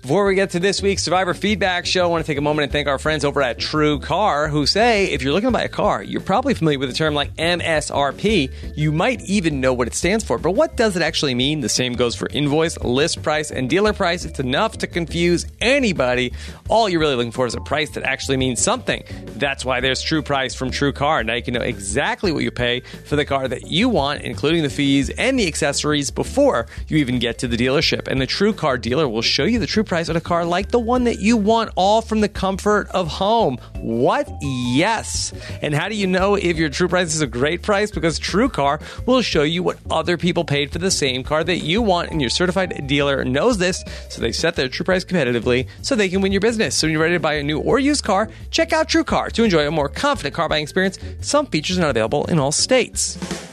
Before we get to this week's Survivor Feedback Show, I want to take a moment and thank our friends over at True Car who say if you're looking to buy a car, you're probably familiar with a term like MSRP. You might even know what it stands for, but what does it actually mean? The same goes for invoice, list price, and dealer price. It's enough to confuse anybody. All you're really looking for is a price that actually means something. That's why there's True Price from True Car. Now you can know exactly what you pay for the car that you want, including the fees and the accessories before you even get to the dealership. And the True Car dealer will show you the true price on a car like the one that you want, all from the comfort of home. What? Yes. And how do you know if your true price is a great price? Because True Car will show you what other people paid for the same car that you want, and your certified dealer knows this, so they set their true price competitively so they can win your business. So when you're ready to buy a new or used car, check out True Car to enjoy a more confident car buying experience. Some features are not available in all states.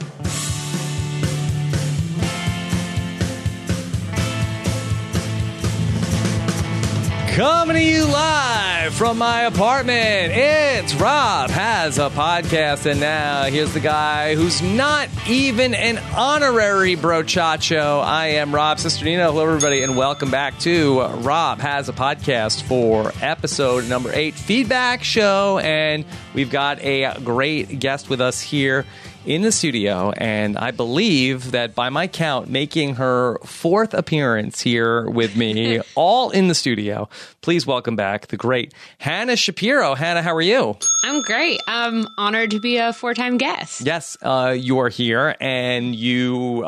Coming to you live from my apartment, it's Rob Has a Podcast. And now here's the guy who's not even an honorary brochacho. I am Rob Cesternino. Hello, everybody, and welcome back to Rob Has a Podcast for episode number 8, Feedback Show. And we've got a great guest with us here in the studio, and I believe that by my count, making her 4th appearance here with me, all in the studio. Please welcome back the great Hannah Shapiro. Hannah, how are you? I'm great. I'm honored to be a 4-time guest. Yes, you are here, and you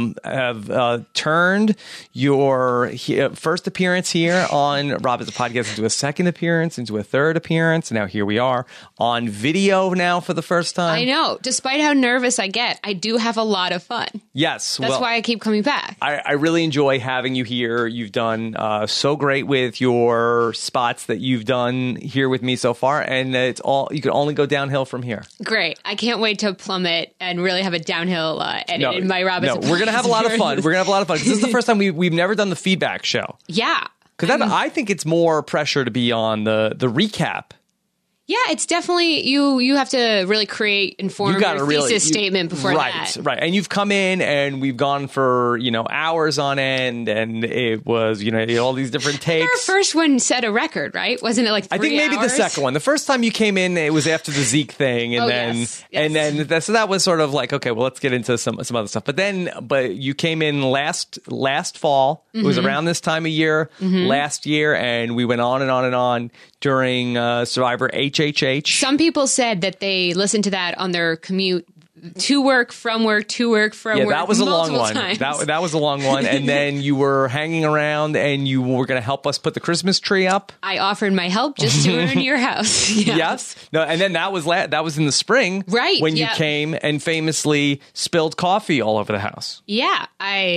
have turned your first appearance here on Rob Has a Podcast into a second appearance, into a third appearance, and now here we are on video now for the first time. I know. Despite how nervous I get, I do have a lot of fun. Yes. That's why I keep coming back. I really enjoy having you here. You've done so great with your spots that you've done here with me so far, and you can only go downhill from here. Great. I can't wait to plummet and really have a downhill edit in my Rob Has a Podcast. We're going to have a lot of fun. We're going to have a lot of fun. This is the first time we've never done the feedback show. Yeah. Because I think it's more pressure to be on the recap. Yeah, it's definitely, you have to really inform your thesis statement before that. Right. And you've come in and we've gone for, hours on end, and it was, all these different takes. Our first one set a record, right? Wasn't it like 3 hours? I think maybe the second one. The first time you came in, it was after the Zeke thing. And so that was sort of like, okay, well, let's get into some other stuff. But you came in last fall. Mm-hmm. It was around this time of year, last year, and we went on and on and on during Survivor HHH. Some people said that they listened to that on their commute to work, from work, to work, from work. Yeah, that was a long one. Times. That was a long one. And then you were hanging around and you were going to help us put the Christmas tree up. I offered my help just to ruin your house. Yeah. Yes. No, and then that was in the spring. Right. When you came and famously spilled coffee all over the house. Yeah.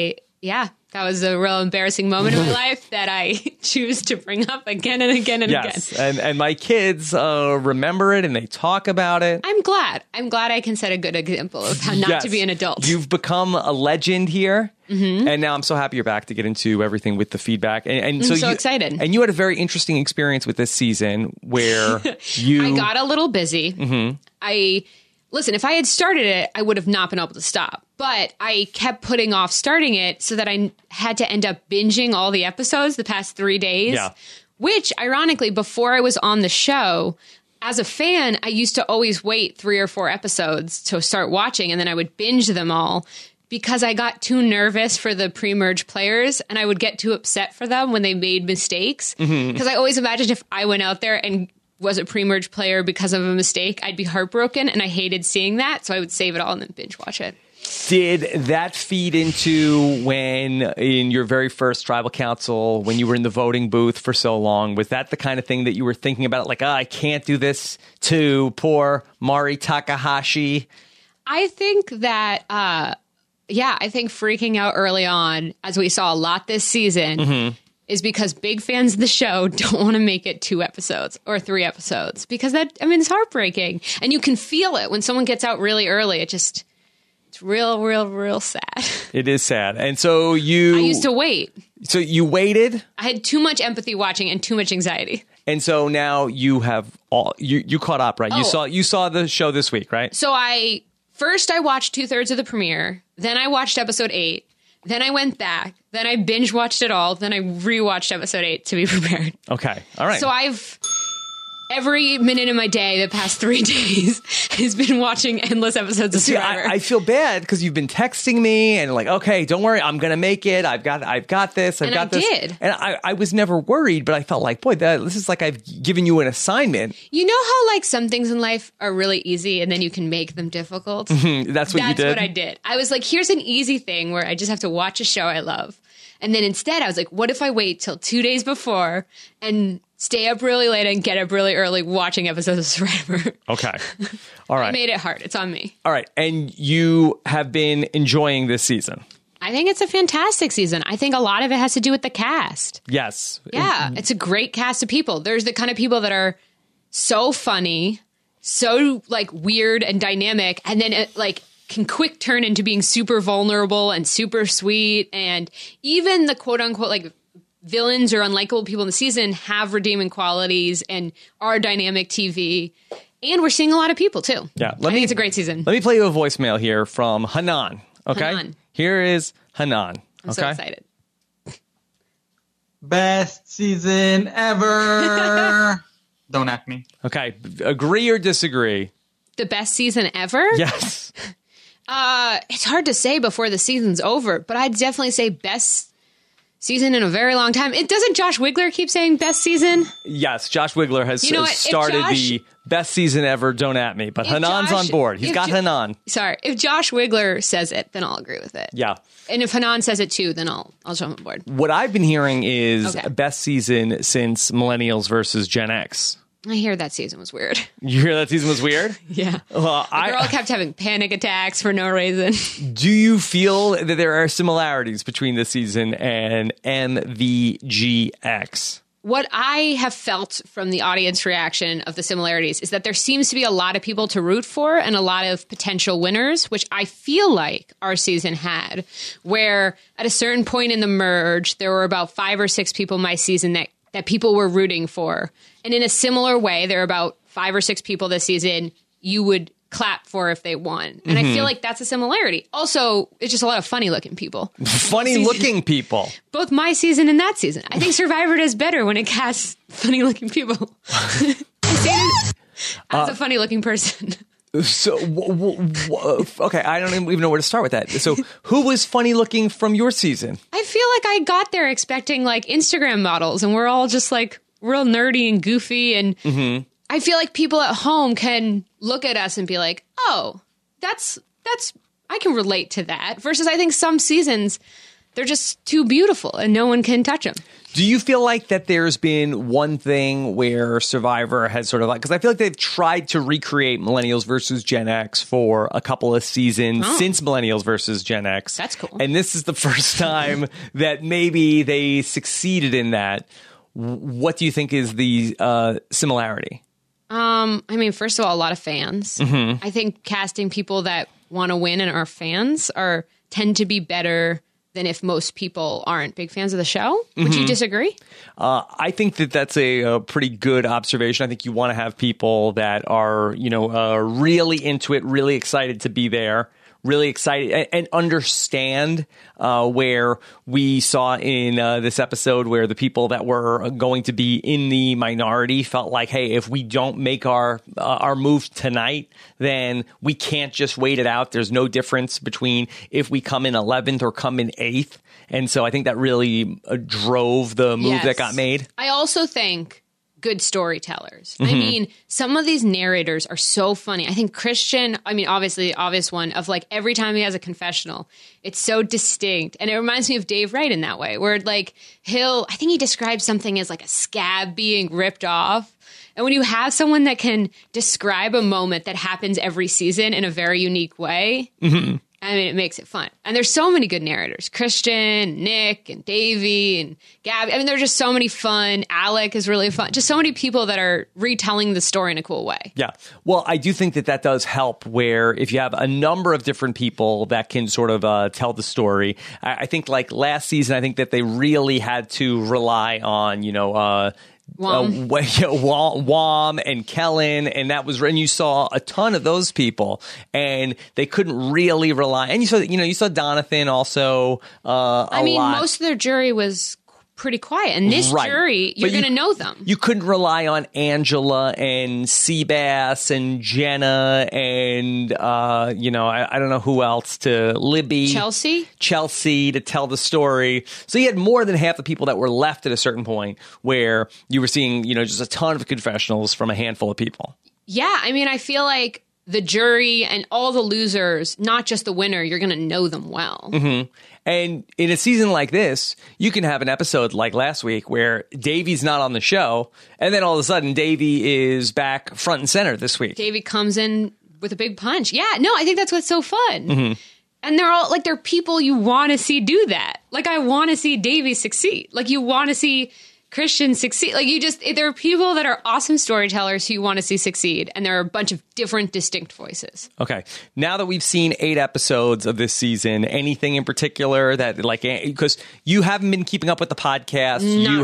That was a real embarrassing moment in my life that I choose to bring up again and again and again. And my kids remember it and they talk about it. I'm glad I can set a good example of how not to be an adult. You've become a legend here. Mm-hmm. And now I'm so happy you're back to get into everything with the feedback. And so I'm excited. And you had a very interesting experience with this season where I got a little busy. Mm-hmm. Listen, if I had started it, I would have not been able to stop. But I kept putting off starting it so that I had to end up binging all the episodes the past 3 days. Yeah. Which, ironically, before I was on the show, as a fan, I used to always wait 3 or 4 episodes to start watching, and then I would binge them all because I got too nervous for the pre-merge players, and I would get too upset for them when they made mistakes. Because I always imagined if I went out there and was a pre-merge player because of a mistake, I'd be heartbroken, and I hated seeing that, so I would save it all and then binge watch it. Did that feed into when, in your very first tribal council, when you were in the voting booth for so long, was that the kind of thing that you were thinking about? Like, I can't do this to poor Mari Takahashi? I think that, I think freaking out early on, as we saw a lot this season, is because big fans of the show don't want to make it 2 episodes or 3 episodes because it's heartbreaking. And you can feel it when someone gets out really early. It's real, real, real sad. It is sad. And so I used to wait. So you waited? I had too much empathy watching and too much anxiety. And so now you have you caught up, right? Oh. You saw the show this week, right? So I watched 2/3 of the premiere. Then I watched episode 8. Then I went back. Then I binge watched it all. Then I rewatched episode 8 to be prepared. Okay. All right. So every minute of my day the past 3 days has been watching endless episodes of Survivor. I feel bad because you've been texting me and like, okay, don't worry, I'm going to make it. I've got this. I've got this. Did. And I was never worried, but I felt like, boy, this is like I've given you an assignment. You know how like some things in life are really easy and then you can make them difficult? That's what you did? That's what I did. I was like, here's an easy thing where I just have to watch a show I love. And then instead I was like, what if I wait till 2 days before and stay up really late and get up really early watching episodes of Survivor? Okay. All right. I made it hard. It's on me. All right. And you have been enjoying this season. I think it's a fantastic season. I think a lot of it has to do with the cast. Yes. Yeah. It's a great cast of people. There's the kind of people that are so funny, so like weird and dynamic, and then like can quick turn into being super vulnerable and super sweet. And even the quote unquote like villains or unlikable people in the season have redeeming qualities and are dynamic TV. And we're seeing a lot of people too. Yeah. I think it's a great season. Let me play you a voicemail here from Hanan. Okay. Hanan. Here is Hanan. I'm so excited. Best season ever. Don't ask me. Okay. Agree or disagree? The best season ever? Yes. It's hard to say before the season's over, but I'd definitely say best season in a very long time. Doesn't Josh Wigler keep saying best season? Yes, Josh Wigler has started the best season ever, don't at me. But Hanan's on board. He's got Hanan. Sorry, if Josh Wigler says it, then I'll agree with it. Yeah. And if Hanan says it too, then I'll jump on board. What I've been hearing is Okay. best season since Millennials versus Gen X. I hear that season was weird. You hear that season was weird? Yeah. Well, The girl kept having panic attacks for no reason. Do you feel that there are similarities between this season and MVGX? What I have felt from the audience reaction of the similarities is that there seems to be a lot of people to root for and a lot of potential winners, which I feel like our season had, where at a certain point in the merge, there were about 5 or 6 people in my season that people were rooting for. And in a similar way, there are about 5 or 6 people this season you would clap for if they won. And I feel like that's a similarity. Also, it's just a lot of funny looking people. Funny looking people. Both my season and that season. I think Survivor does better when it casts funny looking people. I say it as a funny looking person. So, okay, I don't even know where to start with that. So, who was funny looking from your season? I feel like I got there expecting like Instagram models, and we're all just like real nerdy and goofy. And I feel like people at home can look at us and be like, oh, that's I can relate to that. Versus I think some seasons, they're just too beautiful and no one can touch them. Do you feel like that there's been one thing where Survivor has sort of like, because I feel like they've tried to recreate Millennials versus Gen X for a couple of seasons since Millennials versus Gen X. That's cool. And this is the first time that maybe they succeeded in that. What do you think is the similarity? I mean, first of all, a lot of fans. I think casting people that want to win and are fans tend to be better than if most people aren't big fans of the show. Would you disagree? I think that that's a pretty good observation. I think you want to have people that are, really into it, really excited to be there, really excited and understand where we saw in this episode where the people that were going to be in the minority felt like, hey, if we don't make our move tonight, then we can't just wait it out. There's no difference between if we come in 11th or come in 8th. And so I think that really drove the move that got made. I also think good storytellers. I mean, some of these narrators are so funny. I think Christian, obviously the obvious one of like every time he has a confessional, it's so distinct. And it reminds me of Dave Wright in that way, where like I think he describes something as like a scab being ripped off. And when you have someone that can describe a moment that happens every season in a very unique way, it makes it fun. And there's so many good narrators. Christian, Nick, and Davey, and Gabby. There are just so many fun. Alec is really fun. Just so many people that are retelling the story in a cool way. Yeah. Well, I do think that does help where if you have a number of different people that can sort of tell the story. I think like last season, I think that they really had to rely on, Wom and Kellen, and and you saw a ton of those people, and they couldn't really rely. And you saw Donathan also. Most of their jury was pretty quiet, and this jury, you're going to know them. You couldn't rely on Angela and Seabass and Jenna and I don't know who else, to Libby, Chelsea to tell the story. So you had more than half the people that were left at a certain point, where you were seeing just a ton of confessionals from a handful of people. Yeah, I feel like the jury and all the losers, not just the winner, you're going to know them well. Mm-hmm. And in a season like this, you can have an episode like last week where Davey's not on the show, and then all of a sudden Davey is back front and center this week. Davey comes in with a big punch. Yeah, no, I think that's what's so fun. Mm-hmm. And they're people you want to see do that. Like, I want to see Davey succeed. Like, you want to see Christian succeed. Like, there are people that are awesome storytellers who you want to see succeed, and there are a bunch of different, distinct voices. Okay. Now that we've seen 8 episodes of this season, anything in particular that, because you haven't been keeping up with the podcast,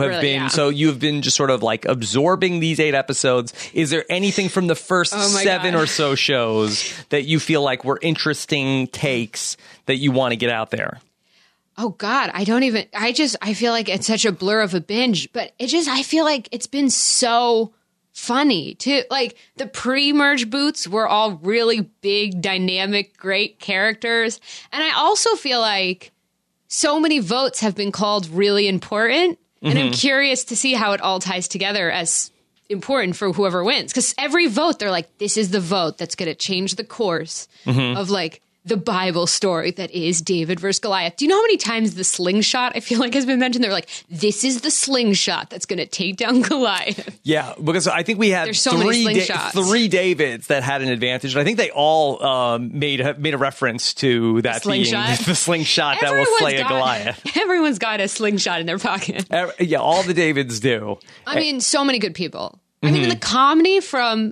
so you have been just sort of absorbing these 8 episodes. Is there anything from the first 7 or so shows that you feel like were interesting takes that you want to get out there? Oh God, I feel like it's such a blur of a binge, but I feel like it's been so funny too. Like, the pre-merge boots were all really big, dynamic, great characters. And I also feel like so many votes have been called really important. Mm-hmm. And I'm curious to see how it all ties together as important for whoever wins. Because every vote, they're like, this is the vote that's going to change the course of the Bible story that is David versus Goliath. Do you know how many times the slingshot, I feel like, has been mentioned? They're like, this is the slingshot that's going to take down Goliath. Yeah, because I think we had three Davids that had an advantage. And I think they all made a reference to that being the slingshot that will slay a Goliath. Everyone's got a slingshot in their pocket. Yeah, all the Davids do. So many good people. Mm-hmm. The comedy from,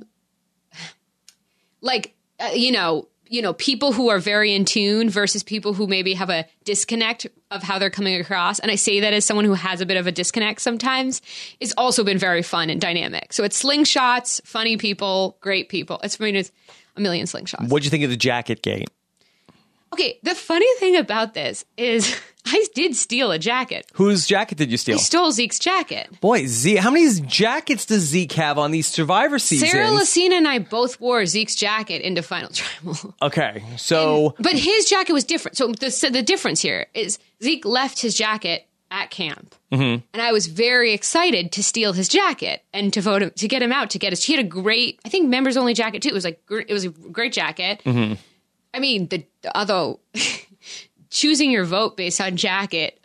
people who are very in tune versus people who maybe have a disconnect of how they're coming across. And I say that as someone who has a bit of a disconnect sometimes. It's also been very fun and dynamic. So it's slingshots, funny people, great people. It's a million slingshots. What'd you think of the jacket gate? Okay, the funny thing about this is I did steal a jacket. Whose jacket did you steal? I stole Zeke's jacket. Boy, Zeke, how many jackets does Zeke have on these Survivor seasons? Sarah Lacina and I both wore Zeke's jacket into Final Tribal. Okay, so... But his jacket was different. So the difference here is Zeke left his jacket at camp. Mm-hmm. And I was very excited to steal his jacket and to vote him, to get him out, he had a great, I think, members only jacket too. It was a great jacket. Mm-hmm. Although choosing your vote based on jacket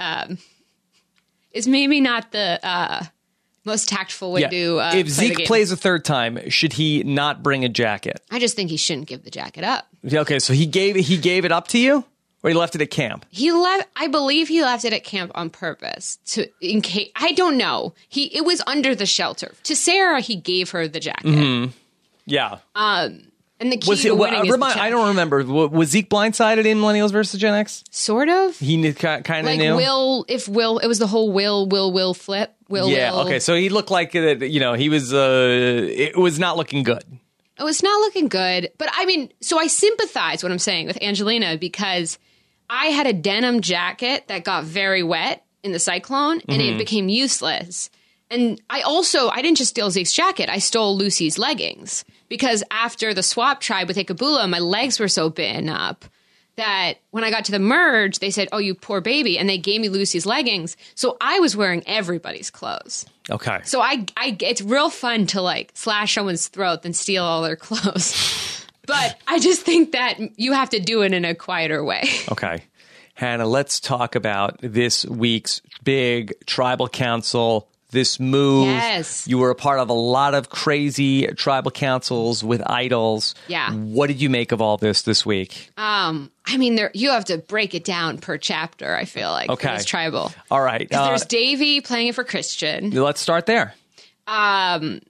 is maybe not the most tactful way to if Zeke plays a third time, should he not bring a jacket? I just think he shouldn't give the jacket up. Okay, so he gave it up to you, or he left it at camp? I believe he left it at camp on purpose in case. I don't know. It was under the shelter. To Sarah, he gave her the jacket. Mm-hmm. Yeah. And the key to winning is I don't remember. Was Zeke blindsided in Millennials versus Gen X? Sort of. He kind of knew? It was the whole Will flip. Will. Okay. So he looked like, he was, it was not looking good. It was not looking good. But so I sympathize, what I'm saying, with Angelina, because I had a denim jacket that got very wet in the cyclone and it became useless. And I didn't just steal Zeke's jacket. I stole Lucy's leggings. Because after the swap tribe with Ikabula, my legs were so bitten up that when I got to the merge, they said, oh, you poor baby. And they gave me Lucy's leggings. So I was wearing everybody's clothes. Okay. So it's real fun to slash someone's throat and steal all their clothes. But I just think that you have to do it in a quieter way. Okay. Hannah, let's talk about this week's big tribal council. This move. Yes. You were a part of a lot of crazy tribal councils with idols. Yeah. What did you make of all this week? You have to break it down per chapter, I feel like. Okay. For this tribal. All right. There's Davey playing it for Christian. Let's start there. I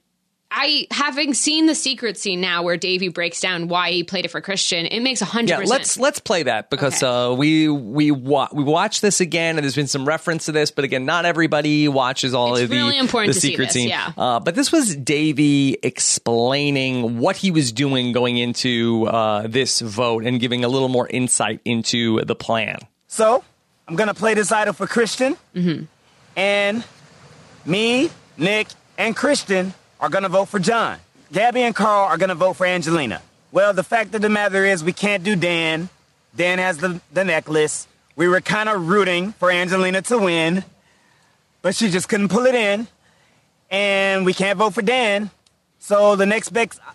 having seen the secret scene now where Davey breaks down why he played it for Christian, it makes 100%. Yeah, let's play that because we watched this again, and there's been some reference to this, but again, not everybody watches all it's of really important the to secret see this, scene. yeah. But this was Davey explaining what he was doing going into this vote and giving a little more insight into the plan. So, I'm going to play this idol for Christian. Mm-hmm. And me, Nick, and Christian are going to vote for John. Gabby and Carl are going to vote for Angelina. Well, the fact of the matter is we can't do Dan. Dan has the necklace. We were kind of rooting for Angelina to win, but she just couldn't pull it in. And we can't vote for Dan. So the next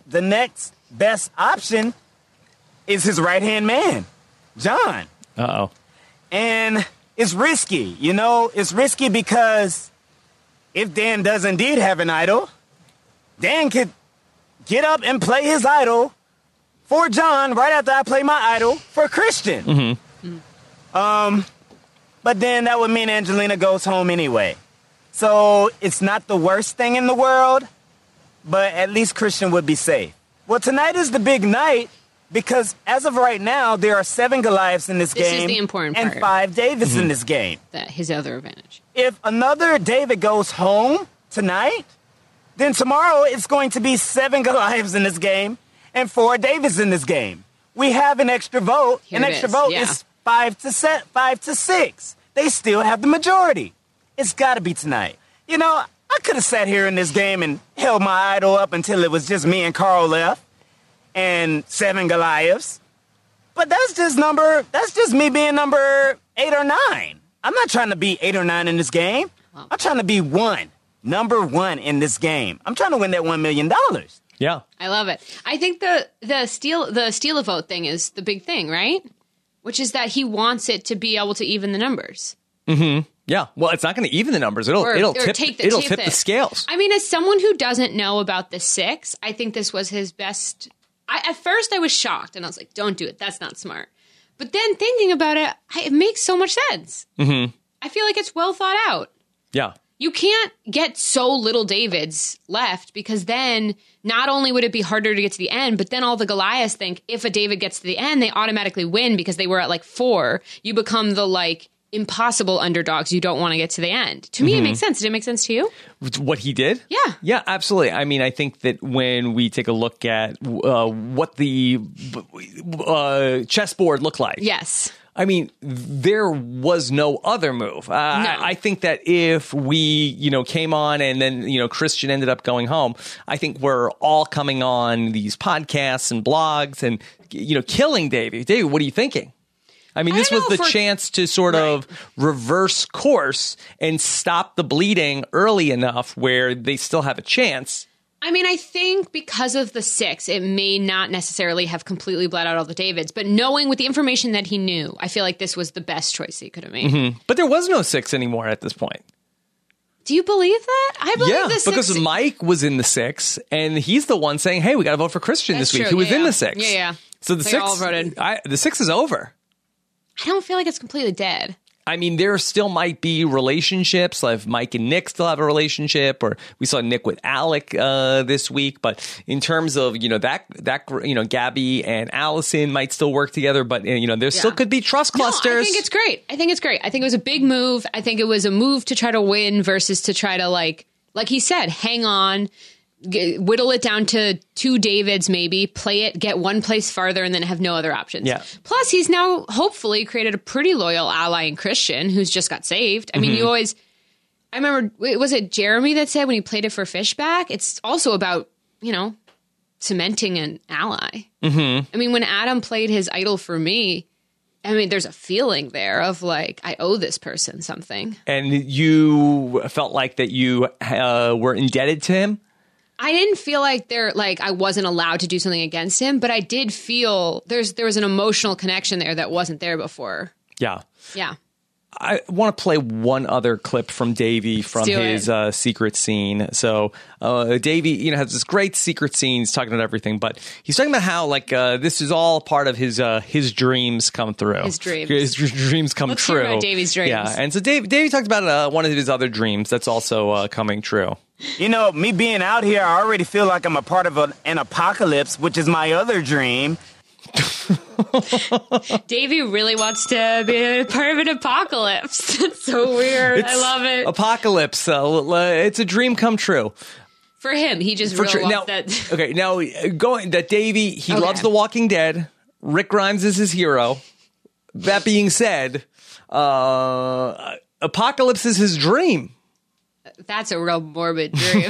best option is his right-hand man, John. Uh-oh. And it's risky, it's risky because if Dan does indeed have an idol, Dan could get up and play his idol for John right after I play my idol for Christian. Mm-hmm. But then that would mean Angelina goes home anyway. So it's not the worst thing in the world, but at least Christian would be safe. Well, tonight is the big night because as of right now, there are 7 Goliaths in this game. This is the important part. And 5 Davids in this game. His other advantage. If another David goes home tonight, then tomorrow it's going to be 7 Goliaths in this game and 4 Davids in this game. We have an extra vote. An extra vote is 5 to 6. They still have the majority. It's got to be tonight. I could have sat here in this game and held my idol up until it was just me and Carl left and 7 Goliaths. But that's just me being number 8 or 9. I'm not trying to be 8 or 9 in this game. Wow. I'm trying to be number 1 in this game. I'm trying to win that $1 million. Yeah. I love it. I think the steal a vote thing is the big thing, right? Which is that he wants it to be able to even the numbers. Mm-hmm. Yeah. Well, it's not going to even the numbers. It'll tip the scales. I mean, as someone who doesn't know about the 6, I think this was his best. At first, I was shocked, and I was like, "Don't do it. That's not smart." But then thinking about it, it makes so much sense. Mm-hmm. I feel like it's well thought out. Yeah. You can't get so little Davids left because then not only would it be harder to get to the end, but then all the Goliaths think if a David gets to the end, they automatically win because they were at 4. You become the impossible underdogs. You don't want to get to the end. To me, it makes sense. Did it make sense to you? What he did? Yeah. Yeah, absolutely. I mean, I think that when we take a look at what the chessboard looked like. Yes. I mean, there was no other move. No. I think that if we, came on and then, Christian ended up going home, I think we're all coming on these podcasts and blogs and, killing Davey. Davey, what are you thinking? I mean, this was the chance to sort of reverse course and stop the bleeding early enough where they still have a chance. I mean, I think because of the 6, it may not necessarily have completely bled out all the Davids, but knowing with the information that he knew, I feel like this was the best choice he could have made. Mm-hmm. But there was no 6 anymore at this point. Do you believe that? I believe the 6. Because Mike was in the 6, and he's the one saying, "Hey, we got to vote for Christian this week." Who was in the 6? Yeah. So the 6 all voted. The 6 is over. I don't feel like it's completely dead. I mean, there still might be relationships, like Mike and Nick still have a relationship, or we saw Nick with Alec this week. But in terms of Gabby and Allison might still work together, but there still could be trust clusters. No, I think it's great. I think it was a big move. I think it was a move to try to win versus to try to like he said, hang on. Whittle it down to 2 Davids, maybe play it, get one place farther, and then have no other options. Yeah. Plus, he's now hopefully created a pretty loyal ally in Christian, who's just got saved. I mean, I remember, was it Jeremy that said when he played it for Fishback? It's also about, cementing an ally. Mm-hmm. I mean, when Adam played his idol for me, I mean, there's a feeling there of I owe this person something. And you felt like that you were indebted to him? I didn't feel like I wasn't allowed to do something against him, but I did feel there was an emotional connection there that wasn't there before. Yeah. Yeah. I want to play one other clip from Davey from his secret scene. So Davey, has this great secret scene. He's talking about everything, but he's talking about how this is all part of his dreams come through. His dreams. His dreams come Let's true. Hear about Davey's dreams. Yeah, and so Davey talked about one of his other dreams that's also coming true. Me being out here, I already feel like I'm a part of an apocalypse, which is my other dream. Davey really wants to be a part of an apocalypse. That's so weird. I love it. Apocalypse. It's a dream come true. For him, he just really wants that. Okay, now that Davey, he loves The Walking Dead. Rick Grimes is his hero. That being said, apocalypse is his dream. That's a real morbid dream.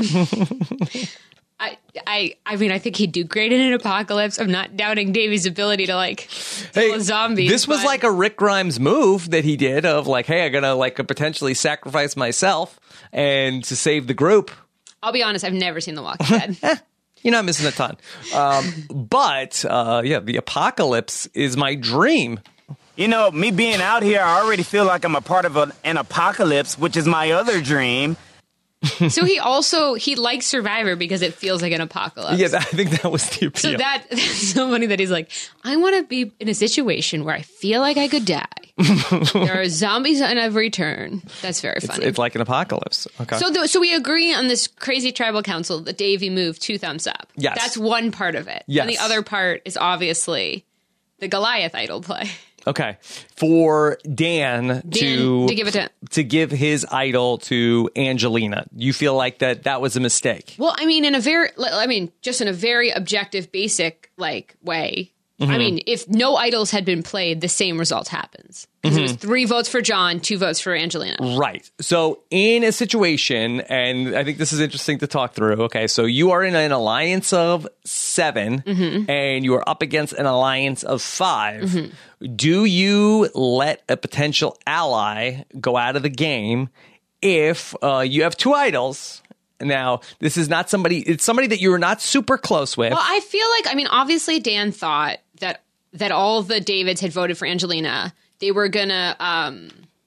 I mean, I think he'd do great in an apocalypse. I'm not doubting Davey's ability to kill a zombie. This was like a Rick Grimes move that he did of hey, I'm gonna potentially sacrifice myself and to save the group. I'll be honest, I've never seen The Walking Dead. You're not missing a ton. But the apocalypse is my dream. Me being out here, I already feel like I'm a part of an apocalypse, which is my other dream. So he likes Survivor because it feels like an apocalypse. Yeah, I think that was the appeal. So that's so funny that he's like, I want to be in a situation where I feel like I could die. There are zombies on every turn. That's very funny. It's like an apocalypse. Okay. So we agree on this crazy tribal council that Davey moved 2 thumbs up. Yes. That's one part of it. Yes. And the other part is obviously the Goliath idol play. Okay, for Dan to give his idol to Angelina, you feel like that was a mistake? Well, I mean, just in a very objective, basic way. Mm-hmm. I mean, if no idols had been played, the same result happens. Because it was 3 votes for John, 2 votes for Angelina. Right. So in a situation, and I think this is interesting to talk through. Okay, so you are in an alliance of 7, and you are up against an alliance of 5. Mm-hmm. Do you let a potential ally go out of the game if you have 2 idols? Now, this is not it's somebody that you're not super close with. Well, I feel obviously Dan thought that all the Davids had voted for Angelina. They were gonna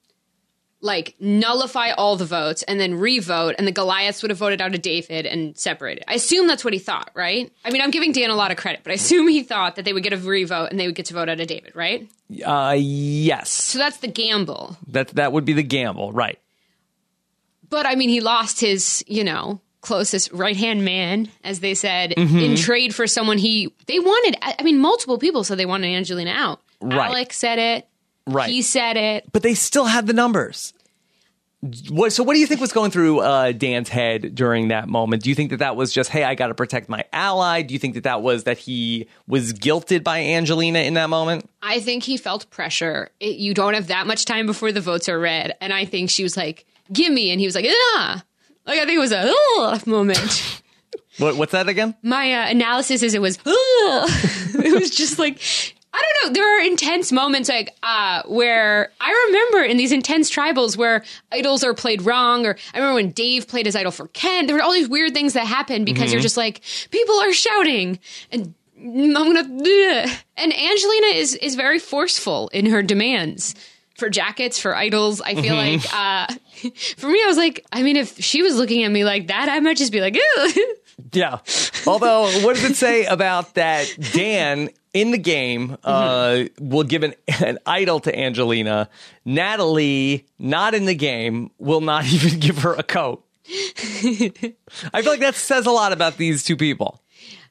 nullify all the votes and then re-vote, and the Goliaths would have voted out a David and separated. I assume that's what he thought, right? I mean, I'm giving Dan a lot of credit, but I assume he thought that they would get a re-vote and they would get to vote out a David, right? Yes. So that's the gamble. That would be the gamble, right? But I mean, he lost his, closest right-hand man, as they said, in trade for someone they wanted. I mean, multiple people said they wanted Angelina out. Right. Alex said it. Right. He said it. But they still had the numbers. So what do you think was going through Dan's head during that moment? Do you think that was just, hey, I got to protect my ally? Do you think that was that he was guilted by Angelina in that moment? I think he felt pressure. You don't have that much time before the votes are read. And I think she was like, give me. And he was like, ah. I think it was a moment. What's that again? My analysis is it was, it was just I don't know. There are intense moments where I remember in these intense tribals where idols are played wrong, or I remember when Dave played his idol for Ken. There were all these weird things that happened because you're just people are shouting and I'm gonna. And Angelina is very forceful in her demands for jackets, for idols. I feel for me, I was if she was looking at me like that, I might just be like, ew. Yeah. Although, what does it say about that Dan in the game will give an idol to Angelina? Natalie, not in the game, will not even give her a coat. I feel like that says a lot about these 2 people.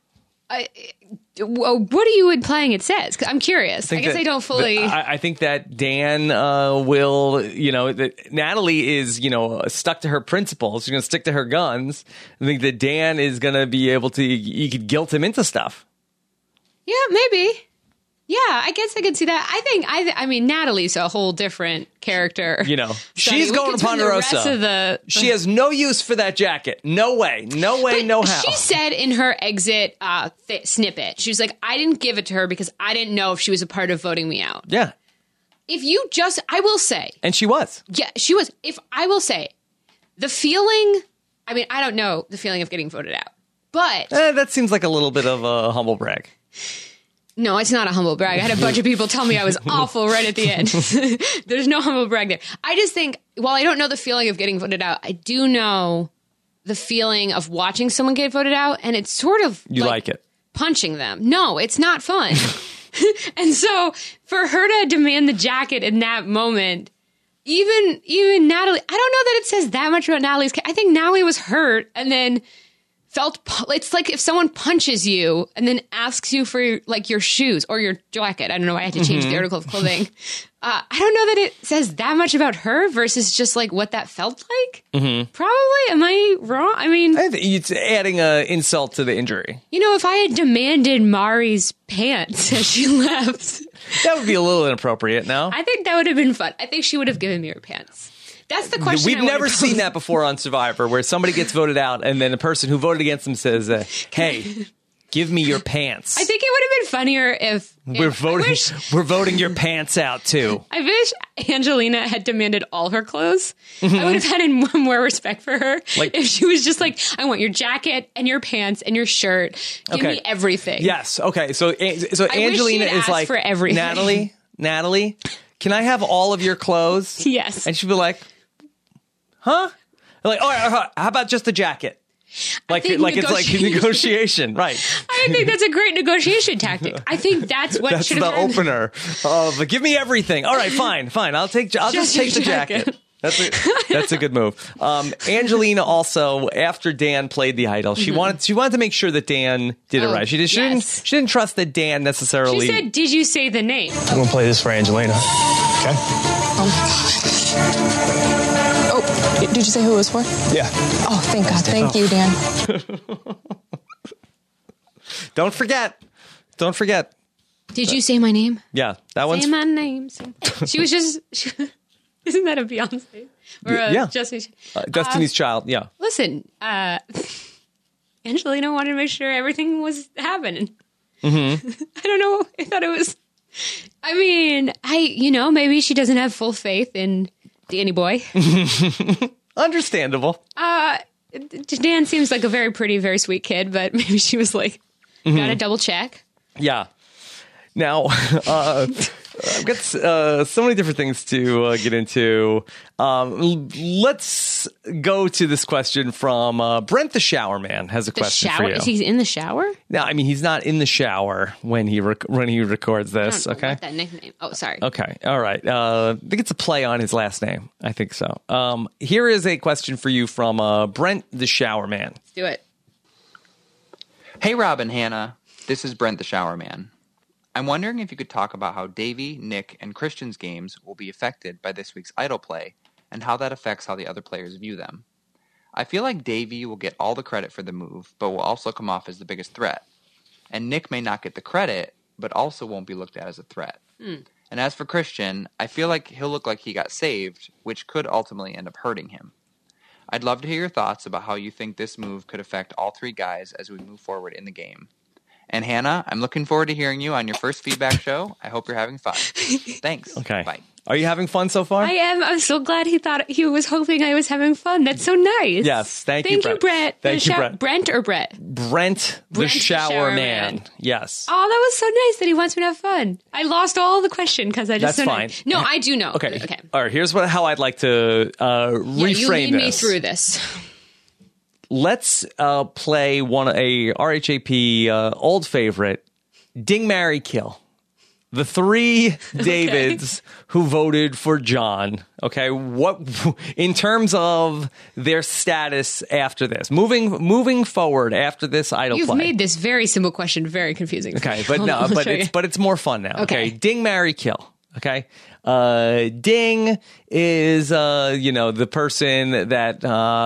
What are you implying it says? 'Cause I'm curious. I guess I don't fully. I think that Dan will, that Natalie is, stuck to her principles. She's going to stick to her guns. I think that Dan is going to be able to, you could guilt him into stuff. Yeah, maybe. Yeah, I guess I could see that. I mean, Natalie's a whole different character. She's going to Ponderosa. She has no use for that jacket. No way. No way, no how. She said in her exit snippet, she was like, I didn't give it to her because I didn't know if she was a part of voting me out. Yeah. I will say. And she was. Yeah, she was. I will say, the feeling, I don't know the feeling of getting voted out, but. That seems like a little bit of a humble brag. No, it's not a humble brag. I had a bunch of people tell me I was awful right at the end. There's no humble brag there. I just think, while I don't know the feeling of getting voted out, I do know the feeling of watching someone get voted out, and it's sort of You like it. punching them. No, it's not fun. And so for her to demand the jacket in that moment, even Natalie, I don't know that it says that much about Natalie's case. I think Natalie was hurt and then it's like if someone punches you and then asks you for your shoes or your jacket. I don't know why I had to change the article of clothing. I don't know that it says that much about her versus just like what that felt like. Mm-hmm. Probably. Am I wrong? I mean, I think it's adding an insult to the injury. If I had demanded Mari's pants as she left, that would be a little inappropriate. No, I think that would have been fun. I think she would have given me her pants. That's the question. We've never seen that before on Survivor, where somebody gets voted out and then the person who voted against them says, hey, give me your pants. I think it would have been funnier if we're voting your pants out too. I wish Angelina had demanded all her clothes. I would have had more respect for her if she was just like, I want your jacket and your pants and your shirt. Give me everything. Yes. Okay. So Angelina is like, for everything. Natalie, can I have all of your clothes? Yes. And she'd be like, huh? Like, all right, how about just the jacket? Like it's like a negotiation, right? I think that's a great negotiation tactic. I think that's what should have happened. Opener of give me everything. All right, fine. I'll just take the jacket. That's a good move. Angelina also, after Dan played the idol, she wanted to make sure that Dan did it right. She didn't trust that Dan necessarily. She said, "Did you say the name?" I'm gonna play this for Angelina. Okay. Did you say who it was for? Yeah. Oh, thank God. Thank you, Dan. Don't forget. Did you say my name? Yeah, that one's... Say my name. She was just... Isn't that a Beyonce? Or a Destiny's Child, yeah. Listen, Angelina wanted to make sure everything was happening. Mm-hmm. I don't know. I thought it was... I mean, maybe she doesn't have full faith in Danny Boy. Understandable. Dan seems like a very pretty, very sweet kid, but maybe she was like, gotta double check. Yeah. Now, I've got so many different things to get into. Let's go to this question from Brent the Shower Man has a question for you. Is he in the shower? No, I mean, he's not in the shower when he records this. I don't know okay. what that nickname. Oh, sorry. Okay. All right. I think it's a play on his last name. I think so. Here is a question for you from Brent the Shower Man. Let's do it. Hey, Rob and Hannah. This is Brent the Shower Man. I'm wondering if you could talk about how Davey, Nick, and Christian's games will be affected by this week's idol play and how that affects how the other players view them. I feel like Davey will get all the credit for the move, but will also come off as the biggest threat. And Nick may not get the credit, but also won't be looked at as a threat. And as for Christian, I feel like he'll look like he got saved, which could ultimately end up hurting him. I'd love to hear your thoughts about how you think this move could affect all three guys as we move forward in the game. And Hannah, I'm looking forward to hearing you on your first feedback show. I hope you're having fun. Thanks. Okay. Bye. Are you having fun so far? I am. I'm so glad he was hoping I was having fun. That's so nice. Yes. Thank you, Brent. Thank you, Brent. Brent or Brett? Brent the Shower Man. Yes. Oh, that was so nice that he wants me to have fun. I lost all the question because I just... That's so fine. Nice. No, I do know. Okay. All right. Here's how I'd like to reframe you lead this. me through this. Let's play a RHAP old favorite, Ding, Marry, Kill. The three Davids who voted for John. Okay, what in terms of their status after this, moving forward after this idol You've play? made this very simple question very confusing. Okay, but it's more fun now. Okay, Ding, Marry, Kill. Okay. Ding is, the person that,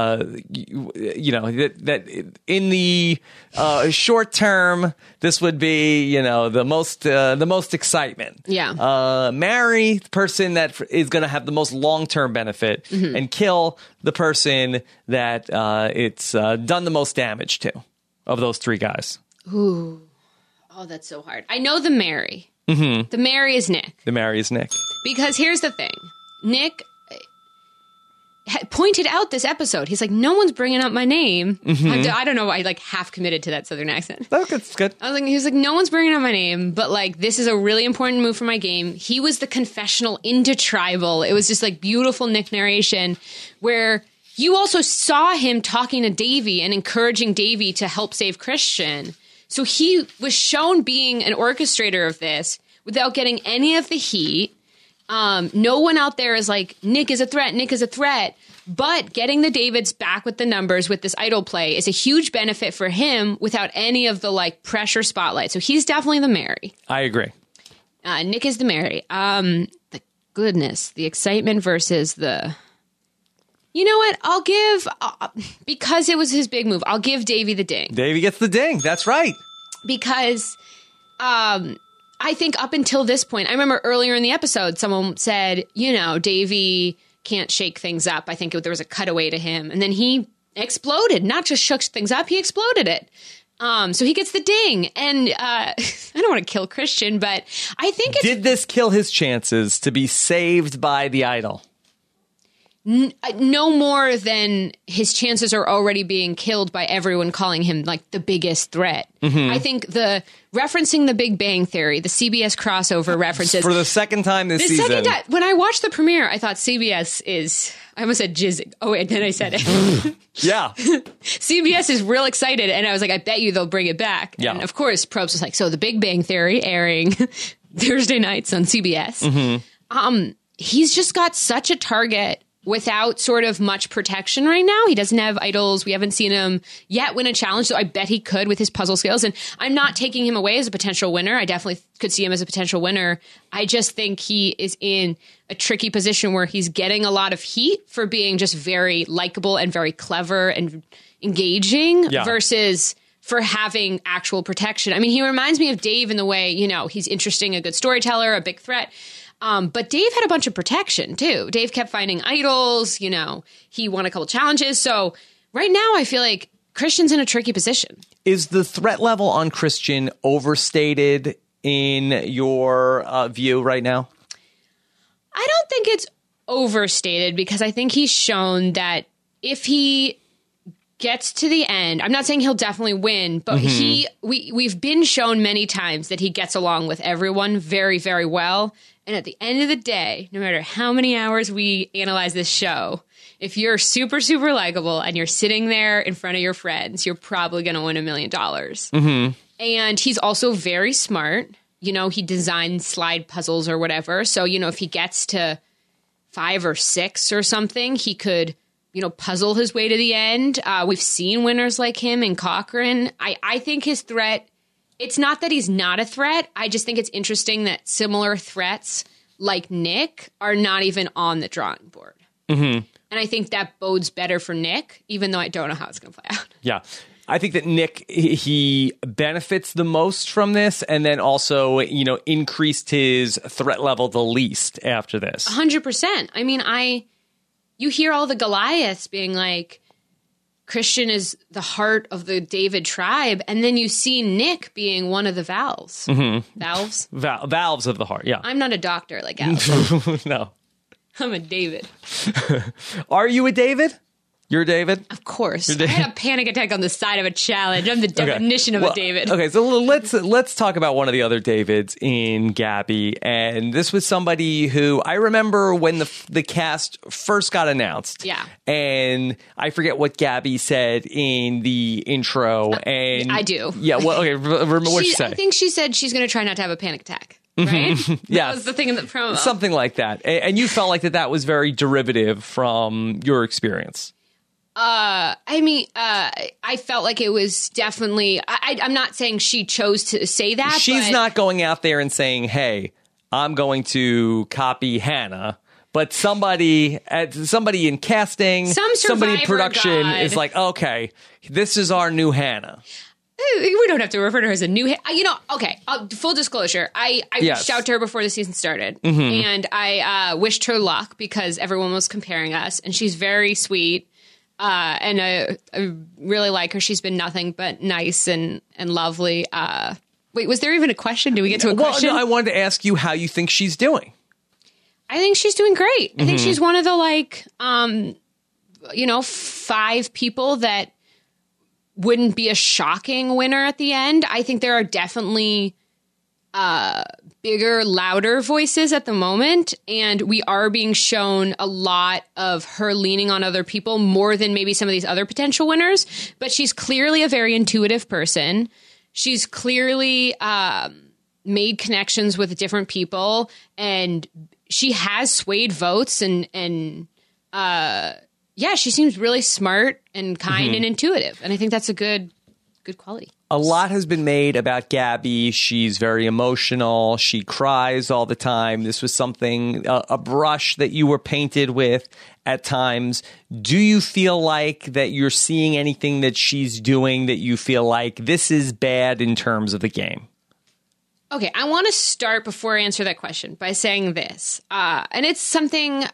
that in the, short term, this would be, the most excitement. Yeah. Marry the person that is going to have the most long-term benefit, and kill the person that, it's, done the most damage to of those three guys. Ooh. Oh, that's so hard. I know the Marry. Mm-hmm. The Marry is Nick. The Marry is Nick. Because here's the thing. Nick, pointed out this episode. He's like, no one's bringing up my name. I don't know. I like half committed to that Southern accent. That's good. He was like, no one's bringing up my name, but like, this is a really important move for my game. He was the confessional into tribal. It was just like beautiful Nick narration where you also saw him talking to Davey and encouraging Davey to help save Christian. So he was shown being an orchestrator of this without getting any of the heat. No one out there is like, Nick is a threat. But getting the Davids back with the numbers with this idol play is a huge benefit for him without any of the like pressure spotlight. So he's definitely the Mary. I agree. Nick is the Mary. The goodness, the excitement versus the... You know what? I'll give, because it was his big move, I'll give Davey the ding. Davey gets the ding. That's right. Because I think up until this point, I remember earlier in the episode, someone said, Davey can't shake things up. I think there was a cutaway to him. And then he exploded, not just shook things up, he exploded it. So he gets the ding. And I don't want to kill Christian, but I think Did this kill his chances to be saved by the idol? No more than his chances are already being killed by everyone calling him like the biggest threat. I think referencing the Big Bang Theory, the CBS crossover references. For the second time this season. When I watched the premiere, I thought CBS is, I almost said jizzing. Oh, wait, then I said it. Yeah. CBS is real excited. And I was like, I bet you they'll bring it back. Yeah. And of course, Probst was like, so the Big Bang Theory airing Thursday nights on CBS. He's just got such a target without sort of much protection right now. He doesn't have idols. We haven't seen him yet win a challenge, so I bet he could with his puzzle skills. And I'm not taking him away as a potential winner. I definitely could see him as a potential winner. I just think he is in a tricky position where he's getting a lot of heat for being just very likable and very clever and engaging versus for having actual protection. I mean, he reminds me of Dave in the way, he's interesting, a good storyteller, a big threat. But Dave had a bunch of protection, too. Dave kept finding idols, he won a couple challenges. So right now, I feel like Christian's in a tricky position. Is the threat level on Christian overstated in your view right now? I don't think it's overstated because I think he's shown that if he gets to the end, I'm not saying he'll definitely win, but we've been shown many times that he gets along with everyone very, very well. And at the end of the day, no matter how many hours we analyze this show, if you're super, super likable and you're sitting there in front of your friends, you're probably going to win $1 million. And he's also very smart. He designs slide puzzles or whatever. So, if he gets to 5 or 6 or something, he could, puzzle his way to the end. We've seen winners like him in Cochran. I think his threat... It's not that he's not a threat. I just think it's interesting that similar threats like Nick are not even on the drawing board. And I think that bodes better for Nick, even though I don't know how it's going to play out. Yeah. I think that Nick, he benefits the most from this and then also, increased his threat level the least after this. 100%. I mean, you hear all the Goliaths being like, Christian is the heart of the David tribe, and then you see Nick being one of the valves. Valves? Valves of the heart, yeah. I'm not a doctor like Alex. No. I'm a David. Are you a David? You're a David? Of course. I had a panic attack on the side of a challenge. I'm the definition of a David. Okay, so let's talk about one of the other Davids in Gabby. And this was somebody who I remember when the cast first got announced. Yeah. And I forget what Gabby said in the intro. And I do. Yeah, well, okay, remember what she said. I think she said she's going to try not to have a panic attack. Right? Yeah. That was the thing in the promo. Something like that. And you felt like that was very derivative from your experience. I felt like it was definitely, I'm not saying she chose to say that. She's not going out there and saying, hey, I'm going to copy Hannah. But somebody in casting, somebody in production is like, okay, this is our new Hannah. We don't have to refer to her as a new, okay, full disclosure. I reached out to her before the season started and I wished her luck because everyone was comparing us and she's very sweet. And I really like her. She's been nothing but nice and lovely. Wait, was there even a question? Did we get to a question? No, I wanted to ask you how you think she's doing. I think she's doing great. I think she's one of the 5 people that wouldn't be a shocking winner at the end. I think there are definitely bigger, louder voices at the moment, and we are being shown a lot of her leaning on other people more than maybe some of these other potential winners. But she's clearly a very intuitive person. She's clearly made connections with different people, and she has swayed votes, and she seems really smart and kind and intuitive. And I think that's a good quality. A lot has been made about Gabby. She's very emotional. She cries all the time. This was something, a brush that you were painted with at times. Do you feel like that you're seeing anything that she's doing that you feel like this is bad in terms of the game? Okay, I want to start before I answer that question by saying this. And it's something,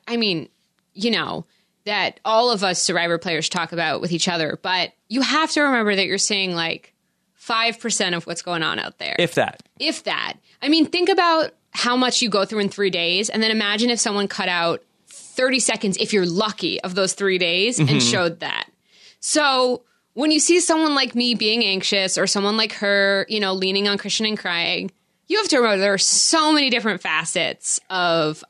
that all of us Survivor players talk about with each other. But you have to remember that you're seeing 5% of what's going on out there. If that. Think about how much you go through in 3 days, and then imagine if someone cut out 30 seconds, if you're lucky, of those 3 days and showed that. So when you see someone like me being anxious, or someone like her, leaning on Christian and crying, you have to remember there are so many different facets of,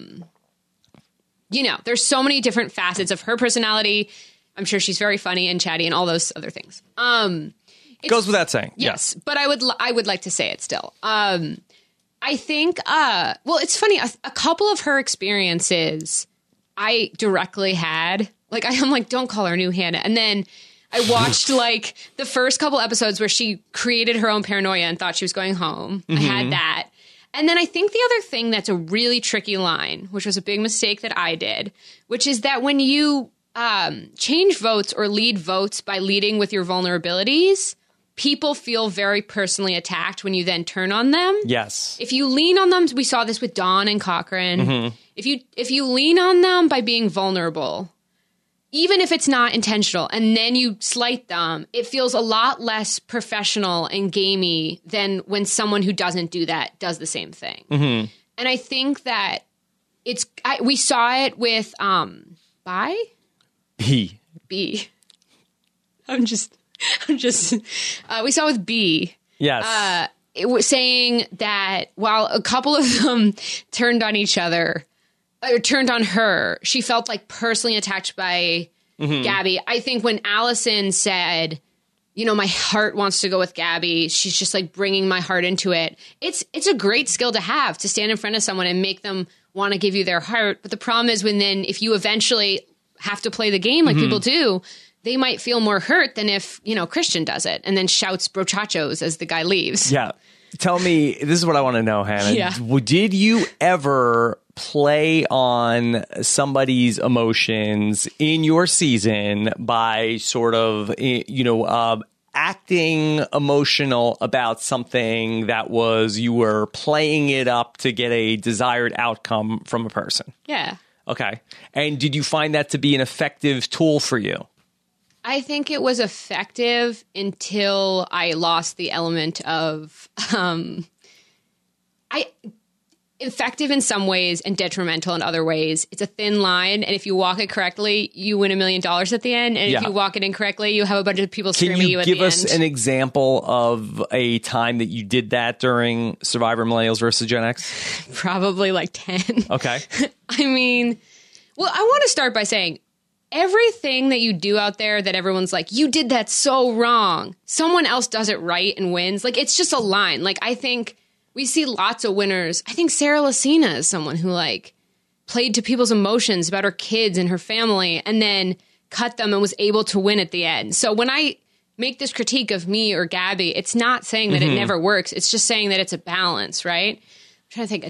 there's so many different facets of her personality. I'm sure she's very funny and chatty and all those other things. Goes without saying. Yes, but I would like to say it still. I think, it's funny. A couple of her experiences I directly had. I'm like, don't call her new Hannah. And then I watched the first couple episodes where she created her own paranoia and thought she was going home. I had that. And then I think the other thing that's a really tricky line, which was a big mistake that I did, which is that when you change votes or lead votes by leading with your vulnerabilities, people feel very personally attacked when you then turn on them. Yes. If you lean on them, we saw this with Dawn and Cochran. If you lean on them by being vulnerable, even if it's not intentional, and then you slight them, it feels a lot less professional and gamey than when someone who doesn't do that does the same thing. And I think that we saw it with B. We saw with B. Yes. It was saying that while a couple of them turned on each other, or turned on her, she felt personally attacked by Gabby. I think when Allison said, my heart wants to go with Gabby, she's just bringing my heart into it. It's a great skill to have, to stand in front of someone and make them want to give you their heart. But the problem is if you eventually have to play the game like people do, they might feel more hurt than if, Christian does it and then shouts brochachos as the guy leaves. Yeah. Tell me, this is what I want to know, Hannah. Yeah. Did you ever play on somebody's emotions in your season by sort of, acting emotional about something that you were playing it up to get a desired outcome from a person? Yeah. Okay. And did you find that to be an effective tool for you? I think it was effective until I lost the element of effective in some ways and detrimental in other ways. It's a thin line, and if you walk it correctly, you win $1 million at the end. And if you walk it incorrectly, you have a bunch of people screaming at you at the end. Can you give us an example of a time that you did that during Survivor Millennials versus Gen X? Probably 10. Okay. I want to start by saying, everything that you do out there that everyone's like, you did that so wrong, someone else does it right and wins. It's just a line. I think we see lots of winners. I think Sarah Lacina is someone who played to people's emotions about her kids and her family and then cut them and was able to win at the end. So when I make this critique of me or Gabby, it's not saying that it never works. It's just saying that it's a balance, right? I'm trying to think of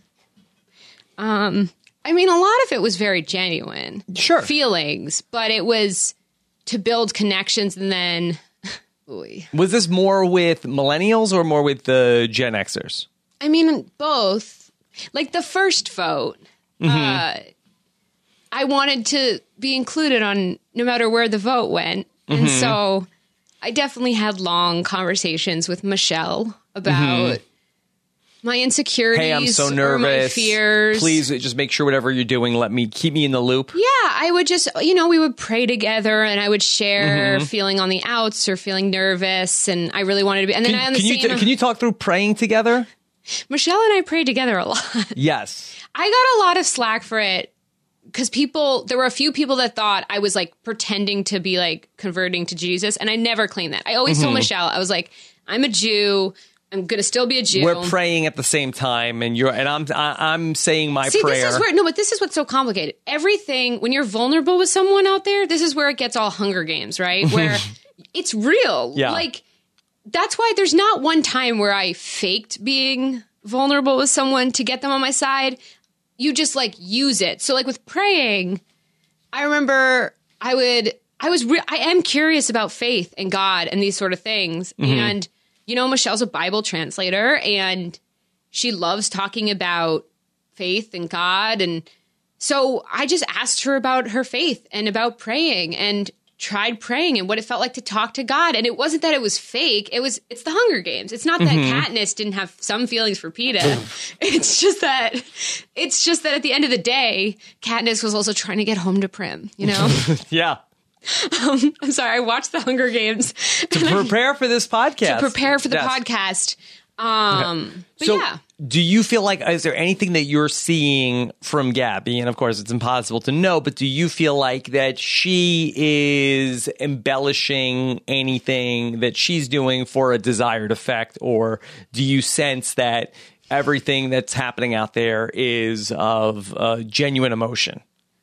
time. A lot of it was very genuine feelings, but it was to build connections and then... Was this more with millennials or more with the Gen Xers? Both. The first vote, I wanted to be included on no matter where the vote went. And so I definitely had long conversations with Michelle about my insecurities, hey, I'm so nervous. or my fears. Please just make sure whatever you're doing, keep me in the loop. Yeah, I would just, we would pray together, and I would share feeling on the outs or feeling nervous, and I really wanted to be. And then can you talk through praying together? Michelle and I prayed together a lot. Yes, I got a lot of slack for it because there were a few people that thought I was like pretending to be like converting to Jesus, and I never claimed that. I always told Michelle, I was like, I'm a Jew. I'm going to still be a Jew. We're praying at the same time, and I'm saying my prayer. But this is what's so complicated. Everything, when you're vulnerable with someone out there, this is where it gets all Hunger Games, right? Where it's real. Yeah. Like, that's why there's not one time where I faked being vulnerable with someone to get them on my side. You just like use it. So like with praying, I remember I am curious about faith and God and these sort of things. And Michelle's a Bible translator, and she loves talking about faith and God. And so I just asked her about her faith and about praying, and tried praying and what it felt like to talk to God. And it wasn't that it was fake. It's the Hunger Games. It's not that Katniss didn't have some feelings for Peeta. It's just that at the end of the day, Katniss was also trying to get home to Prim, Yeah. I'm sorry, I watched the Hunger Games to prepare for this podcast. Podcast. But so, yeah. Do you feel like, is there anything that you're seeing from Gabby? And of course, it's impossible to know, but do you feel like that she is embellishing anything that she's doing for a desired effect? Or do you sense that everything that's happening out there is of genuine emotion?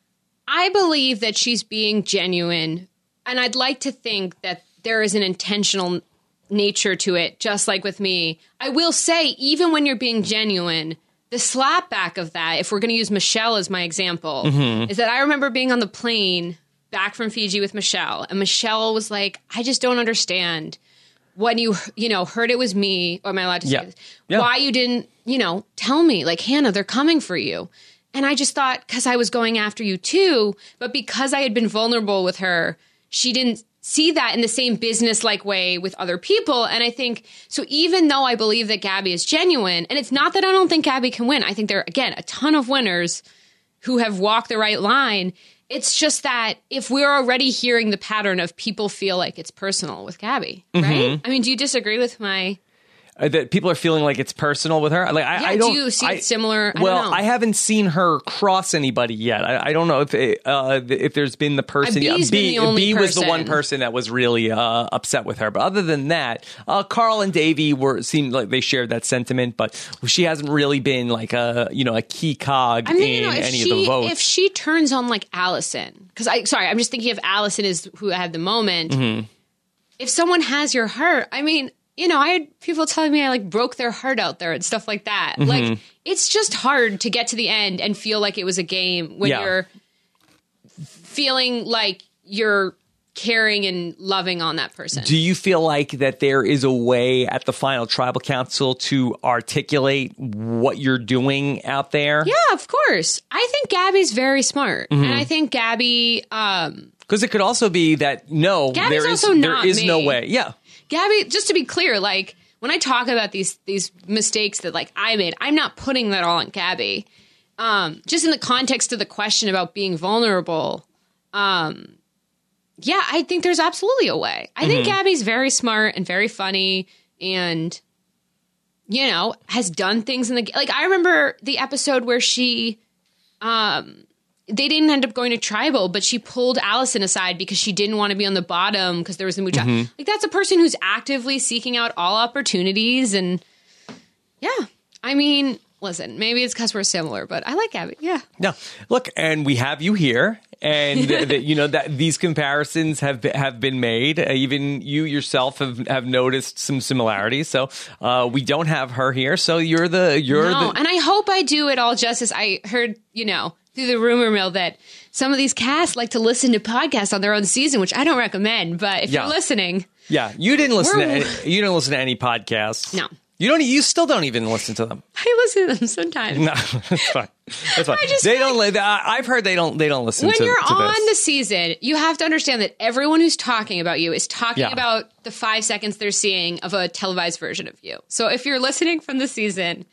I believe that she's being genuine, and I'd like to think that there is an intentional nature to it, just like with me. I will say, even when you're being genuine, the slapback of that, if we're going to use Michelle as my example, is that I remember being on the plane back from Fiji with Michelle, and Michelle was like, I just don't understand when you heard it was me, or am I allowed to say this? Yeah. Why you didn't, tell me, like, Hannah, they're coming for you. And I just thought, because I was going after you too, but because I had been vulnerable with her, she didn't see that in the same business-like way with other people. And I think, so even though I believe that Gabby is genuine, and it's not that I don't think Gabby can win. I think there are, again, a ton of winners who have walked the right line. It's just that if we're already hearing the pattern of people feel like it's personal with Gabby, right? I mean, do you disagree with my... that people are feeling like it's personal with her? Like, I don't. Do you see it similar? I well, don't know. I haven't seen her cross anybody yet. I don't know if there's been the person. B was the one person that was really upset with her. But other than that, Carl and Davy seemed like they shared that sentiment. But she hasn't really been like a key cog in any of the votes. If she turns on like Allison, because I'm just thinking of Allison is who had the moment. If someone has your heart, I mean. I had people telling me I like broke their heart out there and stuff like that. Like, it's just hard to get to the end and feel like it was a game when you're feeling like you're caring and loving on that person. Do you feel like that there is a way at the final tribal council to articulate what you're doing out there? Yeah, of course. I think Gabby's very smart. And I think Gabby... because it could also be that, there is no way. Yeah. Gabby, just to be clear, like, when I talk about these mistakes that, like, I made, I'm not putting that all on Gabby. Just in the context of the question about being vulnerable, I think there's absolutely a way. I think Gabby's very smart and very funny and, has done things in the... Like, I remember the episode where she... they didn't end up going to tribal, but she pulled Allison aside because she didn't want to be on the bottom because there was the Mucha. Like, that's a person who's actively seeking out all opportunities. And I mean, listen, maybe it's because we're similar, but I like Gabby. Yeah. No, look, and we have you here, and that these comparisons have been made. Even you yourself have noticed some similarities. So we don't have her here. So you're the and I hope I do it all justice. I heard through the rumor mill that some of these casts like to listen to podcasts on their own season, which I don't recommend. But if you're listening, you didn't listen to any podcasts. No, you still don't even listen to them. I listen to them sometimes. No, that's fine. That's fine. I've heard they don't listen. When you're on this. the season, you have to understand that everyone who's talking about you is talking about the 5 seconds they're seeing of a televised version of you. So if you're listening from the season,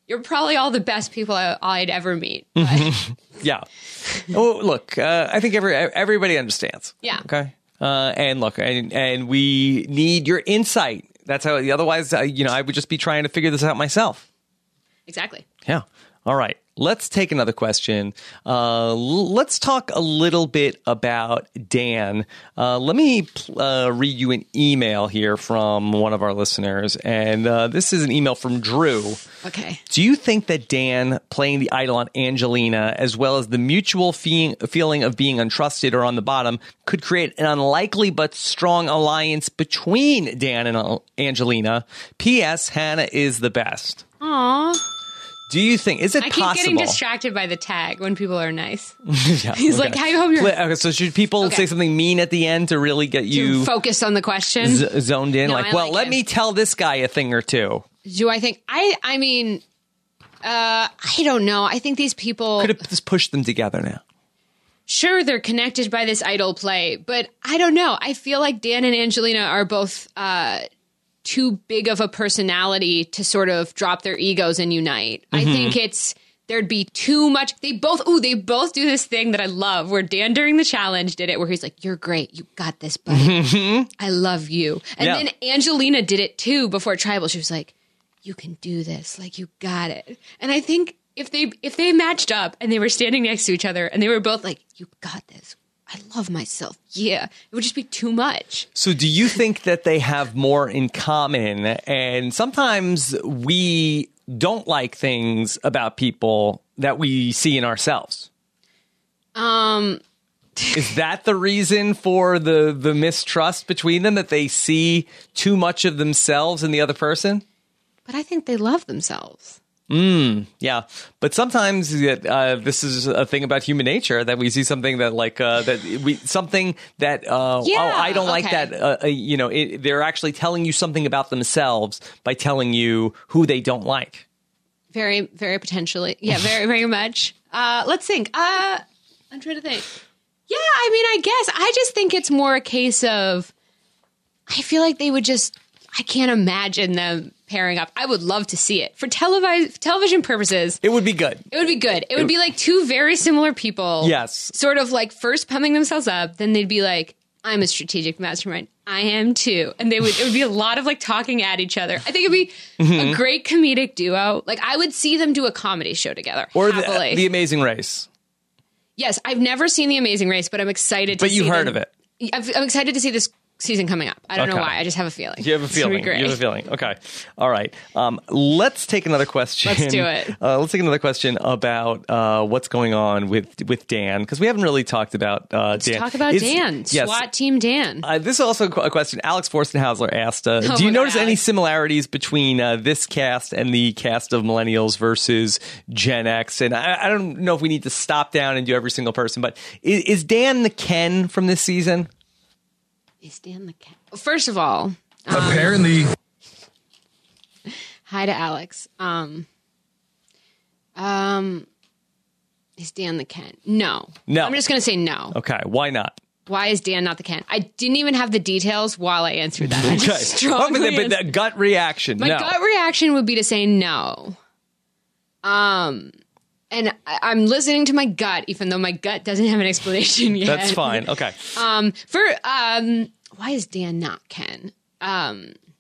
You're probably all the best people I'd ever meet. But. Yeah. Oh, look, I think everybody understands. Yeah. Okay. And look, and we need your insight. That's how. Otherwise, I would just be trying to figure this out myself. Exactly. Yeah. All right. Let's take another question. Let's talk a little bit about Dan. Let me read you an email here from one of our listeners. And this is an email from Drew. Okay. Do you think that Dan playing the idol on Angelina, as well as the mutual feeling of being untrusted or on the bottom, could create an unlikely but strong alliance between Dan and Angelina? P.S. Hannah is the best. Aww. Do you think, is it possible? I keep getting distracted by the tag when people are nice. Yeah, He's like, I hope you're... Okay, so should people say something mean at the end to really get you... focused on the question? Zoned in? No, let me tell this guy a thing or two. Do I think... I mean, I don't know. I think these people... Could have just pushed them together now. Sure, they're connected by this idol play, but I don't know. I feel like Dan and Angelina are both... too big of a personality to sort of drop their egos and unite. I think there'd be too much. They both do this thing that I love where Dan during the challenge did it where he's like, you're great. You got this, buddy. I love you. And then Angelina did it too before Tribal. She was like, you can do this. Like, you got it. And I think if they matched up and they were standing next to each other and they were both like, you got this. I love myself. Yeah. It would just be too much. So do you think that they have more in common? And sometimes we don't like things about people that we see in ourselves. Is that the reason for the mistrust between them, that they see too much of themselves in the other person? But I think they love themselves. Yeah, but sometimes this is a thing about human nature that we see something that I don't like that. They're actually telling you something about themselves by telling you who they don't like. Very, very potentially. Yeah, very, very much. Let's think. I'm trying to think. Yeah, I mean, I guess I just think it's more a case of I feel like they would just. I can't imagine them pairing up. I would love to see it. For television purposes. It would be good. It would be good. It would be like two very similar people. Yes. Sort of like first pumping themselves up. Then they'd be like, I'm a strategic mastermind. I am too. And it would be a lot of like talking at each other. I think it'd be a great comedic duo. Like I would see them do a comedy show together. Or happily. the Amazing Race. Yes. I've never seen The Amazing Race, but I'm excited to see But you've heard of it. I'm excited to see this season coming up. I don't know why. I just have a feeling. You have a feeling. You have a feeling. Okay. All right. Let's take another question. Let's do it. Let's take another question about what's going on with Dan, because we haven't really talked about Dan. Talk about Dan. Yes. SWAT Team Dan. This is also a question Alex Forstenhausler asked. Do you notice any similarities between this cast and the cast of Millennials versus Gen X? And I don't know if we need to stop down and do every single person, but is Dan the Ken from this season? Is Dan the Ken? First of all, apparently. Hi to Alex. Is Dan the Ken? No. I'm just going to say no. Okay. Why not? Why is Dan not the Ken? I didn't even have the details while I answered that. I just strongly but the gut reaction. My gut reaction would be to say no. And I'm listening to my gut, even though my gut doesn't have an explanation yet. That's fine. Okay. Why is Dan not Ken? All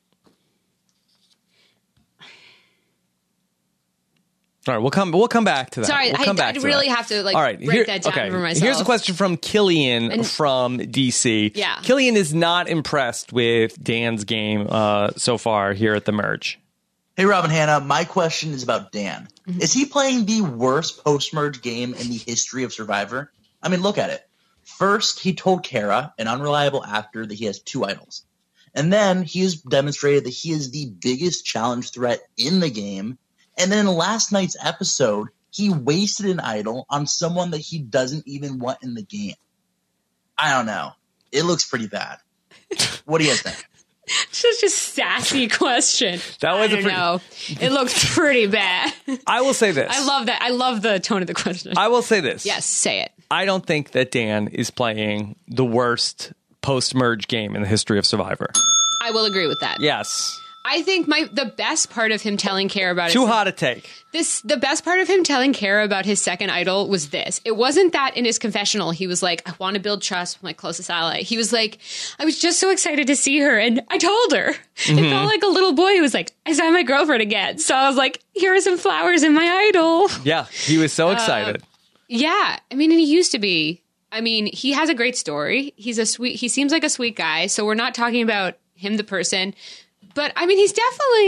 right, we'll come back to that. Sorry, I really have to break that down for myself. Here's a question from Killian from DC. Yeah. Killian is not impressed with Dan's game so far here at the Merge. Hey, Rob and Hannah, my question is about Dan. Mm-hmm. Is he playing the worst post-merge game in the history of Survivor? I mean, look at it. First, he told Kara, an unreliable actor, that he has two idols. And then he has demonstrated that he is the biggest challenge threat in the game. And then in last night's episode, he wasted an idol on someone that he doesn't even want in the game. I don't know. It looks pretty bad. What do you guys think? Such a sassy question. I don't know. It looks pretty bad. I will say this. I love that. I love the tone of the question. I will say this. Yes, say it. I don't think that Dan is playing the worst post-merge game in the history of Survivor. I will agree with that. Yes. I think the best part of him telling Kara about Too hot a take. the best part of him telling Kara about his second idol was this. It wasn't that in his confessional he was like, I want to build trust with my closest ally. He was like, I was just so excited to see her, and I told her. It felt like a little boy who was like, I saw my girlfriend again. So I was like, here are some flowers in my idol. Yeah, he was so excited. Yeah, I mean, and he used to be. I mean, he has a great story. He seems like a sweet guy. So we're not talking about him, the person. But I mean, he's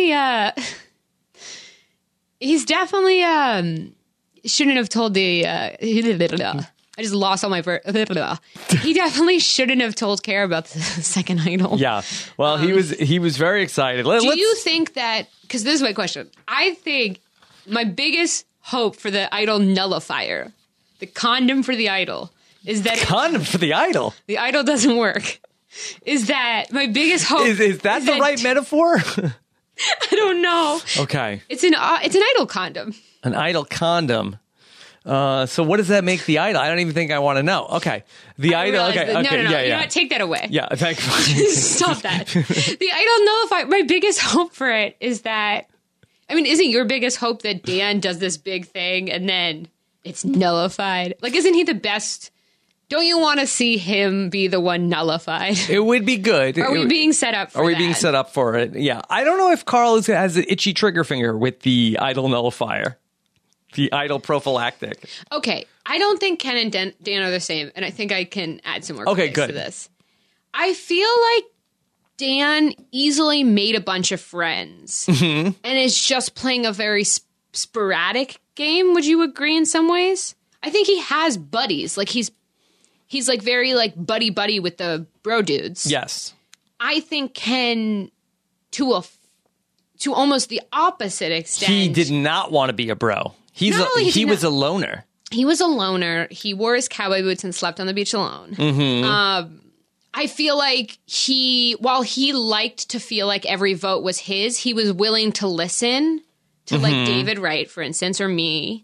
definitely shouldn't have told the. I just lost all my. He definitely shouldn't have told Kara about the second idol. Yeah, well, he was very excited. Do you think that? Because this is my question. I think my biggest hope for the idol nullifier, the condom for the idol, is that condom for the idol. The idol doesn't work. Is that my biggest hope? Is that the right metaphor? I don't know. Okay. It's an idol condom. An idol condom. So what does that make the idol? I don't even think I want to know. Okay. The idol. Okay. No. Yeah, you know what? Take that away. Yeah. Thanks. Stop that. The idol nullifier. My biggest hope for it is that. I mean, isn't your biggest hope that Dan does this big thing and then it's nullified? Like, isn't he the best? Don't you want to see him be the one nullified? It would be good. Are we being set up for Are we that? being set up for it? Yeah. I don't know if Carl has an itchy trigger finger with the idol nullifier. The idol prophylactic. Okay. I don't think Ken and Dan are the same, and I think I can add some more good. to this. I feel like Dan easily made a bunch of friends and is just playing a very sporadic game. Would you agree in some ways? I think he has buddies. Like he's like very like buddy with the bro dudes. Yes. I think Ken to almost the opposite extent. He did not want to be a bro. He was a loner. He was a loner. He wore his cowboy boots and slept on the beach alone. I feel like while he liked to feel like every vote was his, he was willing to listen to like David Wright, for instance, or me.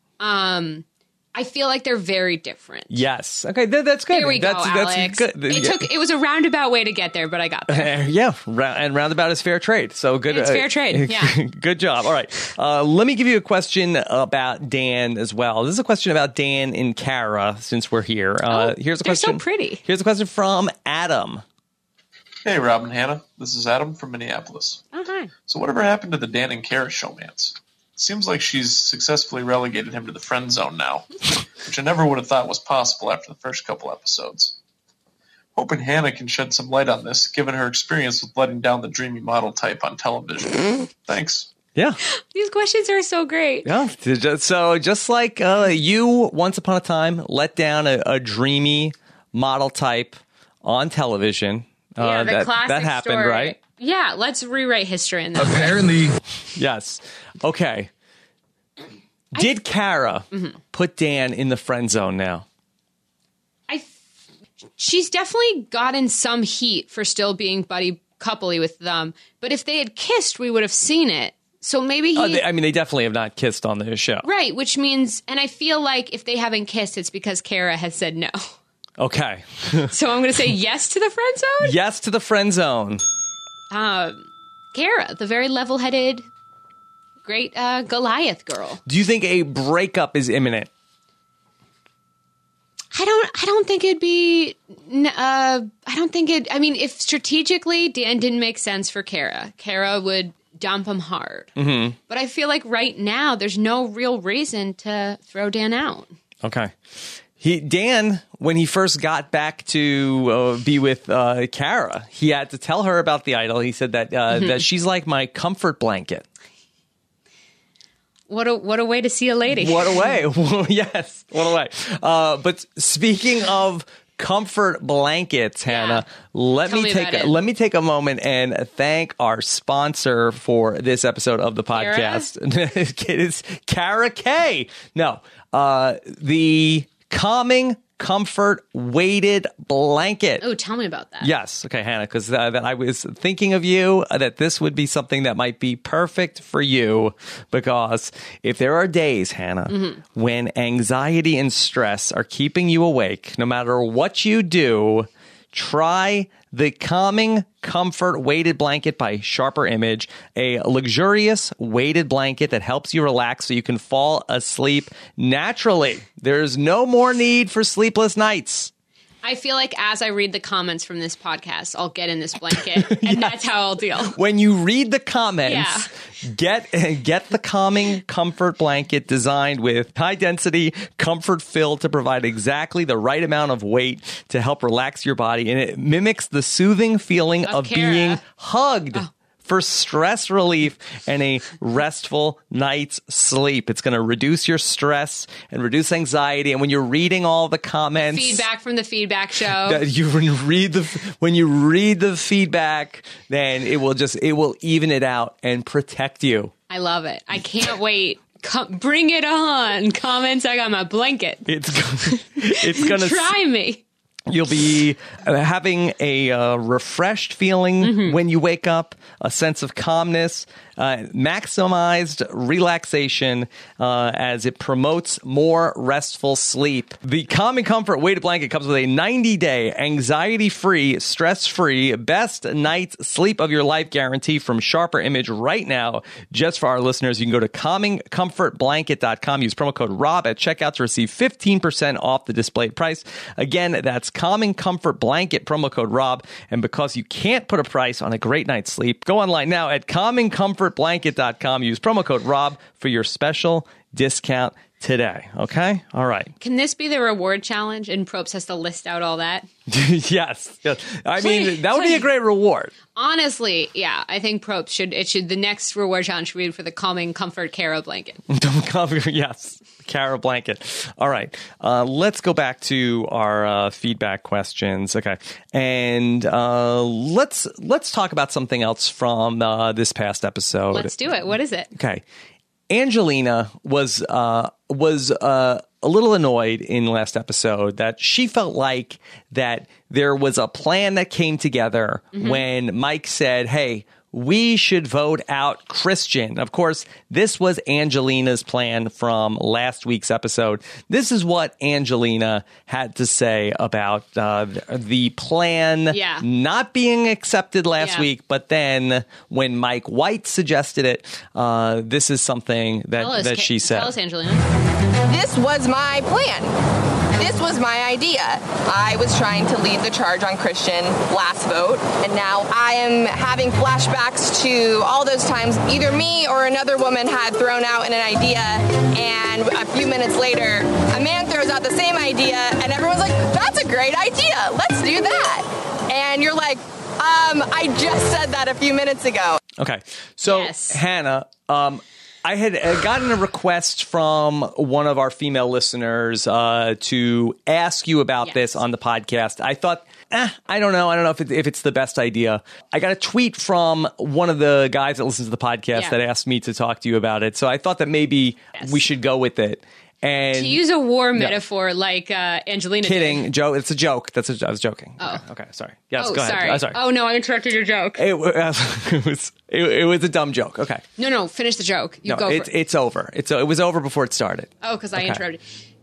I feel like they're very different. Yes. Okay, that's good. There we go, Alex. That's good. It was a roundabout way to get there, but I got there. Yeah, and roundabout is fair trade. So good. It's fair trade, yeah. Good job. All right. Let me give you a question about Dan as well. This is a question about Dan and Kara, since we're here. Here's a question. They're so pretty. Here's a question from Adam. Hey, Rob and Hannah. This is Adam from Minneapolis. Oh, hi. So whatever happened to the Dan and Kara showmance? Seems like she's successfully relegated him to the friend zone now, which I never would have thought was possible after the first couple episodes. Hoping Hannah can shed some light on this, given her experience with letting down the dreamy model type on television. Thanks. Yeah. These questions are so great. Yeah. So just like you once upon a time let down a dreamy model type on television. Yeah, the classic that happened, story. right? Yeah, let's rewrite history in that. Apparently. Yes. Okay. Did Kara put Dan in the friend zone now? She's definitely gotten some heat for still being buddy coupley with them. But if they had kissed, we would have seen it. So maybe they definitely have not kissed on the show. Right, which means, and I feel like if they haven't kissed, it's because Kara has said no. Okay. So I'm going to say yes to the friend zone? Yes to the friend zone. Kara, the very level-headed, great Goliath girl. Do you think a breakup is imminent? I don't think it'd be. I don't think it. I mean, if strategically Dan didn't make sense for Kara would dump him hard. Mm-hmm. But I feel like right now there's no real reason to throw Dan out. Okay. Dan, when he first got back to be with Kara, he had to tell her about the idol. He said that that she's like my comfort blanket. What a way to see a lady. What a way. Yes. What a way. But speaking of comfort blankets, Hannah, let me take a moment and thank our sponsor for this episode of the podcast. It's Kara K. No, the calming comfort weighted blanket. Oh, tell me about that. Yes. Okay, Hannah, because I was thinking of you, that this would be something that might be perfect for you, because if there are days, Hannah, when anxiety and stress are keeping you awake, no matter what you do, try the Calming Comfort Weighted Blanket by Sharper Image, a luxurious weighted blanket that helps you relax so you can fall asleep naturally. There's no more need for sleepless nights. I feel like as I read the comments from this podcast, I'll get in this blanket, and that's how I'll deal. When you read the comments, get the Calming Comfort Blanket designed with high-density comfort fill to provide exactly the right amount of weight to help relax your body, and it mimics the soothing feeling of being hugged. For stress relief and a restful night's sleep. It's going to reduce your stress and reduce anxiety. And when you're reading all the comments, feedback from the feedback show, when you read the feedback, then it will even it out and protect you. I love it. I can't wait. Bring it on. Comments. I got my blanket. It's gonna try me. You'll be having a refreshed feeling when you wake up, a sense of calmness, maximized relaxation as it promotes more restful sleep. The Calming Comfort Weighted Blanket comes with a 90-day, anxiety-free, stress-free, best night's sleep of your life guarantee from Sharper Image right now. Just for our listeners, you can go to calmingcomfortblanket.com. Use promo code ROB at checkout to receive 15% off the displayed price. Again, that's Calming Comfort Blanket, promo code ROB. And because you can't put a price on a great night's sleep, go online now at calmingcomfortblanket.com. Use promo code ROB for your special discount today. Okay? All right. Can this be the reward challenge and Probst has to list out all that? Yes. I mean, that would be a great reward. Honestly, yeah. I think Probst should the next reward challenge should be for the Calming Comfort Cara blanket. Yes. Cara blanket. All right. Let's go back to our feedback questions. Okay. And let's talk about something else from this past episode. Let's do it. What is it? Okay. Angelina was a little annoyed in the last episode that she felt like that there was a plan that came together when Mike said, hey, we should vote out Christian. Of course, this was Angelina's plan from last week's episode. This is what Angelina had to say about the plan not being accepted last week. But then when Mike White suggested it, this is something that she said. Tell us, Angelina. This was my plan. This was my idea. I was trying to lead the charge on Christian last vote, and now I am having flashbacks to all those times either me or another woman had thrown out an idea, and a few minutes later, a man throws out the same idea, and everyone's like, that's a great idea. Let's do that. And you're like, I just said that a few minutes ago. Okay. So, Hannah, I had gotten a request from one of our female listeners to ask you about this on the podcast. I thought, I don't know. I don't know if it's the best idea. I got a tweet from one of the guys that listens to the podcast that asked me to talk to you about it. So I thought that maybe we should go with it. And to use a war metaphor like Angelina kidding, did. Joe. It's a joke. I was joking. Oh. Okay. Sorry. Yes, go ahead. Sorry. Sorry. Oh, no, I interrupted your joke. It was a dumb joke. Okay. No, finish the joke. Go for it. It's over. It was over before it started. Oh, because I interrupted.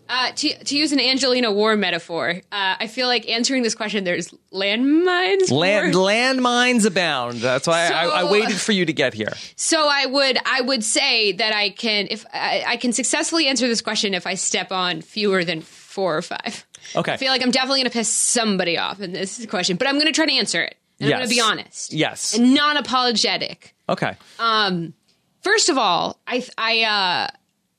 To use an Angelina war metaphor, I feel like answering this question, there's landmines. Landmines abound. That's why I waited for you to get here. So I would say that I can successfully answer this question if I step on fewer than 4 or 5. Okay. I feel like I'm definitely going to piss somebody off in this question, but I'm going to try to answer it. And I'm going to be honest. Yes. And non-apologetic. Okay. First of all, I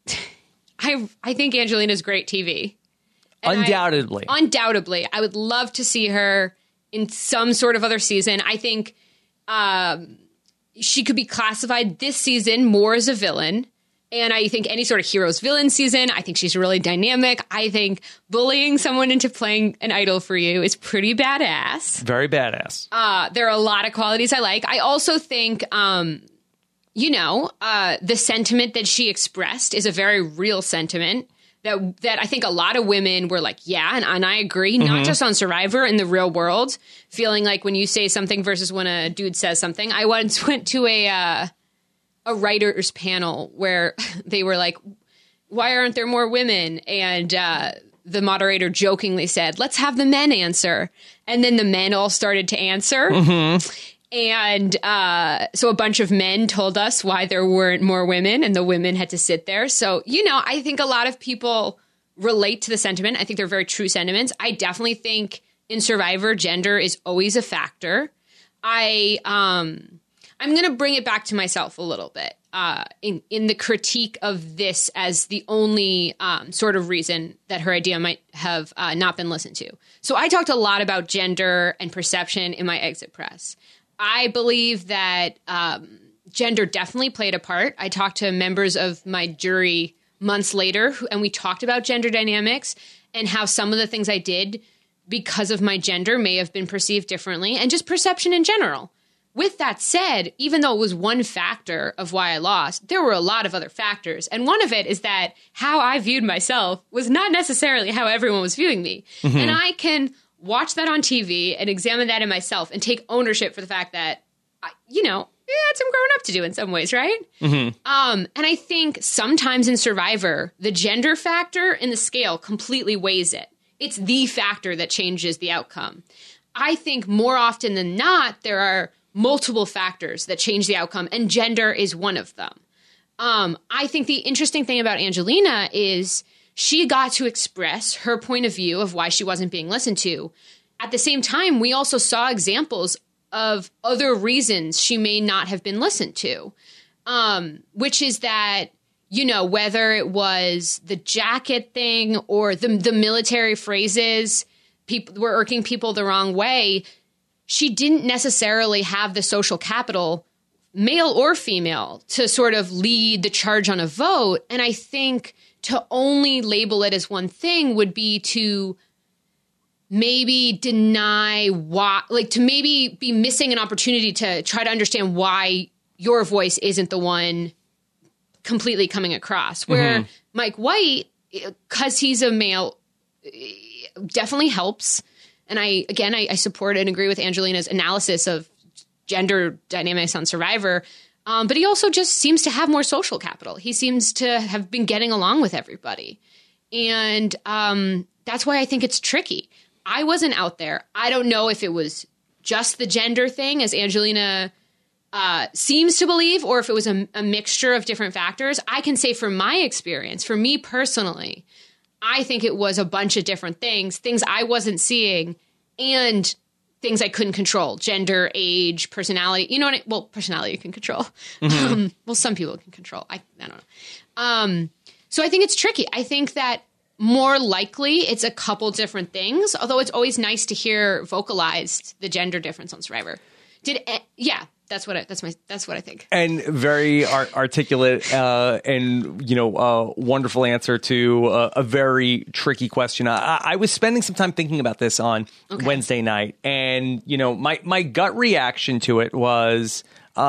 think Angelina's great TV. And Undoubtedly. Undoubtedly. I would love to see her in some sort of other season. I think she could be classified this season more as a villain. And I think any sort of hero's villain season, I think she's really dynamic. I think bullying someone into playing an idol for you is pretty badass. Very badass. There are a lot of qualities I like. I also think... the sentiment that she expressed is a very real sentiment that I think a lot of women were like, yeah, and I agree, not just on Survivor, in the real world, feeling like when you say something versus when a dude says something. I once went to a writer's panel where they were like, why aren't there more women? And the moderator jokingly said, let's have the men answer. And then the men all started to answer. And so a bunch of men told us why there weren't more women, and the women had to sit there. So, I think a lot of people relate to the sentiment. I think they're very true sentiments. I definitely think in Survivor, gender is always a factor. I'm going to bring it back to myself a little bit in the critique of this as the only sort of reason that her idea might have not been listened to. So I talked a lot about gender and perception in my exit press. I believe that gender definitely played a part. I talked to members of my jury months later, and we talked about gender dynamics and how some of the things I did because of my gender may have been perceived differently, and just perception in general. With that said, even though it was one factor of why I lost, there were a lot of other factors. And one of it is that how I viewed myself was not necessarily how everyone was viewing me. And I can watch that on TV and examine that in myself and take ownership for the fact that, I had some growing up to do in some ways, right? And I think sometimes in Survivor, the gender factor in the scale completely weighs it. It's the factor that changes the outcome. I think more often than not, there are multiple factors that change the outcome, and gender is one of them. I think the interesting thing about Angelina is she got to express her point of view of why she wasn't being listened to. At the same time, we also saw examples of other reasons she may not have been listened to, which is that, whether it was the jacket thing or the military phrases, people were irking people the wrong way. She didn't necessarily have the social capital, male or female, to sort of lead the charge on a vote. And I think to only label it as one thing would be to maybe deny why, to maybe be missing an opportunity to try to understand why your voice isn't the one completely coming across. Where Mike White, because he's a male, definitely helps. And I support and agree with Angelina's analysis of gender dynamics on Survivor. But he also just seems to have more social capital. He seems to have been getting along with everybody. And that's why I think it's tricky. I wasn't out there. I don't know if it was just the gender thing, as Angelina seems to believe, or if it was a mixture of different factors. I can say from my experience, for me personally, I think it was a bunch of different things I wasn't seeing, and things I couldn't control: gender, age, personality. Personality you can control. Some people can control. I don't know. So I think it's tricky. I think that more likely it's a couple different things, although it's always nice to hear vocalized the gender difference on Survivor. That's what I think. And very articulate and wonderful answer to a very tricky question. I was spending some time thinking about this on Wednesday night, and my gut reaction to it was,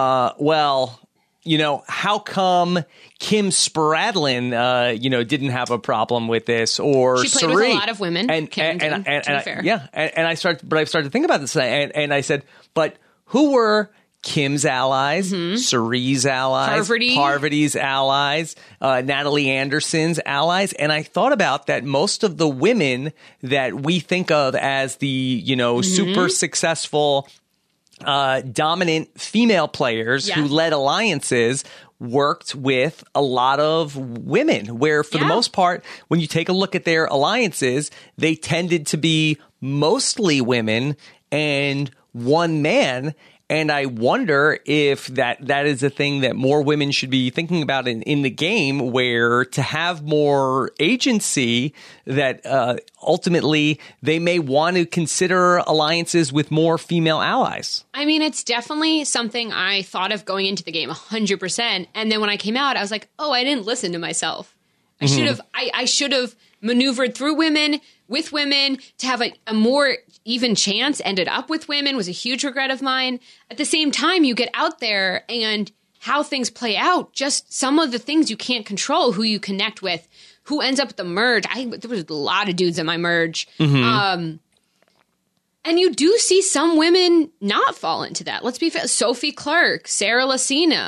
how come Kim Spradlin, didn't have a problem with this, or she played with a lot of women, and fair. Yeah, and I started to think about this, and I said, but who were Kim's allies, Cirie's allies, Parvati's allies, Natalie Anderson's allies. And I thought about that most of the women that we think of as the, super successful, dominant female players who led alliances worked with a lot of women, where for the most part, when you take a look at their alliances, they tended to be mostly women and one man. And I wonder if that is a thing that more women should be thinking about in the game, where to have more agency, that ultimately they may want to consider alliances with more female allies. I mean, it's definitely something I thought of going into the game 100%. And then when I came out, I was like, oh, I didn't listen to myself. I should have maneuvered through women, with women, to have a more even chance, ended up with women, was a huge regret of mine. At the same time, you get out there and how things play out, just some of the things you can't control, who you connect with, who ends up at the merge. There was a lot of dudes at my merge. And you do see some women not fall into that. Let's be fair. Sophie Clark, Sarah Lacina,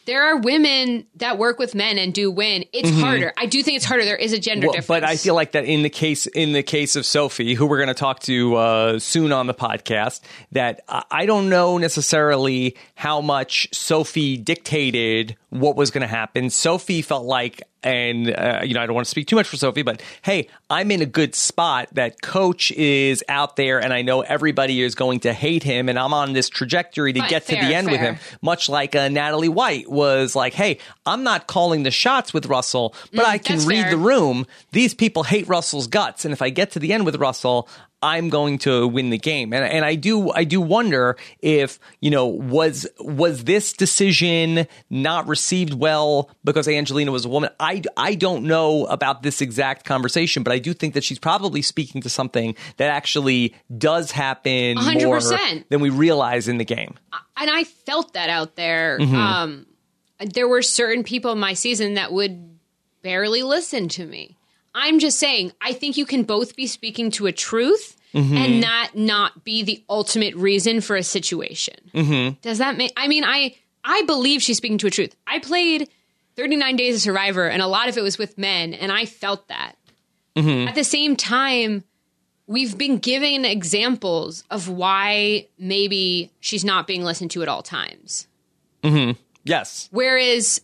there are women that work with men and do win. It's harder. I do think it's harder. There is a gender difference. But I feel like that in the case of Sophie, who we're going to talk to soon on the podcast, that I don't know necessarily how much Sophie dictated what was going to happen. Sophie felt like, and I don't want to speak too much for Sophie, but hey, I'm in a good spot that Coach is out there and I know everybody is going to hate him and I'm on this trajectory to get to the end with him. Much like Natalie White was like, hey, I'm not calling the shots with Russell, but I can read the room. These people hate Russell's guts. And if I get to the end with Russell, I'm going to win the game. And I do wonder if, was this decision not received well because Angelina was a woman? I don't know about this exact conversation, but I do think that she's probably speaking to something that actually does happen 100%. More than we realize in the game. And I felt that out there. There were certain people in my season that would barely listen to me. I'm just saying, I think you can both be speaking to a truth and that not be the ultimate reason for a situation. Does that make... I mean, I believe she's speaking to a truth. I played 39 Days of Survivor, and a lot of it was with men, and I felt that. At the same time, we've been given examples of why maybe she's not being listened to at all times. Yes. Whereas,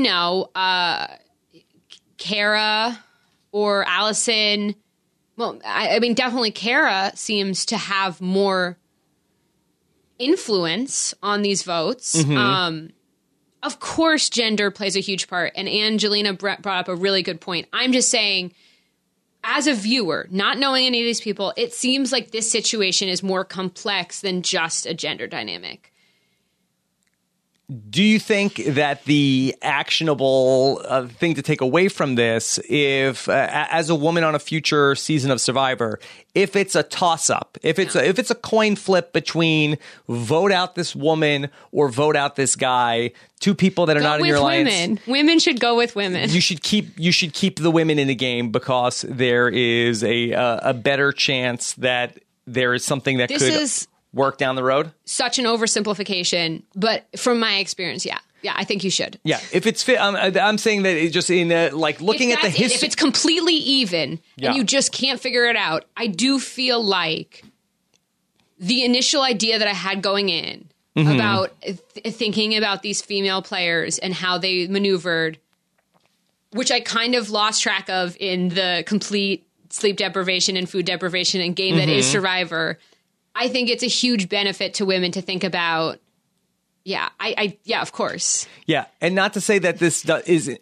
Kara... or Allison, well, I mean, definitely Kara seems to have more influence on these votes. Of course, gender plays a huge part, and Angelina brought up a really good point. I'm just saying, as a viewer, not knowing any of these people, it seems like this situation is more complex than just a gender dynamic. Do you think that the actionable thing to take away from this, if as a woman on a future season of Survivor, if it's a toss-up, if it's a coin flip between vote out this woman or vote out this guy, two people that are not in your alliance, women should go with women. You should keep the women in the game because there is a better chance that there is something that work down the road? Such an oversimplification, but from my experience, yeah, I think you should. Yeah, if it's fit, I'm saying that it just in looking at the history. If it's completely even and you just can't figure it out, I do feel like the initial idea that I had going in about thinking about these female players and how they maneuvered, which I kind of lost track of in the complete sleep deprivation and food deprivation and game that is Survivor. I think it's a huge benefit to women to think about. Yeah, of course. Yeah, and not to say that this is,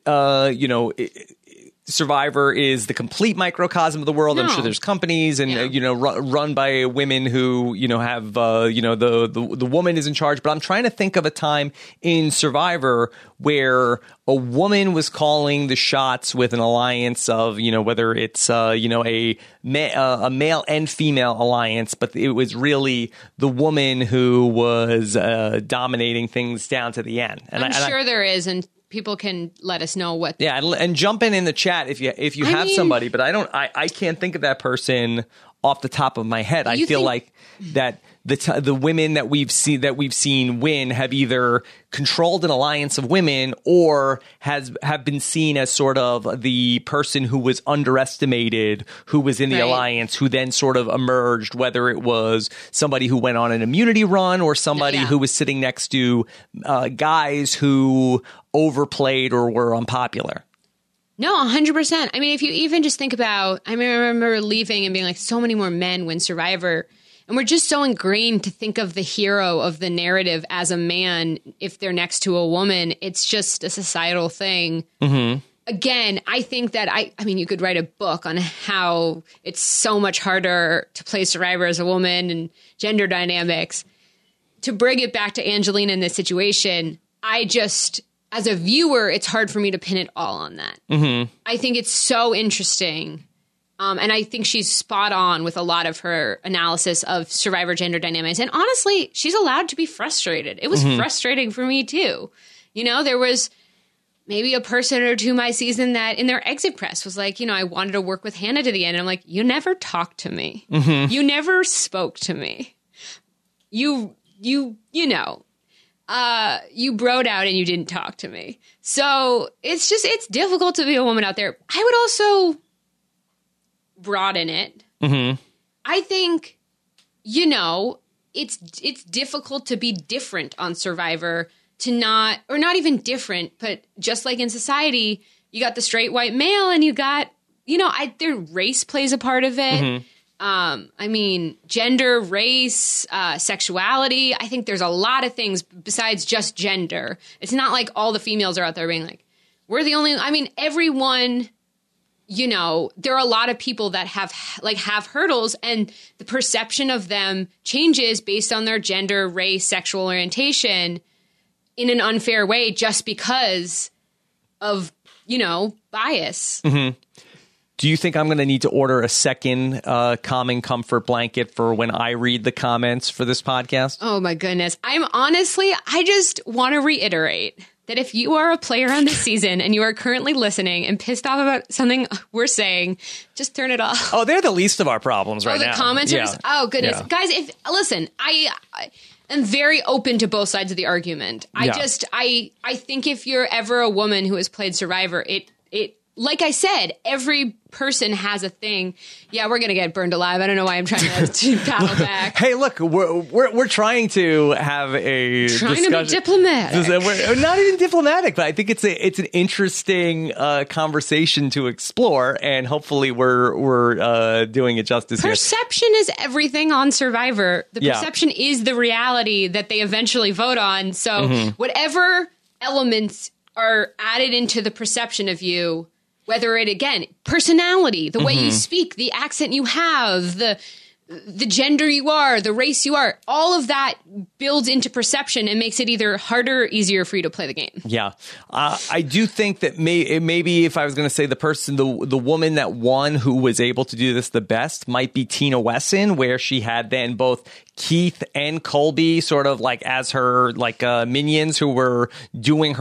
Survivor is the complete microcosm of the world. No. I'm sure there's companies and run by women who have the woman is in charge. But I'm trying to think of a time in Survivor where a woman was calling the shots with an alliance of whether it's a male and female alliance, but it was really the woman who was dominating things down to the end. And I'm sure there is, and people can let us know what. Yeah, and jump in the chat if you have somebody, but I can't think of that person off the top of my head. I feel like that the women that we've seen win have either controlled an alliance of women or have been seen as sort of the person who was underestimated, who was in the alliance, who then sort of emerged, whether it was somebody who went on an immunity run or somebody who was sitting next to guys who overplayed or were unpopular. No, 100%. I mean, if you even just think about, I remember leaving and being like, so many more men win Survivor. And we're just so ingrained to think of the hero of the narrative as a man if they're next to a woman. It's just a societal thing. Again, I think that I mean, you could write a book on how it's so much harder to play Survivor as a woman and gender dynamics. To bring it back to Angelina in this situation, as a viewer, it's hard for me to pin it all on that. I think it's so interesting. And I think she's spot on with a lot of her analysis of Survivor gender dynamics. And honestly, she's allowed to be frustrated. It was frustrating for me too. There was maybe a person or two my season that in their exit press was like, I wanted to work with Hannah to the end. And I'm like, you never talked to me. You never spoke to me. you broed out and you didn't talk to me. So it's difficult to be a woman out there. I would also broaden it. Mm-hmm. I think, it's difficult to be different on Survivor, not even different, but just like in society, you got the straight white male and you got, their race plays a part of it. Mm-hmm. Gender, race, sexuality. I think there's a lot of things besides just gender. It's not like all the females are out there being like, we're the only, everyone, there are a lot of people that have hurdles, and the perception of them changes based on their gender, race, sexual orientation in an unfair way just because of, bias. Mm-hmm. Do you think I'm going to need to order a second calming comfort blanket for when I read the comments for this podcast? Oh, my goodness. I just want to reiterate that if you are a player on this season and you are currently listening and pissed off about something we're saying, just turn it off. Oh, they're the least of our problems right now. The commenters? Yeah. Oh, goodness. Yeah. Guys, I am very open to both sides of the argument. I think if you're ever a woman who has played Survivor, it like I said, every person has a thing. Yeah, we're gonna get burned alive. I don't know why I'm trying to paddle back. Hey, look, we're trying to have a discussion. To be diplomatic. We're not even diplomatic, but I think it's an interesting conversation to explore, and hopefully we're doing it justice. Perception is everything on Survivor. The perception is the reality that they eventually vote on. So whatever elements are added into the perception of you, whether it, again, personality, the way you speak, the accent you have, the gender you are, the race you are, all of that builds into perception and makes it either harder or easier for you to play the game. Yeah. I do think that maybe if I was going to say the woman that won who was able to do this the best might be Tina Wesson, where she had then both Keith and Colby sort of like as her minions who were doing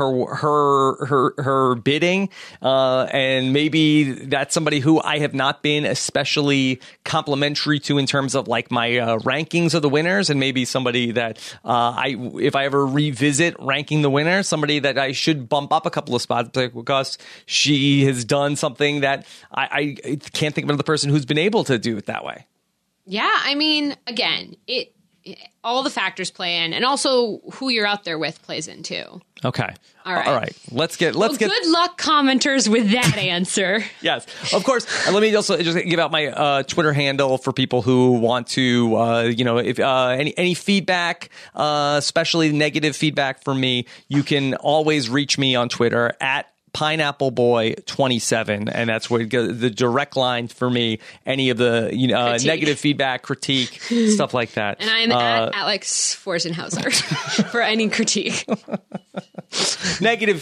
her bidding, and maybe that's somebody who I have not been especially complimentary to in terms of like my rankings of the winners, and maybe somebody that if I ever revisit ranking the winners, somebody that I should bump up a couple of spots because she has done something that I can't think of another person who's been able to do it that way. Yeah, again, all the factors play in, and also who you're out there with plays in too. Okay. All right. All right. Let's get. Good luck, commenters, with that answer. Yes, of course. Let me also just give out my Twitter handle for people who want to, if any feedback, especially negative feedback from me, you can always reach me on Twitter at PineappleBoy27, and that's where the direct line for me. Any of the negative feedback, critique, stuff like that. And I'm at Alex Forsenhauser for any critique. Negative.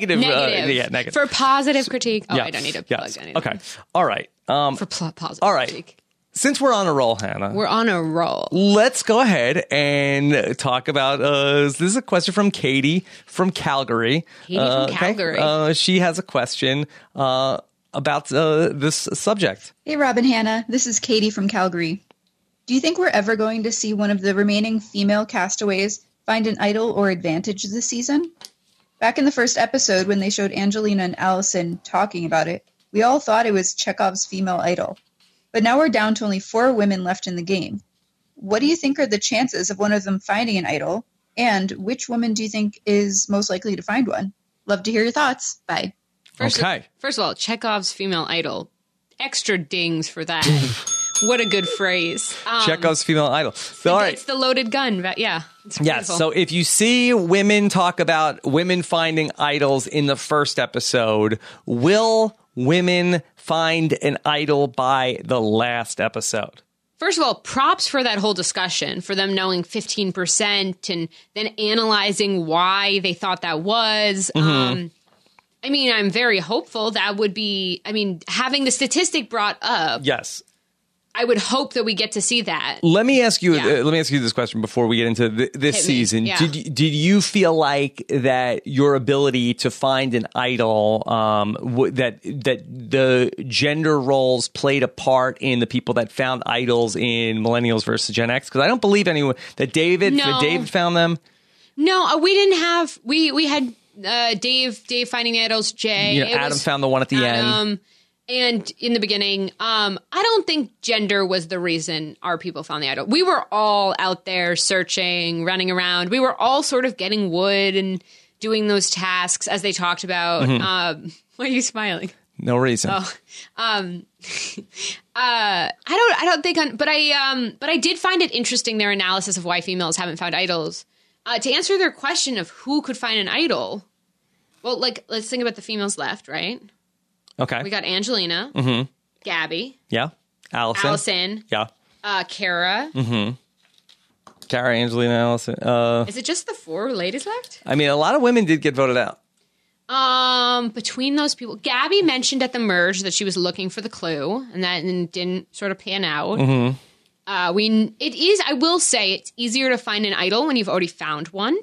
For positive critique. Oh, yeah. I don't need to plug anything. Okay. All right. For positive critique. Since we're on a roll, Hannah. We're on a roll. Let's go ahead and talk about, this is a question from Katie from Calgary. Calgary. She has a question about this subject. Hey, Rob and Hannah. This is Katie from Calgary. Do you think we're ever going to see one of the remaining female castaways find an idol or advantage this season? Back in the first episode, when they showed Angelina and Allison talking about it, we all thought it was Chekhov's female idol. But now we're down to only 4 women left in the game. What do you think are the chances of one of them finding an idol? And which woman do you think is most likely to find one? Love to hear your thoughts. Bye. First of all, Chekhov's female idol. Extra dings for that. What a good phrase. Chekhov's female idol. It's the loaded gun. Yeah. Yes. So if you see women talk about women finding idols in the first episode, will women find an idol by the last episode? First of all, props for that whole discussion, for them knowing 15% and then analyzing why they thought that was. I'm very hopeful that would be, having the statistic brought up. Yes. I would hope that we get to see that. Let me ask you this question before we get into this season. Yeah. Did you feel like that your ability to find an idol, that the gender roles played a part in the people that found idols in Millennials versus Gen X? Because I don't believe anyone that David found them. No, we didn't have. We had Dave finding the idols. Jay. Adam found the one at the end. And in the beginning, I don't think gender was the reason our people found the idol. We were all out there searching, running around. We were all sort of getting wood and doing those tasks as they talked about. Why are you smiling? No reason. I don't think, but I did find it interesting, their analysis of why females haven't found idols. To answer their question of who could find an idol, well, like, let's think about the females left, right? Okay. We got Angelina, Gabby. Yeah. Allison. Yeah. Kara. Kara, Angelina, Allison. Is it just the 4 ladies left? I mean, a lot of women did get voted out. Between those people, Gabby mentioned at the merge that she was looking for the clue, and that didn't sort of pan out. I will say, it's easier to find an idol when you've already found one.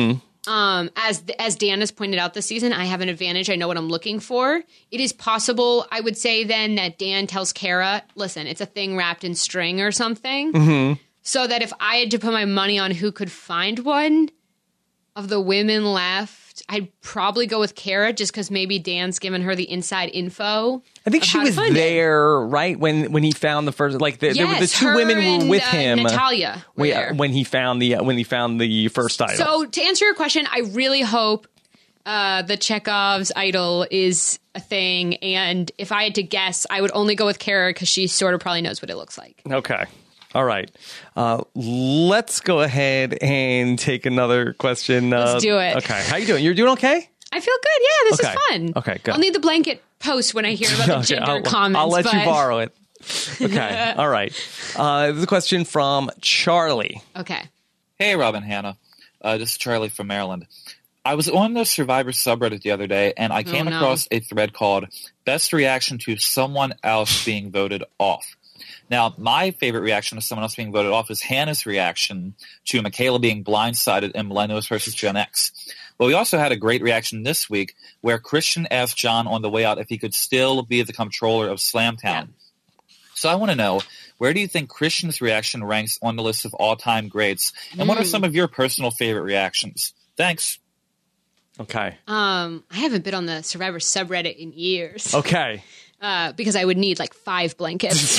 As Dan has pointed out this season, I have an advantage. I know what I'm looking for. It is possible, I would say then, that Dan tells Kara, listen, it's a thing wrapped in string or something. So that if I had to put my money on who could find one of the women left, I'd probably go with Kara, just because maybe Dan's given her the inside info. I think she was there, right, when he found the first. Like there were the 2 women were with him. Natalia, when he found the first idol. So to answer your question, I really hope the Chekhov's idol is a thing, and if I had to guess, I would only go with Kara because she sort of probably knows what it looks like. Okay. All right. Let's go ahead and take another question. Let's do it. Okay. How you doing? You're doing okay? I feel good. Yeah, this is fun. Okay, good. I'll need the blanket post when I hear about the gender comments. I'll let you borrow it. Okay. All right. This is a question from Charlie. Okay. Hey, Rob and Hannah. This is Charlie from Maryland. I was on the Survivor subreddit the other day, and I came across a thread called Best Reaction to Someone Else Being Voted Off. Now, my favorite reaction to someone else being voted off is Hannah's reaction to Michaela being blindsided in Millennials versus Gen X. But we also had a great reaction this week where Christian asked John on the way out if he could still be the comptroller of Slamtown. Yeah. So I want to know, where do you think Christian's reaction ranks on the list of all-time greats? And what are some of your personal favorite reactions? Thanks. Okay. I haven't been on the Survivor subreddit in years. Okay. Because I would need like 5 blankets.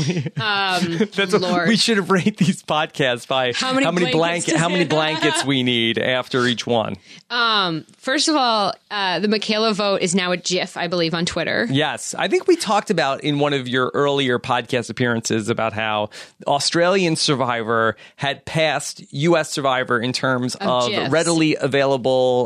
We should rate these podcasts by how many blankets we need after each one. First of all, the Michaela vote is now a GIF, I believe, on Twitter. Yes. I think we talked about in one of your earlier podcast appearances about how Australian Survivor had passed U.S. Survivor in terms of GIFs. Readily available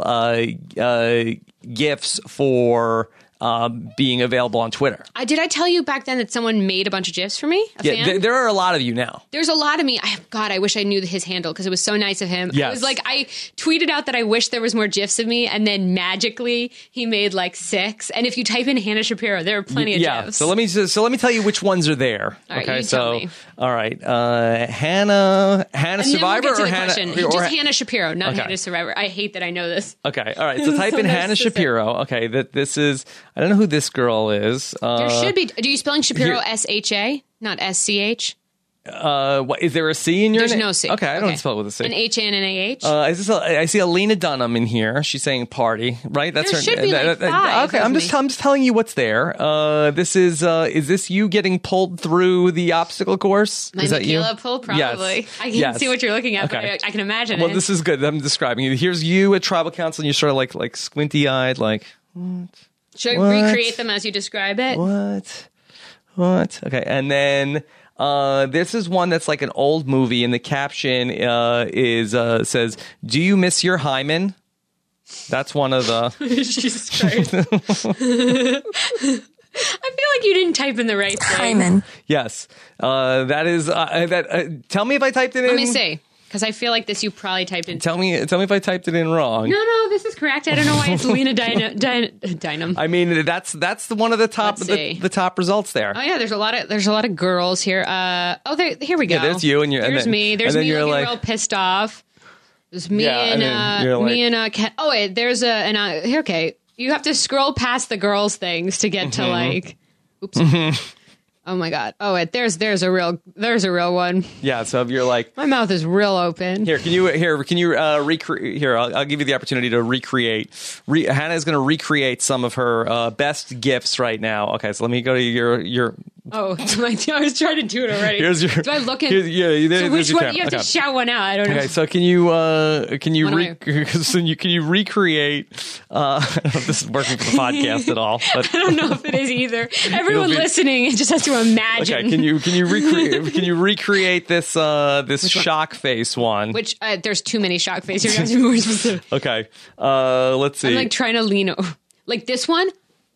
GIFs for being available on Twitter. Did I tell you back then that someone made a bunch of GIFs for me? There are a lot of you now. There's a lot of me. I wish I knew his handle because it was so nice of him. Yes. It was like I tweeted out that I wish there was more GIFs of me, and then magically he made like 6. And if you type in Hannah Shapiro, there are plenty of GIFs. So let me tell you which ones are there. All right, okay, tell me. All right, Hannah Survivor or Hannah? Just Hannah Shapiro, not Hannah Survivor. I hate that I know this. Okay, all right. So type in Hannah Shapiro. Okay, this is. I don't know who this girl is. There should be. Do you spelling Shapiro SHA, not SCH? What is there a C in your name? There's no C. Okay, I don't spell it with a C. An H and an AH. I see Alina Dunham in here. She's saying party, right? That's there her. Should be like 5 okay, I'm just telling you what's there. This is this you getting pulled through the obstacle course? My is that Michaela you? pull, probably. Yes. I can't see what you're looking at, okay. but I can imagine well, it. This is good. I'm describing you. Here's you at tribal council, and you're sort of like squinty eyed, like what? Should I recreate them as you describe it? What? Okay, and then this is one that's like an old movie, and the caption says, "Do you miss your hymen?" That's one of the. Jesus Christ! I feel like you didn't type in the right thing. Hymen. Yes, that is that. Tell me if I typed it in. Let me see. Because I feel like this you probably typed in. Tell me if I typed it in wrong. No, this is correct. I don't know why it's Lena Dynam. I mean, that's the one of the top the top results there. Oh yeah, there's a lot of girls here. Here we go. Yeah, there's you and there's me. There's me looking real pissed off. There's me and Ken. Oh wait, there's okay. You have to scroll past the girls things to get to like. Oops. Oh my God! Oh, there's a real one. Yeah. So if you're like, my mouth is real open. Can you recreate? Here, I'll give you the opportunity to recreate. Hannah is going to recreate some of her best gifts right now. Okay, so let me go to your. Oh, I was trying to do it already. Here's your. Do I look at? So which one? You have to shout one out. I don't know. Okay, so can you recreate? I don't know if this is working for the podcast at all, but I don't know if it is either. Everyone listening just has to imagine. Okay, can you recreate this shock face one? Which there's too many shock faces. You have to be more specific. Okay, let's see. I'm like trying to lean over. Like this one.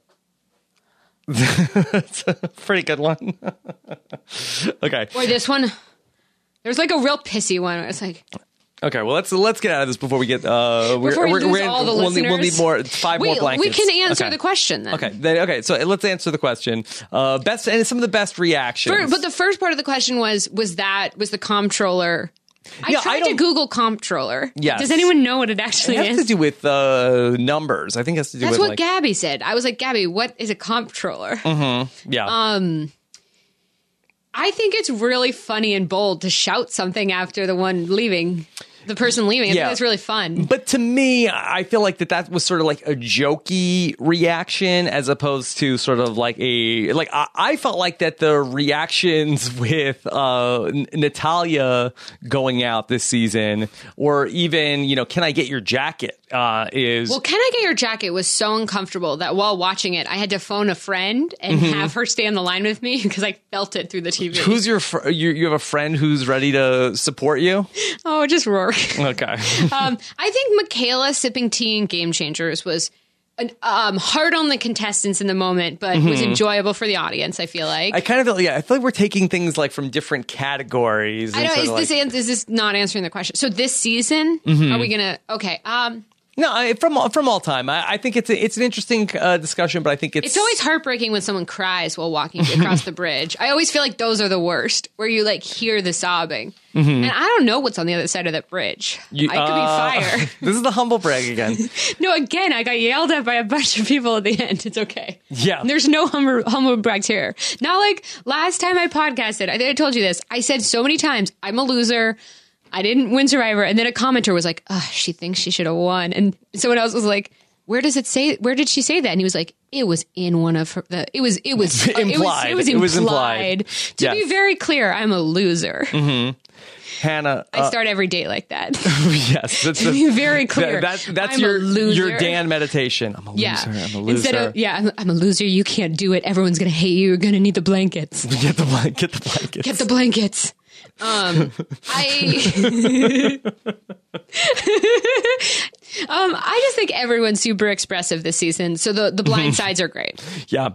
That's a pretty good one. Okay. Or this one. There's like a real pissy one. It's like. Okay, well let's get out of this before we get. Before we lose all the listeners. We'll need more more blankets. We can answer the question then. Okay. So let's answer the question. Best and some of the best reactions. But the first part of the question was the comptroller. I tried to Google comptroller. Yes. Does anyone know what it actually is? It has to do with numbers. I think it has to do with. That's what Gabby said. I was like, Gabby, what is a comptroller? Mm-hmm. Yeah. I think it's really funny and bold to shout something after the one leaving. The person leaving. I think that's really fun. But to me, I feel like that was sort of like a jokey reaction as opposed to sort of like I felt like that the reactions with Natalia going out this season, or even, can I get your jacket is... Well, Can I Get Your Jacket was so uncomfortable that while watching it, I had to phone a friend and have her stay on the line with me because I felt it through the TV. Who's you have a friend who's ready to support you? Oh, just Rourke. Okay. I think Michaela sipping tea in Game Changers was hard on the contestants in the moment, but was enjoyable for the audience, I feel like. I feel like we're taking things like from different categories. I know, is this not answering the question? So this season, are we going to... Okay, no, from all time. I think it's an interesting discussion, but I think it's always heartbreaking when someone cries while walking across the bridge. I always feel like those are the worst, where you hear the sobbing, and I don't know what's on the other side of that bridge. I could be fire. This is the humble brag again. No, again, I got yelled at by a bunch of people at the end. It's okay. Yeah, there's no humble brags here. Not like last time I podcasted. I think I told you this. I said so many times, I'm a loser. I didn't win Survivor. And then a commenter was like, she thinks she should have won. And someone else was like, where did she say that? And he was like, it was in one of her, it was implied. It was implied. To be very clear, I'm a loser. Mm-hmm. Hannah, I start every day like that. Yes, to be very clear. That's your Dan meditation. I'm a loser. I'm a loser. Instead of I'm a loser. You can't do it. Everyone's gonna hate you. You're gonna need the blankets. Get the blankets. Get the blankets. I just think everyone's super expressive this season, so the blind sides are great. Yeah.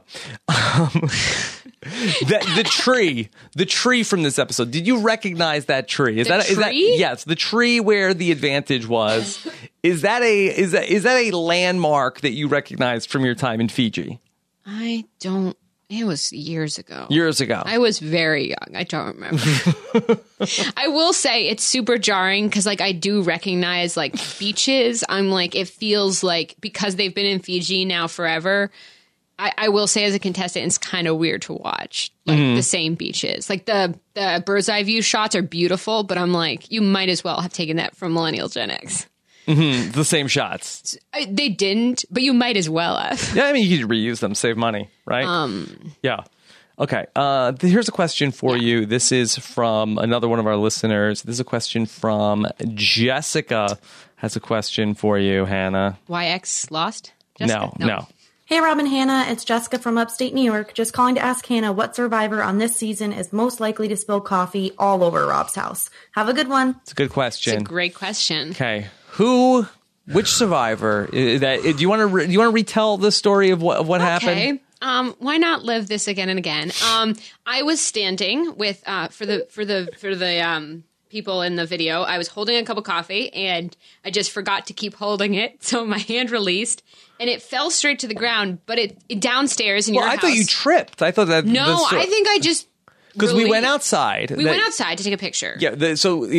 The tree from this episode. Did you recognize that tree? Is that yes, the tree where the advantage was. Is that a landmark that you recognized from your time in Fiji? I don't. It was years ago. I was very young. I don't remember. I will say it's super jarring because I do recognize beaches. I'm it feels like because they've been in Fiji now forever. I will say as a contestant, it's kind of weird to watch the same beaches. The bird's eye view shots are beautiful, but I'm you might as well have taken that from Millennial Gen X. Mm-hmm. The same shots. They didn't, but you might as well have. Yeah, I mean, you could reuse them, save money, right? Yeah. Okay. Here's a question for you. This is from another one of our listeners. This is a question from Jessica. Has a question for you, Hannah. YX lost? Jessica? No. Hey, Rob and Hannah. It's Jessica from upstate New York. Just calling to ask Hannah what Survivor on this season is most likely to spill coffee all over Rob's house. Have a good one. It's a good question. It's a great question. Okay. Which Survivor? Do you want to retell the story of what happened? Why not live this again and again? I was standing with for the people in the video. I was holding a cup of coffee and I just forgot to keep holding it, so my hand released and it fell straight to the ground. But it downstairs in your house. I thought you tripped. I thought that. No, I think I just. because we went outside. We went outside to take a picture. Yeah.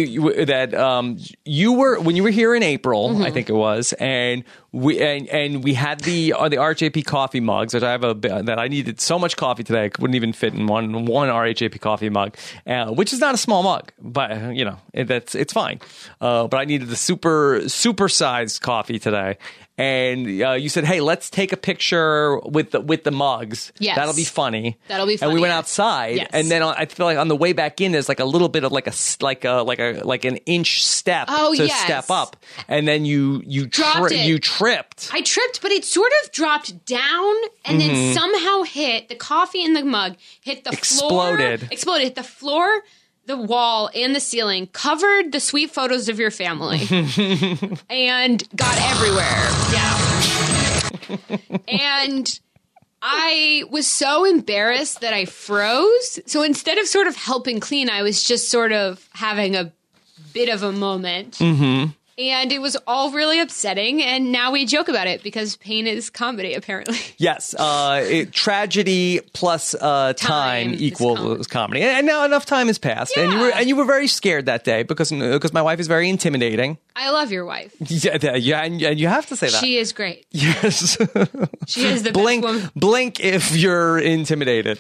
You were when you were here in April, I think it was, and we had the RHAP coffee mugs, which I have that I needed so much coffee today, I wouldn't even fit in one RHAP coffee mug, which is not a small mug, but it's fine. But I needed the super sized coffee today. And you said, "Hey, let's take a picture with the mugs. Yes. That'll be funny. That'll be funny." And we went outside, and then I feel like on the way back in, there's like a little bit of like an inch step step up, and then you tripped. I tripped, but it sort of dropped down, and then somehow hit the coffee in the mug, hit the floor, exploded, hit the floor, the wall, and the ceiling, covered the sweet photos of your family, and got everywhere. Yeah. And I was so embarrassed that I froze. So instead of sort of helping clean, I was just sort of having a bit of a moment. And it was all really upsetting, and now we joke about it because pain is comedy, apparently. Yes, tragedy plus time equals comedy, and now enough time has passed, and you were very scared that day because my wife is very intimidating. I love your wife. Yeah, and you have to say that she is great. Yes, she is the best woman. Blink if you're intimidated.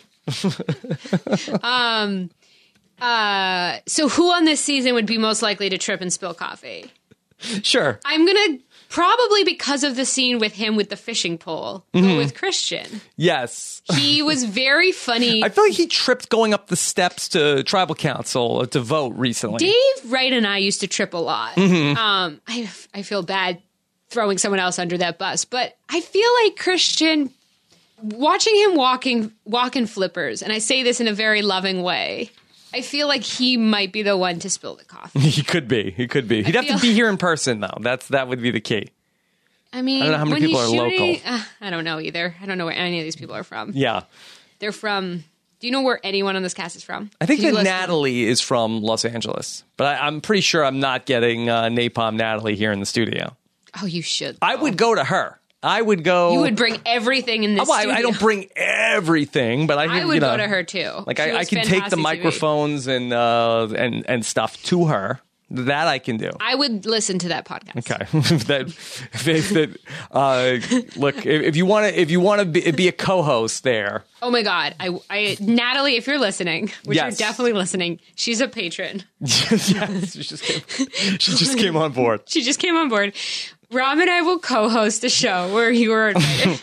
So who on this season would be most likely to trip and spill coffee? Sure. I'm going to probably, because of the scene with him with the fishing pole, go with Christian. Yes. He was very funny. I feel like he tripped going up the steps to tribal council to vote recently. Dave Wright and I used to trip a lot. I feel bad throwing someone else under that bus, but I feel like Christian, watching him walk in flippers, and I say this in a very loving way, I feel like he might be the one to spill the coffee. He could be. He'd have to be here in person, though. That would be the key. I mean, I don't know how many people are local. I don't know either. I don't know where any of these people are from. Yeah. They're from... Do you know where anyone on this cast is from? I think that Natalie is from Los Angeles, but I'm pretty sure I'm not getting Napalm Natalie here in the studio. Oh, you should. Though. I would go to her. I would go. You would bring everything in this studio. I don't bring everything, but I would go to her too. Like I can take the microphones and stuff to her. That I can do. I would listen to that podcast. Okay. Look, if you want to be a co-host there. Oh my God, I Natalie, if you're listening, which you're definitely listening, she's a patron. Yes, she just came on board. She just came on board. Rob and I will co-host a show where you are invited.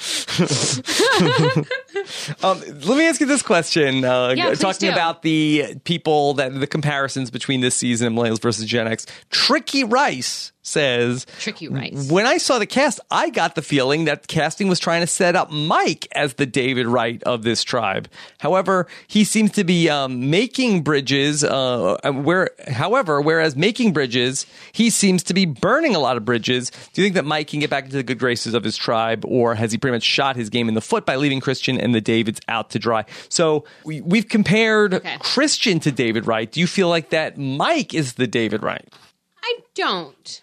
Let me ask you this question. Talking about the people, the comparisons between this season of Millennials versus Gen X. Tricky Rice says, Tricky Rice. When I saw the cast, I got the feeling that casting was trying to set up Mike as the David Wright of this tribe. However, he seems to be making bridges, whereas making bridges, he seems to be burning a lot of bridges. Do you think that Mike can get back into the good graces of his tribe, or has he pretty much shot his game in the foot by leaving Christian and the Davids out to dry? So we've compared Christian to David Wright. Do you feel like that Mike is the David Wright? I don't.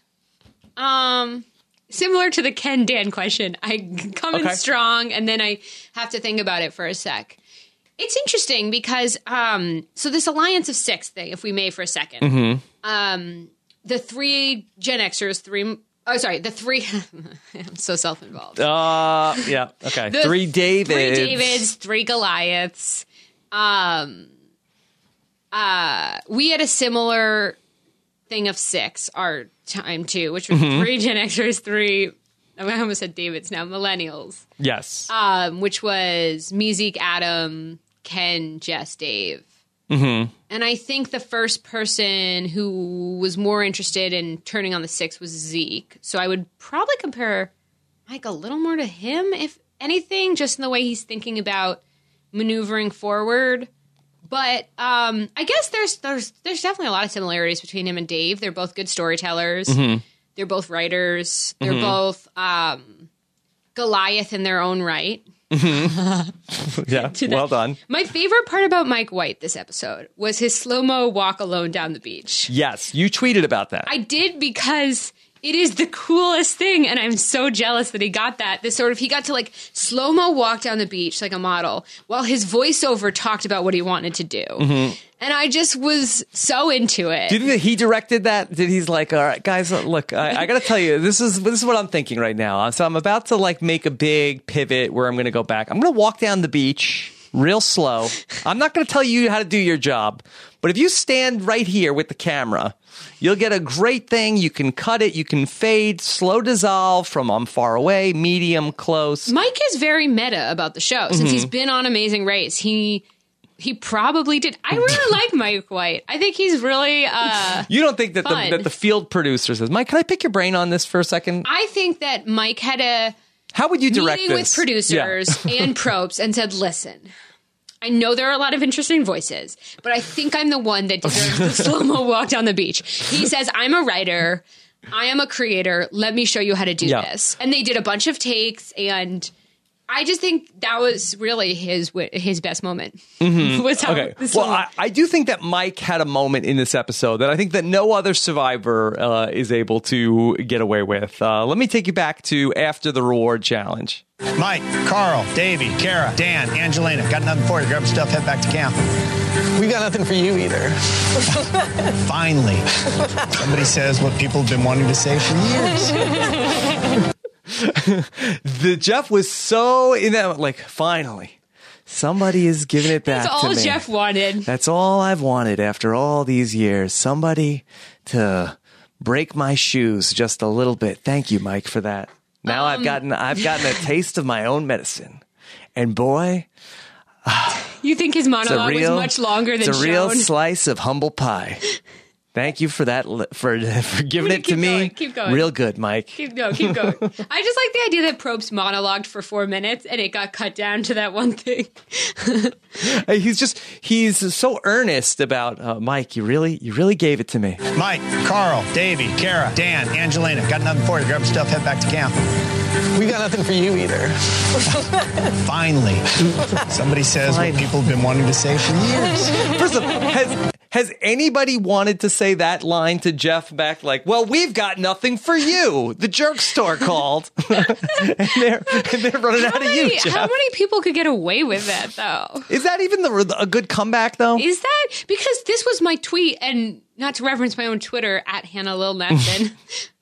Similar to the Ken Dan question, I come in strong and then I have to think about it for a sec. It's interesting because, so this Alliance of Six thing, if we may for a second, the three Gen Xers, the three, I'm so self-involved. Yeah, okay. Three Davids. Three Goliaths. We had a similar thing of six our time too, which was three Gen Xers, I almost said Davids now, millennials. Yes. Which was me, Zeke, Adam, Ken, Jess, Dave. Mm-hmm. And I think the first person who was more interested in turning on the six was Zeke. So I would probably compare Mike a little more to him, if anything, just in the way he's thinking about maneuvering forward. But I guess there's definitely a lot of similarities between him and Dave. They're both good storytellers. They're both writers. They're both Goliath in their own right. Yeah, well done. My favorite part about Mike White this episode was his slow-mo walk alone down the beach. Yes, you tweeted about that. I did, because It is the coolest thing, and I'm so jealous that he got that. He got to like slow-mo walk down the beach like a model while his voiceover talked about what he wanted to do. Mm-hmm. And I just was so into it. Do you think that he directed that? Did he's like, all right, guys, look, I got to tell you, this is what I'm thinking right now. So I'm about to like make a big pivot where I'm going to go back. I'm going to walk down the beach real slow. I'm not going to tell you how to do your job, but if you stand right here with the camera, you'll get a great thing. You can cut it. You can fade, slow dissolve from I'm far away, medium, close. Mike is very meta about the show. Since he's been on Amazing Race, he probably did. I really like Mike White. I think he's really You don't think that the field producer says, Mike, can I pick your brain on this for a second? I think that Mike had a How would you direct meeting this? with producers and Probst and said, listen, I know there are a lot of interesting voices, but I think I'm the one that deserves the slow-mo walk down the beach. He says, I'm a writer. I am a creator. Let me show you how to do this. And they did a bunch of takes, and I just think that was really his best moment. Mm-hmm. Was how Well, I do think that Mike had a moment in this episode that I think that no other survivor is able to get away with. Let me take you back to after the reward challenge. Mike, Carl, Davey, Kara, Dan, Angelina. Got nothing for you. Grab your stuff, head back to camp. We got nothing for you either. Finally. Somebody says what people have been wanting to say for years. Jeff was so in that, like, finally. Somebody is giving it back to me. That's all Jeff wanted. That's all I've wanted after all these years. Somebody to break my shoes just a little bit. Thank you, Mike, for that. Now I've gotten a taste of my own medicine. And boy, you think his monologue was much longer than shown? It's a real slice of humble pie. Thank you for that, for giving it to me. Keep going. Real good, Mike. Keep going. I just like the idea that Probst monologued for 4 minutes and it got cut down to that one thing. He's so earnest about, Mike, you really gave it to me. Mike, Carl, Davey, Kara, Dan, Angelina. Got nothing for you. Grab your stuff, head back to camp. We got nothing for you either. Finally. Somebody says what people have been wanting to say for years. First of all, has anybody wanted to say that line to Jeff back? Like, well, we've got nothing for you. The jerk store called, and they're running out of you, Jeff. How many people could get away with that, though? Is that even a good comeback, though? Is that because this was my tweet, and not to reference my own Twitter at Hannah Lil Nathan,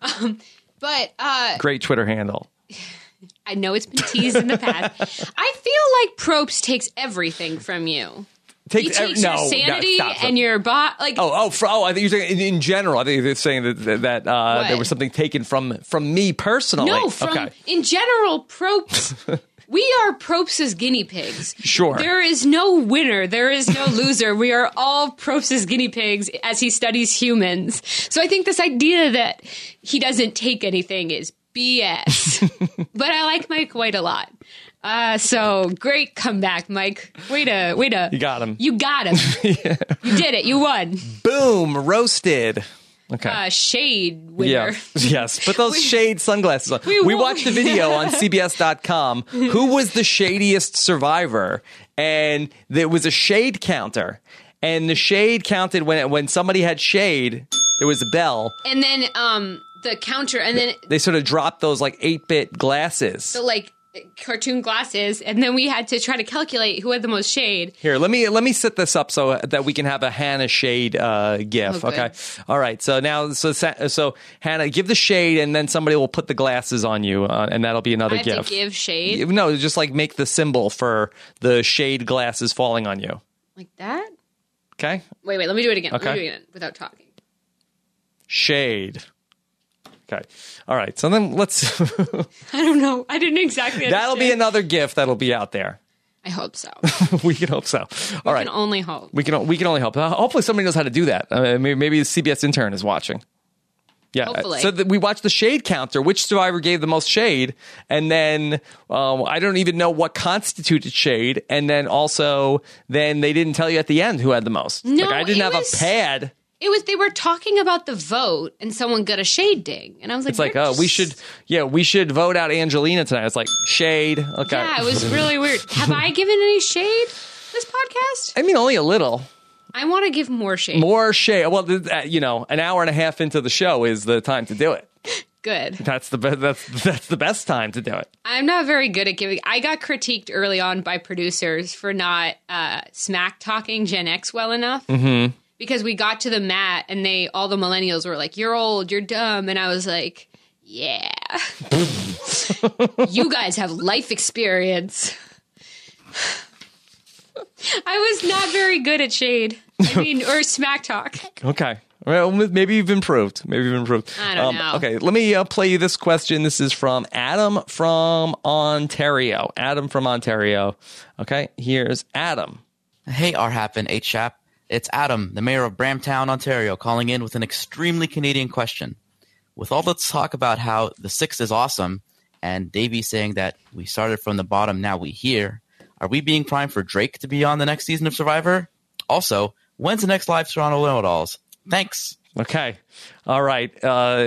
but great Twitter handle. I know it's been teased in the past. I feel like Probst takes everything from you. He takes your sanity and your body. Like, I think you're saying in general. I think they're saying that there was something taken from me personally. No, in general, Probst. We are Probst's guinea pigs. Sure. There is no winner. There is no loser. We are all Probst's guinea pigs as he studies humans. So I think this idea that he doesn't take anything is BS. But I like Mike White a lot. So great comeback, Mike. Way to. You got him. You got him. Yeah. You did it. You won. Boom. Roasted. Okay. Shade winner. Yeah. Yes. Put those shade sunglasses on. We watched the video on CBS.com. Who was the shadiest survivor? And there was a shade counter. And the shade counted when somebody had shade, there was a bell. And then the counter, and then they sort of dropped those like 8-bit glasses. So like cartoon glasses, and then we had to try to calculate who had the most shade. Here, let me set this up so that we can have a Hannah shade gif. Okay, all right. So now, so Hannah, give the shade, and then somebody will put the glasses on you, and that'll be another I have gif. To give shade? No, just like make the symbol for the shade glasses falling on you, like that. Okay. Wait. Let me do it again. Okay. Let me do it again without talking. Shade. Okay. All right. So then let's. I don't know. I didn't exactly understand. That'll be another GIF that'll be out there. I hope so. We can hope so. All right. We can only hope. We can only hope. Hopefully somebody knows how to do that. Maybe the CBS intern is watching. Yeah. Hopefully. So we watched the shade counter. Which survivor gave the most shade? And then I don't even know what constituted shade. And then also, they didn't tell you at the end who had the most. No, I didn't have a pad. They were talking about the vote, and someone got a shade ding, and I was like, it's like, we should vote out Angelina tonight. It's like shade. Okay. Yeah, it was really weird. Have I given any shade this podcast? I mean, only a little. I want to give more shade. More shade. Well, an hour and a half into the show is the time to do it. good. That's the best time to do it. I'm not very good at giving. I got critiqued early on by producers for not smack talking Gen X well enough. Mm-hmm. Because we got to the mat and all the millennials were like, "You're old, you're dumb," and I was like, "Yeah, you guys have life experience." I was not very good at shade. Or smack talk. Okay. Well, maybe you've improved. I don't know. Okay, let me play you this question. This is from Adam from Ontario. Okay, here's Adam. Hey, RHAP and HCHAP. It's Adam, the mayor of Bramptown, Ontario, calling in with an extremely Canadian question. With all the talk about how the Six is awesome, and Davey saying that we started from the bottom, now we here, are we being primed for Drake to be on the next season of Survivor? Also, when's the next live Toronto Know-It-Alls? Thanks. Okay. All right. Are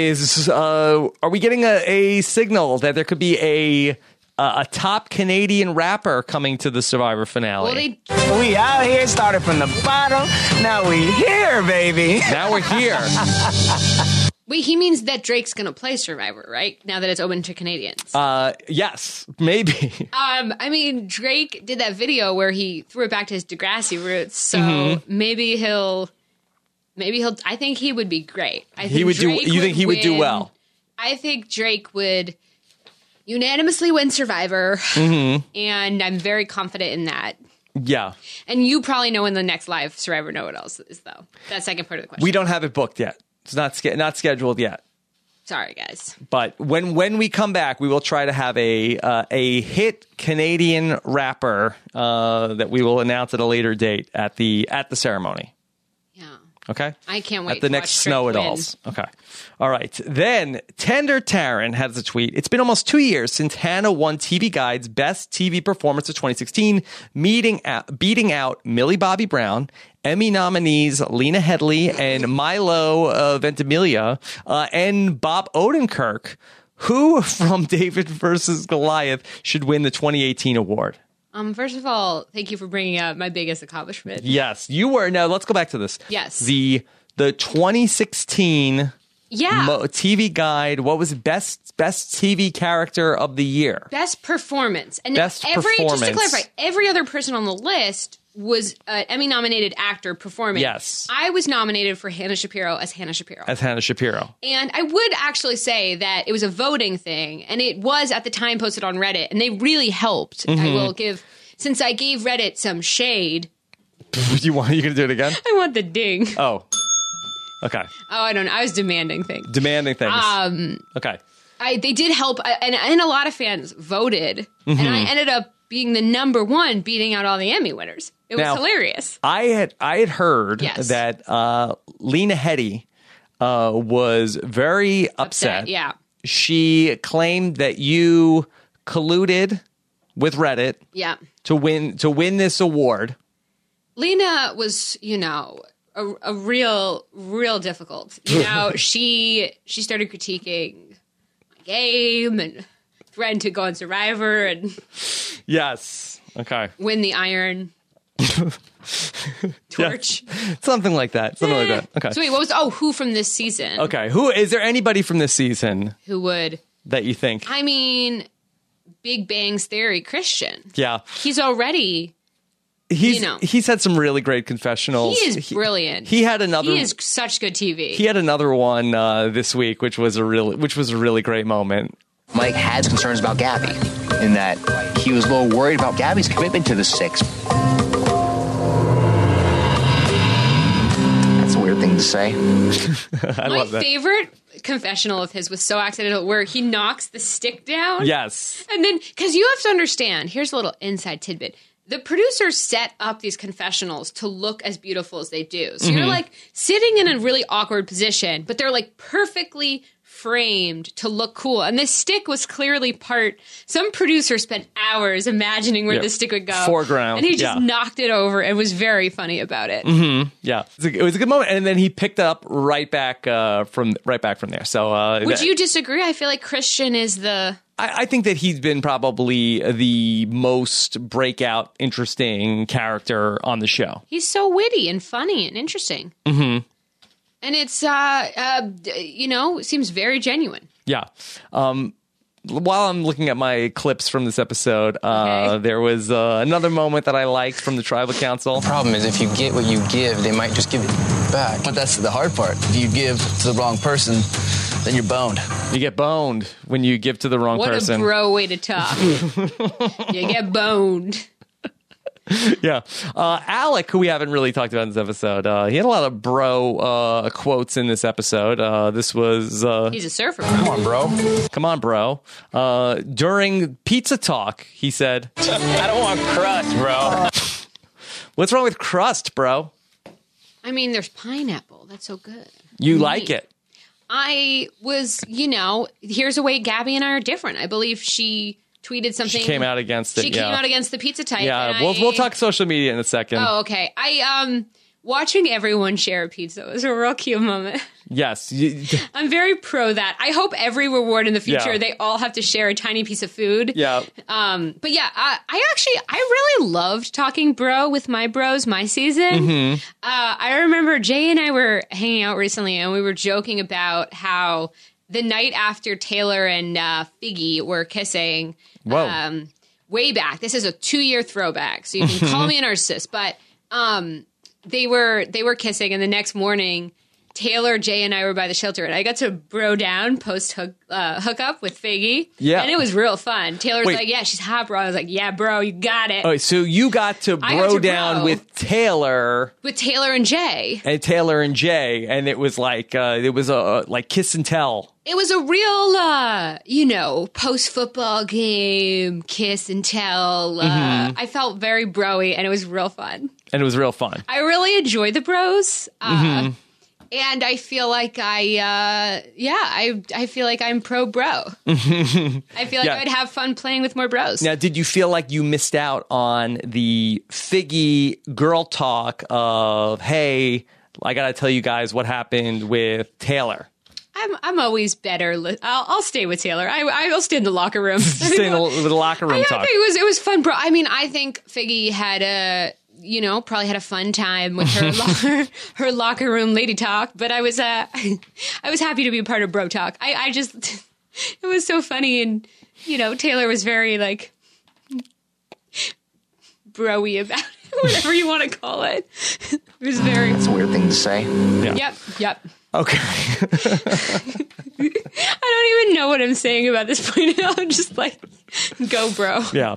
we getting a signal that there could be a top Canadian rapper coming to the Survivor finale? Well, we out here, started from the bottom. Now we here, baby. Now we're here. Wait, he means that Drake's going to play Survivor, right? Now that it's open to Canadians. Yes, maybe. I mean, Drake did that video where he threw it back to his Degrassi roots, so maybe he'll. I think he would be great. He would do. You think he would do well? I think Drake would unanimously win Survivor, and I'm very confident in that. Yeah. And you probably know when the next live Survivor Know-It-Alls is, though. That second part of the question. We don't have it booked yet. It's not scheduled yet. Sorry, guys. But when we come back, we will try to have a hit Canadian rapper that we will announce at a later date at the ceremony. Yeah. Okay. I can't wait. At the next Know-It-Alls. Okay. All right. Then Tender Taryn has a tweet. It's been almost 2 years since Hannah won TV Guide's Best TV Performance of 2016, beating out Millie Bobby Brown, Emmy nominees Lena Headey and Milo Ventimiglia, and Bob Odenkirk, who from David versus Goliath should win the 2018 award. First of all, thank you for bringing up my biggest accomplishment. Yes, you were. Now let's go back to this. Yes. The 2016 TV Guide. What was best TV character of the year? Best performance. And best performance. Just to clarify, every other person on the list was an Emmy-nominated actor performing. Yes. I was nominated for Hannah Shapiro as Hannah Shapiro. And I would actually say that it was a voting thing, and it was at the time posted on Reddit, and they really helped. I will give, since I gave Reddit some shade. You going to do it again? I want the ding. Oh. Okay. Oh, I don't know. I was demanding things. Okay. They did help, and a lot of fans voted, and I ended up being the number one, beating out all the Emmy winners. It was hilarious. I had heard that Lena Headey was very upset. Yeah. She claimed that you colluded with Reddit. Yeah. To win this award. Lena was, a real difficult. She started critiquing my game and threatened to go on Survivor and win the Iron Torch. Yeah. Something like that. Okay. So wait, what was who from this season? Okay. Who is there anybody from this season who would that you think? I mean, Big Bang's Theory Christian. Yeah. He's already He's had some really great confessionals. He is brilliant. He is such good TV. He had another one this week, which was a really great moment. Mike had concerns about Gabby, in that he was a little worried about Gabby's commitment to the Six. That's a weird thing to say. My favorite confessional of his was so accidental, where he knocks the stick down. Yes. And then, because you have to understand, here's a little inside tidbit. The producers set up these confessionals to look as beautiful as they do. So you're like sitting in a really awkward position, but they're like perfectly framed to look cool. And this stick was clearly some producer spent hours imagining where the stick would go. Foreground. And he just knocked it over and was very funny about it. Mm-hmm. Yeah. It was a good moment. And then he picked up right back from there. So would you disagree? I feel like Christian is I think that he's been probably the most breakout, interesting character on the show. He's so witty and funny and interesting. Mm-hmm. And it's, seems very genuine. Yeah. While I'm looking at my clips from this episode, there was another moment that I liked from the tribal council. The problem is if you get what you give, they might just give it back. But that's the hard part. If you give to the wrong person, then you're boned. You get boned when you give to the wrong person. What a bro way to talk. You get boned. Yeah. Alec, who we haven't really talked about in this episode, he had a lot of bro quotes in this episode. This was... He's a surfer. Come on, bro. Come on, bro. During pizza talk, he said... I don't want crust, bro. What's wrong with crust, bro? I mean, there's pineapple. That's so good. You like it. I was, here's a way Gabby and I are different. I believe she... tweeted something. She came out against it. She came out against the pizza type. Yeah, we'll talk social media in a second. Oh, okay. Watching everyone share a pizza was a real cute moment. Yes. I'm very pro that. I hope every reward in the future, they all have to share a tiny piece of food. Yeah. But yeah, I really loved talking bro with my bros my season. Mm-hmm. I remember Jay and I were hanging out recently and we were joking about how the night after Taylor and Figgy were kissing, way back. This is a 2-year throwback, so you can call me a narcissist. But they were kissing, and the next morning, Taylor, Jay, and I were by the shelter, and I got to bro down post hookup with Figgy. Yeah, and it was real fun. Taylor's like, "Yeah, she's hot, bro." I was like, "Yeah, bro, you got it." Oh, so you got to bro down with Taylor, and Jay, and it was like like kiss and tell. It was a real, post-football game, kiss and tell. I felt very bro-y, and it was real fun. And it was real fun. I really enjoy the bros. And I feel like I feel like I'm pro-bro. I feel like I'd have fun playing with more bros. Now, did you feel like you missed out on the Figgy girl talk of, hey, I got to tell you guys what happened with Taylor? I'm always better. I'll stay with Taylor. I will stay in the locker room. Stay in the locker room talk. It was fun, bro. I mean, I think Figgy had probably had a fun time with her locker room lady talk. But I was happy to be a part of bro talk. I just it was so funny, and Taylor was very like bro-y about it, whatever you want to call it. It was very. That's a weird thing to say. Yeah. Yep. Okay. I don't even know what I'm saying about this point now. I'm just like, go, bro. Yeah.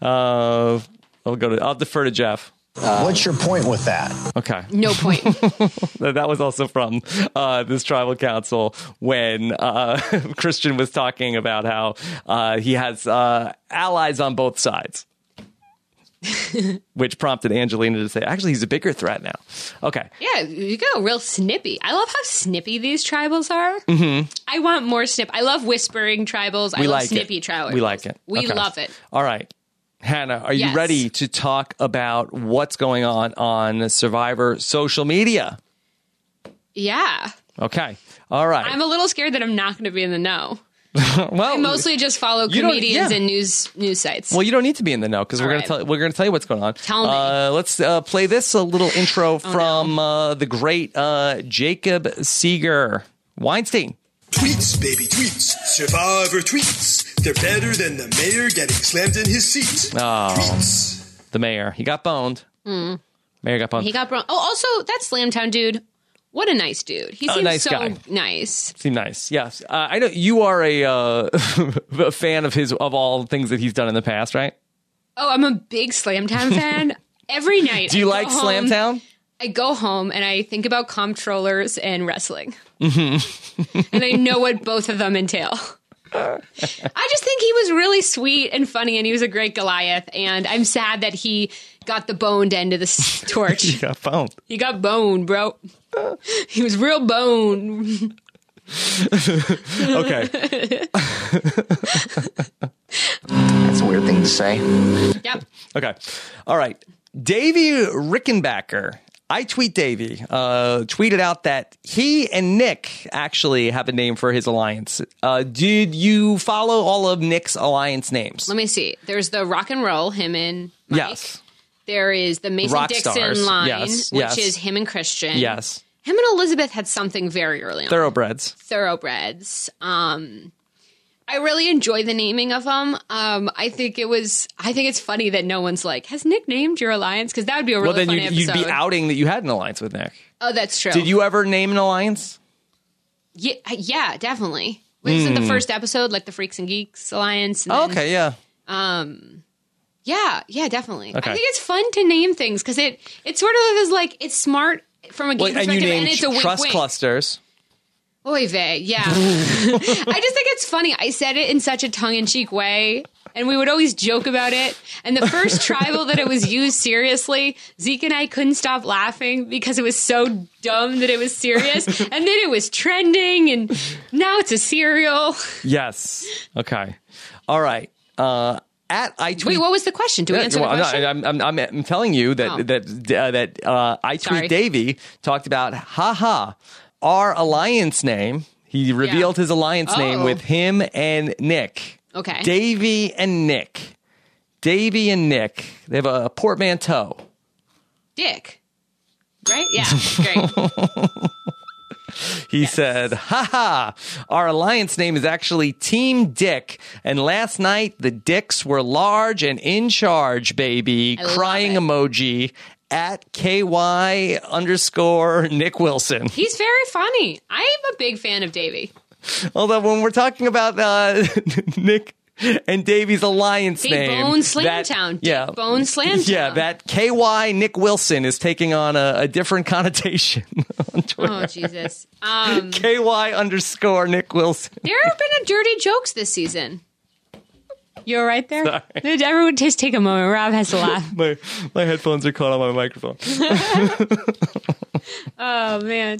I'll defer to Jeff. What's your point with that? Okay. No point. That was also from this tribal council when Christian was talking about how he has allies on both sides. Which prompted Angelina to say, actually, he's a bigger threat now. Okay. Yeah, you go real snippy. I love how snippy these tribals are. Mm-hmm. I want more snip. I love whispering tribals. I love snippy tribals. We like it. We love it. All right. Hannah, are you ready to talk about what's going on Survivor social media? Yeah. Okay. All right. I'm a little scared that I'm not going to be in the know. Well, I mostly just follow comedians and news sites. Well, you don't need to be in the know because we're going to tell you what's going on. Tell me. Let's play this a little intro from the great Jacob Seeger Weinstein. Tweets, baby, tweets. Survivor tweets. They're better than the mayor getting slammed in his seat. Oh, tweets. The mayor. He got boned. Mayor got boned. He got boned. Oh, also, that Slamtown dude. What a nice dude. He seems nice so guy. nice. Seemed nice. Yes. I know you are a fan of all things that he's done in the past, right? Oh, I'm a big Slamtown fan. Every night. Do you like Slamtown? I go home and I think about comptrollers and wrestling. Mm-hmm. And I know what both of them entail. I just think he was really sweet and funny, and he was a great Goliath. And I'm sad that he got the boned end of the torch. He got boned. He got boned, bro. He was real boned. Okay. That's a weird thing to say. Yep. Okay. All right. Davey Rickenbacker. I tweet Davey, tweeted out that he and Nick actually have a name for his alliance. Did you follow all of Nick's alliance names? Let me see. There's the rock and roll, him and Mike. Yes. There is the Mason Rock Dixon stars. line, Yes. which is him and Christian. Yes. Him and Elizabeth had something very early on. Thoroughbreds. I really enjoy the naming of them. I think it's funny that no one's like, has Nick named your alliance? Because that would be a really funny episode. You'd be outing that you had an alliance with Nick. Oh, that's true. Did you ever name an alliance? Yeah, definitely. Wasn't the first episode like the Freaks and Geeks Alliance? And okay, yeah. Yeah, definitely. Okay. I think it's fun to name things because it sort of is like, it's smart from a game perspective, and it's a wink-wink. Trust Clusters. Oy vey, yeah. I just think it's funny. I said it in such a tongue-in-cheek way, and we would always joke about it. And the first tribal that it was used seriously, Zeke and I couldn't stop laughing because it was so dumb that it was serious. And then it was trending, and now it's a cereal. Yes. Okay. All right. Wait, what was the question? Do we answer the question? I'm telling you that I Tweet Davey talked about, our alliance name. He revealed his alliance name with him and Nick. Okay. Davey and Nick. They have a portmanteau. Dick. Right? Yeah, great. He said, our alliance name is actually Team Dick. And last night, the dicks were large and in charge, baby. Crying emoji at KY_ Nick Wilson. He's very funny. I'm a big fan of Davey. Although when we're talking about Nick and Davey's alliance name. Bone Slamtown. Yeah. Bone Slamtown. Yeah, that KY Nick Wilson is taking on a different connotation on Twitter. Oh, Jesus. KY_ Nick Wilson. There have been dirty jokes this season. You all right there? Sorry. Everyone just take a moment. Rob has to laugh. My headphones are caught on my microphone. Oh, man.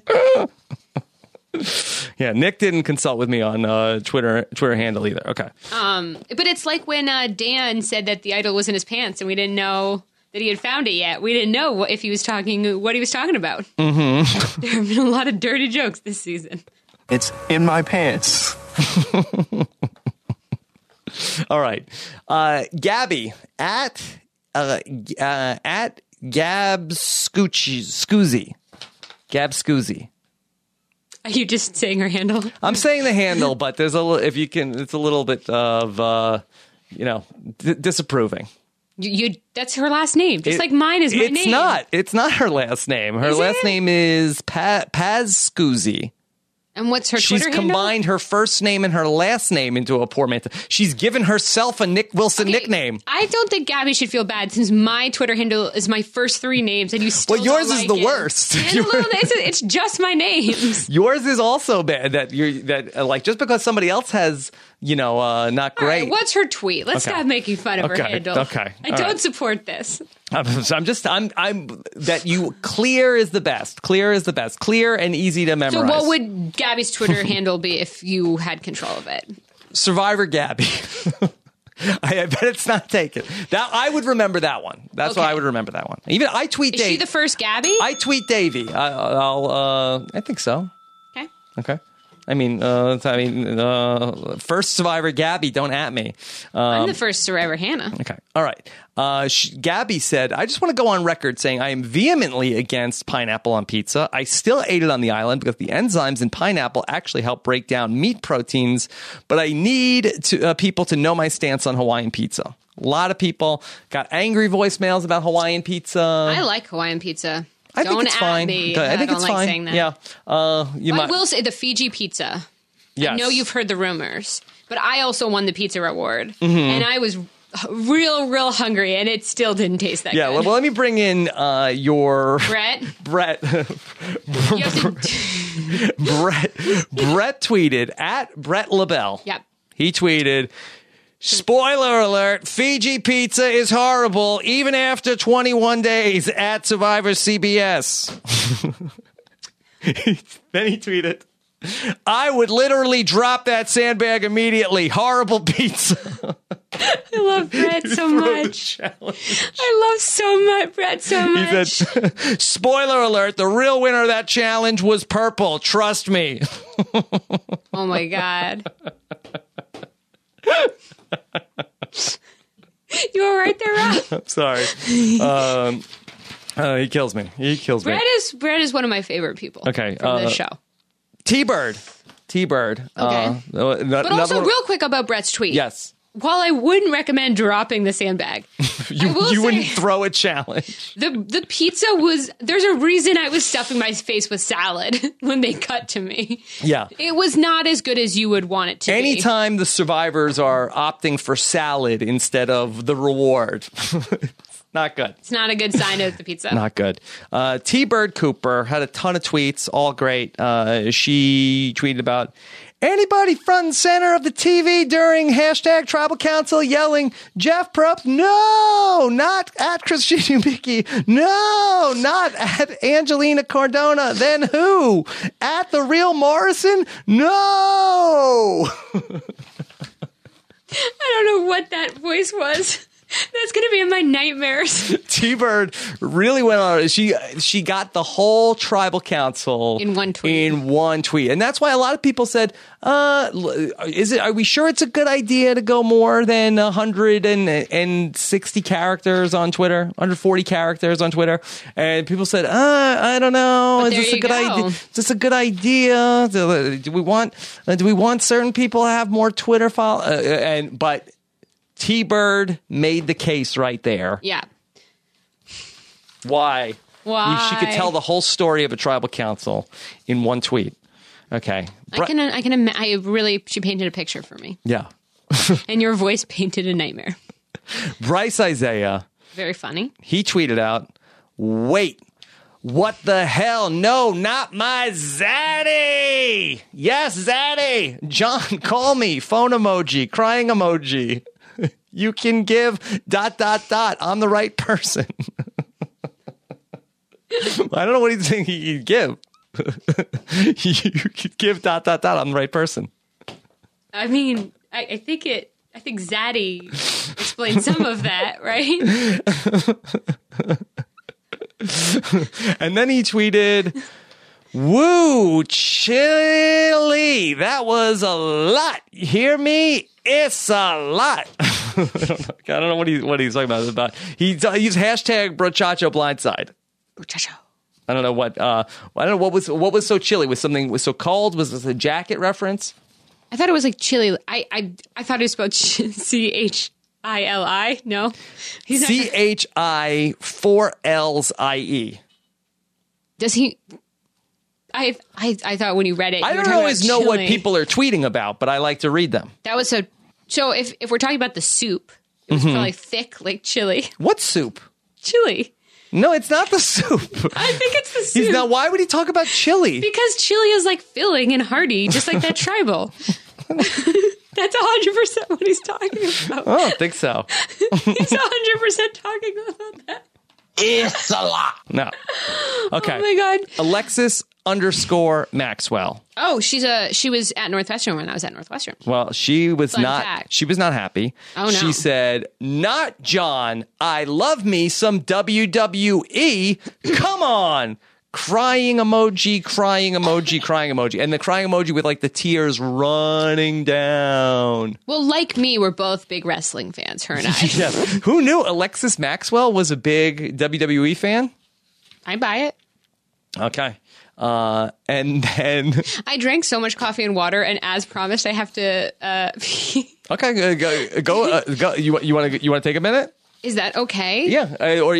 Yeah, Nick didn't consult with me on Twitter handle either. Okay. But it's like when Dan said that the idol was in his pants and we didn't know that he had found it yet. We didn't know what he was talking about. Mm-hmm. There have been a lot of dirty jokes this season. It's in my pants. All right. Gabby at Gab Scoozy. Gab Scoozy. Are you just saying her handle? I'm saying the handle, but there's a little, if you can, it's a little bit of, disapproving. That's her last name, just like mine is my name. It's not her last name. Her last name is Paz Scoozy. And what's her Twitter She's handle? combined her first name and her last name into a portmanteau. She's given herself a Nick Wilson nickname. I don't think Gabby should feel bad since my Twitter handle is my first three names and you still yours don't is like the worst. It's just my names. Yours is also bad that just because somebody else has, not great. Right, what's her tweet? Let's stop making fun of her handle. Okay. I don't support this. I'm that you clear is the best. Clear is the best. Clear and easy to memorize. So what would Gabby's Twitter handle be if you had control of it? Survivor Gabby. I bet it's not taken. That I would remember that one. That's why I would remember that one. Even I tweet Davey. Is she the first Gabby? I tweet Davey. I think so. Okay. First Survivor Gabby, don't at me. I'm the first Survivor Hannah. Okay. All right. Gabby said, I just want to go on record saying I am vehemently against pineapple on pizza. I still ate it on the island because the enzymes in pineapple actually help break down meat proteins, but I need people to know my stance on Hawaiian pizza. A lot of people got angry voicemails about Hawaiian pizza. I like Hawaiian pizza. I think it's fine. Me. I think it's like fine. Saying that. Yeah. I will say the Fiji pizza. Yes. I know you've heard the rumors, but I also won the pizza award, Mm-hmm. and I was real hungry, and it still didn't taste that good. Yeah, well, let me bring in your... Brett. Brett tweeted at Brett LaBelle. Yep. He tweeted, spoiler alert, Fiji pizza is horrible even after 21 days at Survivor CBS. Then he tweeted, I would literally drop that sandbag immediately. Horrible pizza. I love Brett so much. I love Brett so much. He said, spoiler alert, the real winner of that challenge was purple. Trust me. Oh my God. You all right there, Rob? I'm sorry. He kills me. Brad is one of my favorite people. Okay, from this show. T-Bird. Okay. But also, real quick about Brett's tweet. Yes. While I wouldn't recommend dropping the sandbag, you wouldn't throw a challenge. The pizza was, there's a reason I was stuffing my face with salad when they cut to me. Yeah. It was not as good as you would want it to be. Anytime the survivors are opting for salad instead of the reward. Not good. It's not a good sign of the pizza. Not good. T-Bird Cooper had a ton of tweets, all great. She tweeted about anybody front and center of the TV during hashtag Tribal Council yelling, Jeff Probst, no, not at Christina Ubicki, no, not at Angelina Cardona, then who? At the real Morrison? No! I don't know what that voice was. That's going to be in my nightmares. T-Bird really went on. She got the whole Tribal Council in one tweet. And that's why a lot of people said, are we sure it's a good idea to go more than 160 characters on Twitter, 140 characters on Twitter? And people said, I don't know. Is this a good idea? Is this a good idea? Do we want certain people to have more Twitter follow? But T-Bird made the case right there. Yeah. Why? She could tell the whole story of a Tribal Council in one tweet. Okay. She painted a picture for me. Yeah. And your voice painted a nightmare. Bryce Isaiah. Very funny. He tweeted out, wait, what the hell? No, not my Zaddy. Yes, Zaddy. John, call me. Phone emoji. Crying emoji. You can give ... I'm the right person. I don't know what he's saying he'd give. You could give ... I'm the right person. I mean, I think Zaddy explained some of that, right? And then he tweeted, woo, chili. That was a lot. You hear me? It's a lot. I don't know what he's talking about. He used hashtag brochacho blindside. Brochacho. I don't know what was so chilly. Was something was so cold? Was this a jacket reference? I thought it was like chili. I thought it was spelled CHILI. No, CHI 4 L's IE. Does he? I thought when you read it, I don't always know what people are tweeting about, but I like to read them. That was so. If we're talking about the soup, it was probably thick like chili. What soup? Chili. No, it's not the soup. I think it's the soup. Why would he talk about chili? Because chili is like filling and hearty, just like that Tribal. That's 100% what he's talking about. I don't think so. He's 100% talking about that. It's a lot. No. Okay. Oh my God. Alexis_Maxwell. Oh, she was at Northwestern when I was at Northwestern. Well, she was Fun not fact. She was not happy. Oh no. She said, "Not John. I love me some WWE. Come on." Crying emoji, crying emoji, crying emoji. And the crying emoji with like the tears running down. Well, like me, we're both big wrestling fans, her and I. Yeah. Who knew Alexis Maxwell was a big WWE fan? I buy it. Okay. And then I drank so much coffee and water, and as promised, I have to Okay, go. You want to take a minute? Is that okay? Yeah, I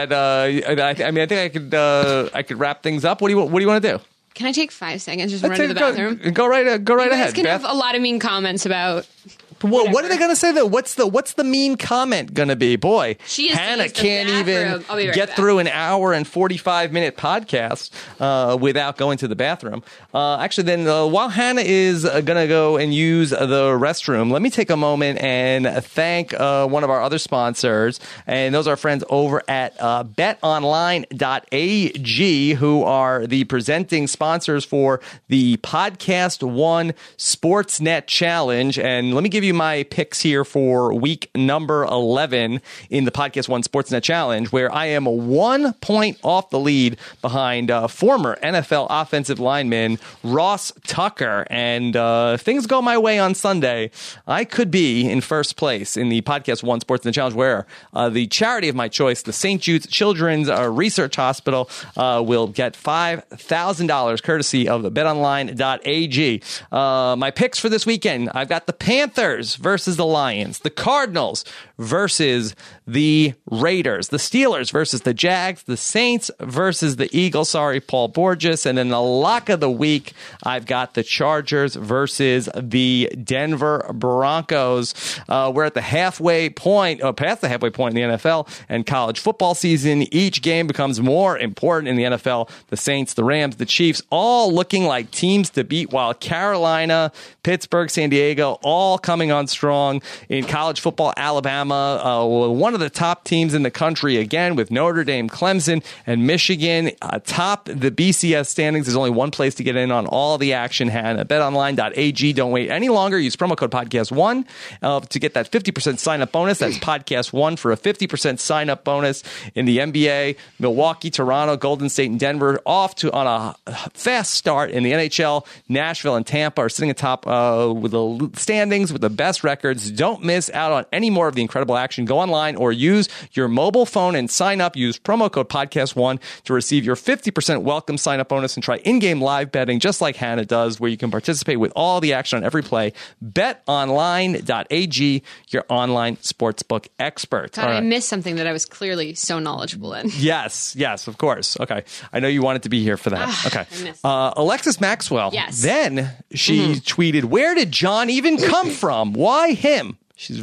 think I could wrap things up. What do you want to do? Can I take 5 seconds? Just run to the bathroom. Go right ahead. You guys can have a lot of mean comments about. What are they going to say though? What's the mean comment going to be? Boy, Hannah can't even get through an hour and 45-minute podcast without going to the bathroom. Actually, then while Hannah is going to go and use the restroom, let me take a moment and thank one of our other sponsors, and those are our friends over at BetOnline.ag, who are the presenting sponsors for the Podcast One Sportsnet Challenge. And let me give you you my picks here for week number 11 in the Podcast One Sportsnet Challenge, where I am 1 point off the lead behind former NFL offensive lineman Ross Tucker. And things go my way on Sunday, I could be in first place in the Podcast One Sportsnet Challenge, where the charity of my choice, the St. Jude's Children's Research Hospital, will get $5,000 courtesy of the betonline.ag. My picks for this weekend, I've got the Panthers versus the Lions, the Cardinals versus the Raiders, the Steelers versus the Jags, the Saints versus the Eagles. Sorry, Paul Borges. And then the lock of the week, I've got the Chargers versus the Denver Broncos. We're at the halfway point, past the halfway point in the NFL and college football season. Each game becomes more important in the NFL. The Saints, the Rams, the Chiefs, all looking like teams to beat, while Carolina, Pittsburgh, San Diego, all coming on strong. In college football, Alabama, one of the top teams in the country again, with Notre Dame, Clemson, and Michigan atop the BCS standings. There's only one place to get in on all the action. Hannah, betonline.ag. Don't wait any longer. Use promo code podcast1 to get that 50% sign-up bonus. That's podcast1 for a 50% sign-up bonus in the NBA. Milwaukee, Toronto, Golden State, and Denver off to on a fast start in the NHL. Nashville and Tampa are sitting atop with the standings with the best records. Don't miss out on any more of the incredible action. Go online or use your mobile phone and sign up. Use promo code podcast1 to receive your 50% welcome sign-up bonus and try in-game live betting just like Hannah does, where you can participate with all the action on every play. BetOnline.ag, your online sportsbook experts. God, I missed something that I was clearly so knowledgeable in. Yes, of course. Okay. I know you wanted to be here for that. Okay. Alexis Maxwell. Yes. Then she tweeted, "Where did John even come from? Why him?"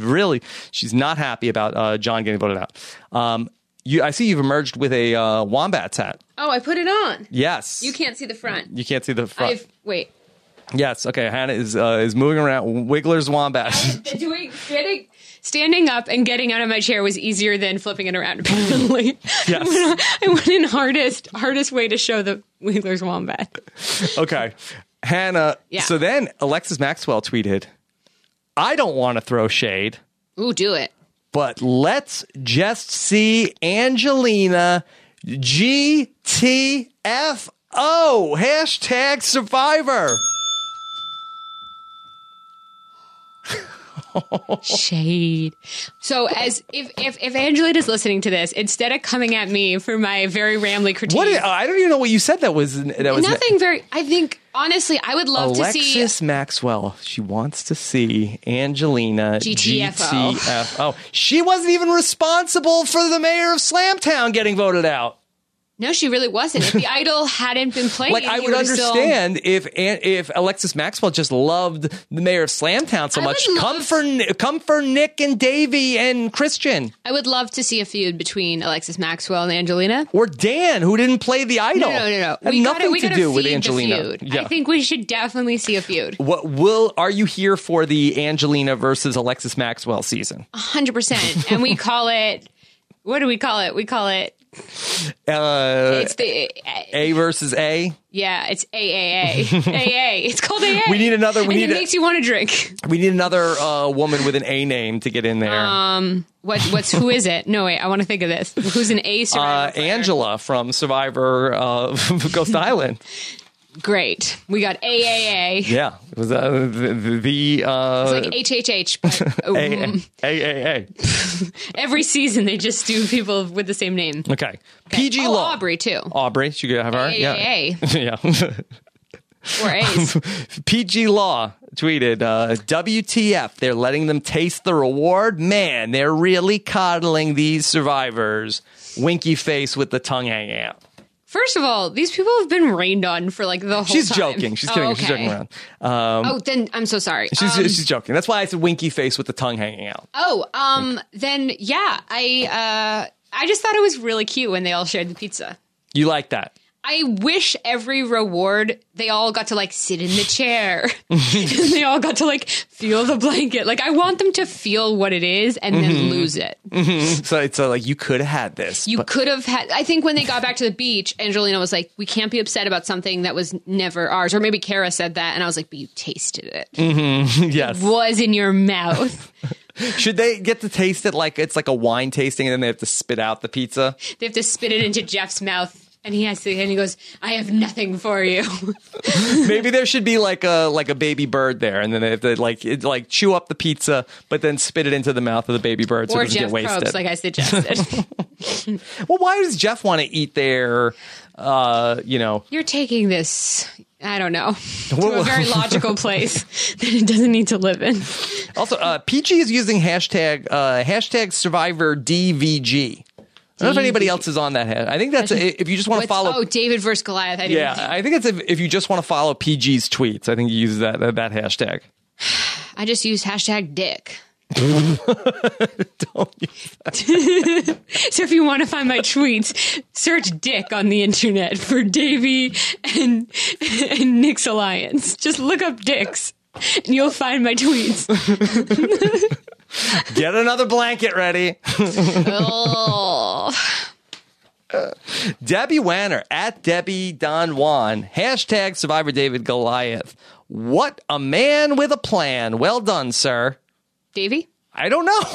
She's not happy about John getting voted out. I see you've emerged with a Wombats hat. Oh, I put it on. Yes. You can't see the front. You can't see the front. Wait. Yes. Okay. Hannah is moving around. Wiggler's Wombats. Standing up and getting out of my chair was easier than flipping it around, apparently. Yes. I went in hardest way to show the Wiggler's Wombat. Okay. Hannah. Yeah. So then Alexis Maxwell tweeted, "I don't want to throw shade. Ooh, do it. But let's just see Angelina GTFO. Hashtag Survivor." Shade. So as if Angelina's listening to this, instead of coming at me for my very rambly critique, I don't even know what you said. That was nothing very. I think honestly, I would love to see Alexis Maxwell. She wants to see Angelina GTFO. She wasn't even responsible for the mayor of Slamtown getting voted out. No, she really wasn't. If the Idol hadn't been playing, I would understand if Alexis Maxwell just loved the mayor of Slamtown so much. Come for Nick and Davey and Christian. I would love to see a feud between Alexis Maxwell and Angelina, or Dan, who didn't play the Idol. No. Had nothing to do with Angelina. Yeah. I think we should definitely see a feud. Are you here for the Angelina versus Alexis Maxwell season? 100%. And we call it. What do we call it? We call it. It's the A versus A. Yeah, it's AAA. AA. It's called AA. We need another. It makes you want to drink. We need another woman with an A name to get in there. Who is it? No, wait. I want to think of this. Who's an A Survivor? Angela from Survivor Ghost Island. Great. We got AAA. Yeah. It was it's like HHH. But, AAA. Every season they just do people with the same name. Okay. PG Law. Aubrey, too. Aubrey. She could have her. AAA. Yeah. Or A's. PG Law tweeted, WTF, they're letting them taste the reward? Man, they're really coddling these survivors. Winky face with the tongue hanging out. First of all, these people have been rained on for like the whole She's time. joking. She's kidding. Okay. She's joking around. Then I'm so sorry. She's joking. That's why I said winky face with the tongue hanging out. Then yeah, I just thought it was really cute when they all shared the pizza. You like that? I wish every reward, they all got to like sit in the chair. And they all got to like feel the blanket. Like I want them to feel what it is and then lose it. So like you could have had this. You could have had, I think when they got back to the beach, Angelina was like, we can't be upset about something that was never ours. Or maybe Kara said that. And I was like, but you tasted it. Yes. It was in your mouth. Should they get to taste it like it's like a wine tasting and then they have to spit out the pizza? They have to spit it into Jeff's mouth. And he goes, I have nothing for you. Maybe there should be like a baby bird there, and then they have to like chew up the pizza, but then spit it into the mouth of the baby bird so it doesn't Jeff get wasted. Probst, like I suggested. Well, why does Jeff want to eat their, You're taking this, I don't know, to a very logical place that it doesn't need to live in. Also, PG is using hashtag Survivor DVG. I don't know if anybody else is on that head. I think that's if you just want to follow. Oh, David versus Goliath. I think it's if you just want to follow PG's tweets. I think he uses that hashtag. I just use hashtag Dick. Don't use that. So if you want to find my tweets, search Dick on the internet for Davey and Nick's Alliance. Just look up Dicks and you'll find my tweets. Get another blanket ready. Debbie Wanner at Debbie Don Juan. Hashtag Survivor David Goliath. What a man with a plan. Well done, sir. Davey? I don't know.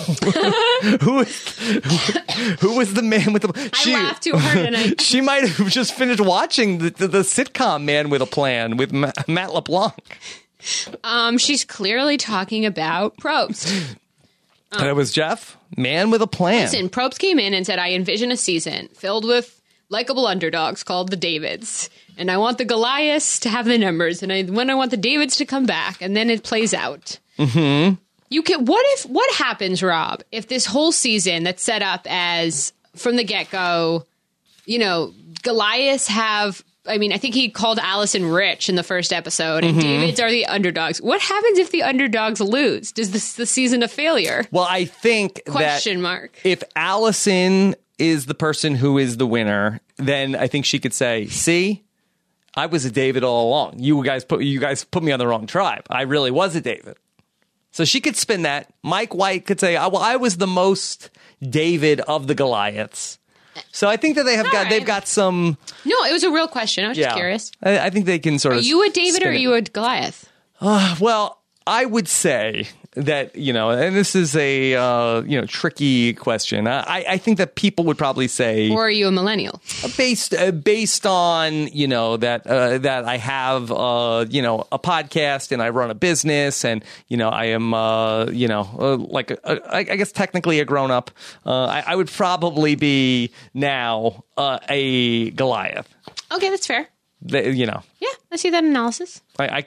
Who was the man with the plan? I laughed too hard and she might have just finished watching the sitcom Man with a Plan with Matt LeBlanc. She's clearly talking about Probst. And it was Jeff, man with a plan. Listen, Probst came in and said, I envision a season filled with likable underdogs called the Davids. And I want the Goliaths to have the numbers. And I want the Davids to come back. And then it plays out. Mm-hmm. What happens, Rob, if this whole season that's set up as, from the get-go, Goliaths have... I mean, I think he called Allison rich in the first episode, and Davids are the underdogs. What happens if the underdogs lose? Does the season a failure? Well, I think if Allison is the person who is the winner, then I think she could say, see, I was a David all along. You guys put me on the wrong tribe. I really was a David. So she could spin that. Mike White could say, well, I was the most David of the Goliaths. So I think that they've got some. No, it was a real question. I was just curious. I think they can sort of. Are you a David or are you a Goliath? Well, I would say that, and this is a, tricky question. I think that people would probably say. Or are you a millennial? Based on, that I have, a podcast and I run a business and, I am, I guess technically a grown up. I would probably be now a Goliath. Okay, that's fair. Yeah, I see that analysis.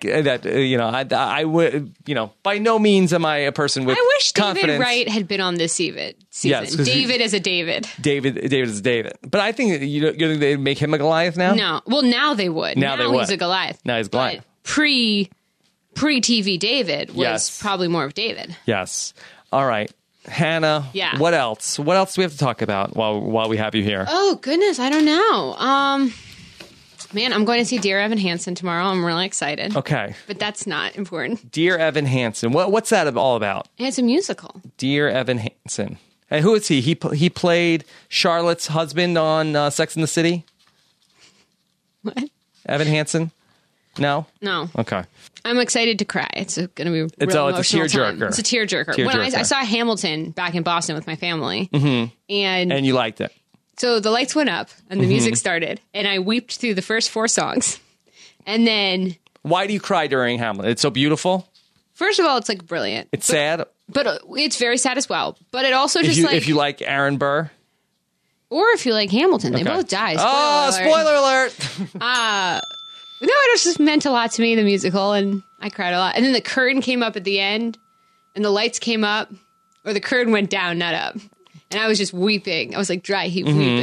I would, by no means am I a person with confidence. David Wright had been on this season. Yes, David is a David. David is a David. But I think you think they'd make him a Goliath now? No. Well, now they would. Now he's a Goliath. Now he's Goliath. Pre-TV David was probably more of David. Yes. All right. Hannah, what else? What else do we have to talk about while we have you here? Oh, goodness. I don't know. Man, I'm going to see Dear Evan Hansen tomorrow. I'm really excited. Okay. But that's not important. Dear Evan Hansen. What's that all about? It's a musical. Dear Evan Hansen. And who is he? He played Charlotte's husband on Sex and the City? What? Evan Hansen? No? No. Okay. I'm excited to cry. It's going to be real emotional. It's a tearjerker. It's a tearjerker. When I saw Hamilton back in Boston with my family. Mm-hmm. And you liked it. So the lights went up and the music started, and I wept through the first 4 songs. And then... Why do you cry during Hamilton? It's so beautiful? First of all, it's like brilliant. It's sad? But it's very sad as well. But it also if you like Aaron Burr? Or if you like Hamilton. They both die. Spoiler alert! No, it just meant a lot to me, the musical, and I cried a lot. And then the curtain came up at the end, and the lights came up, or the curtain went down, not up. And I was just weeping. I was like dry heap weeping.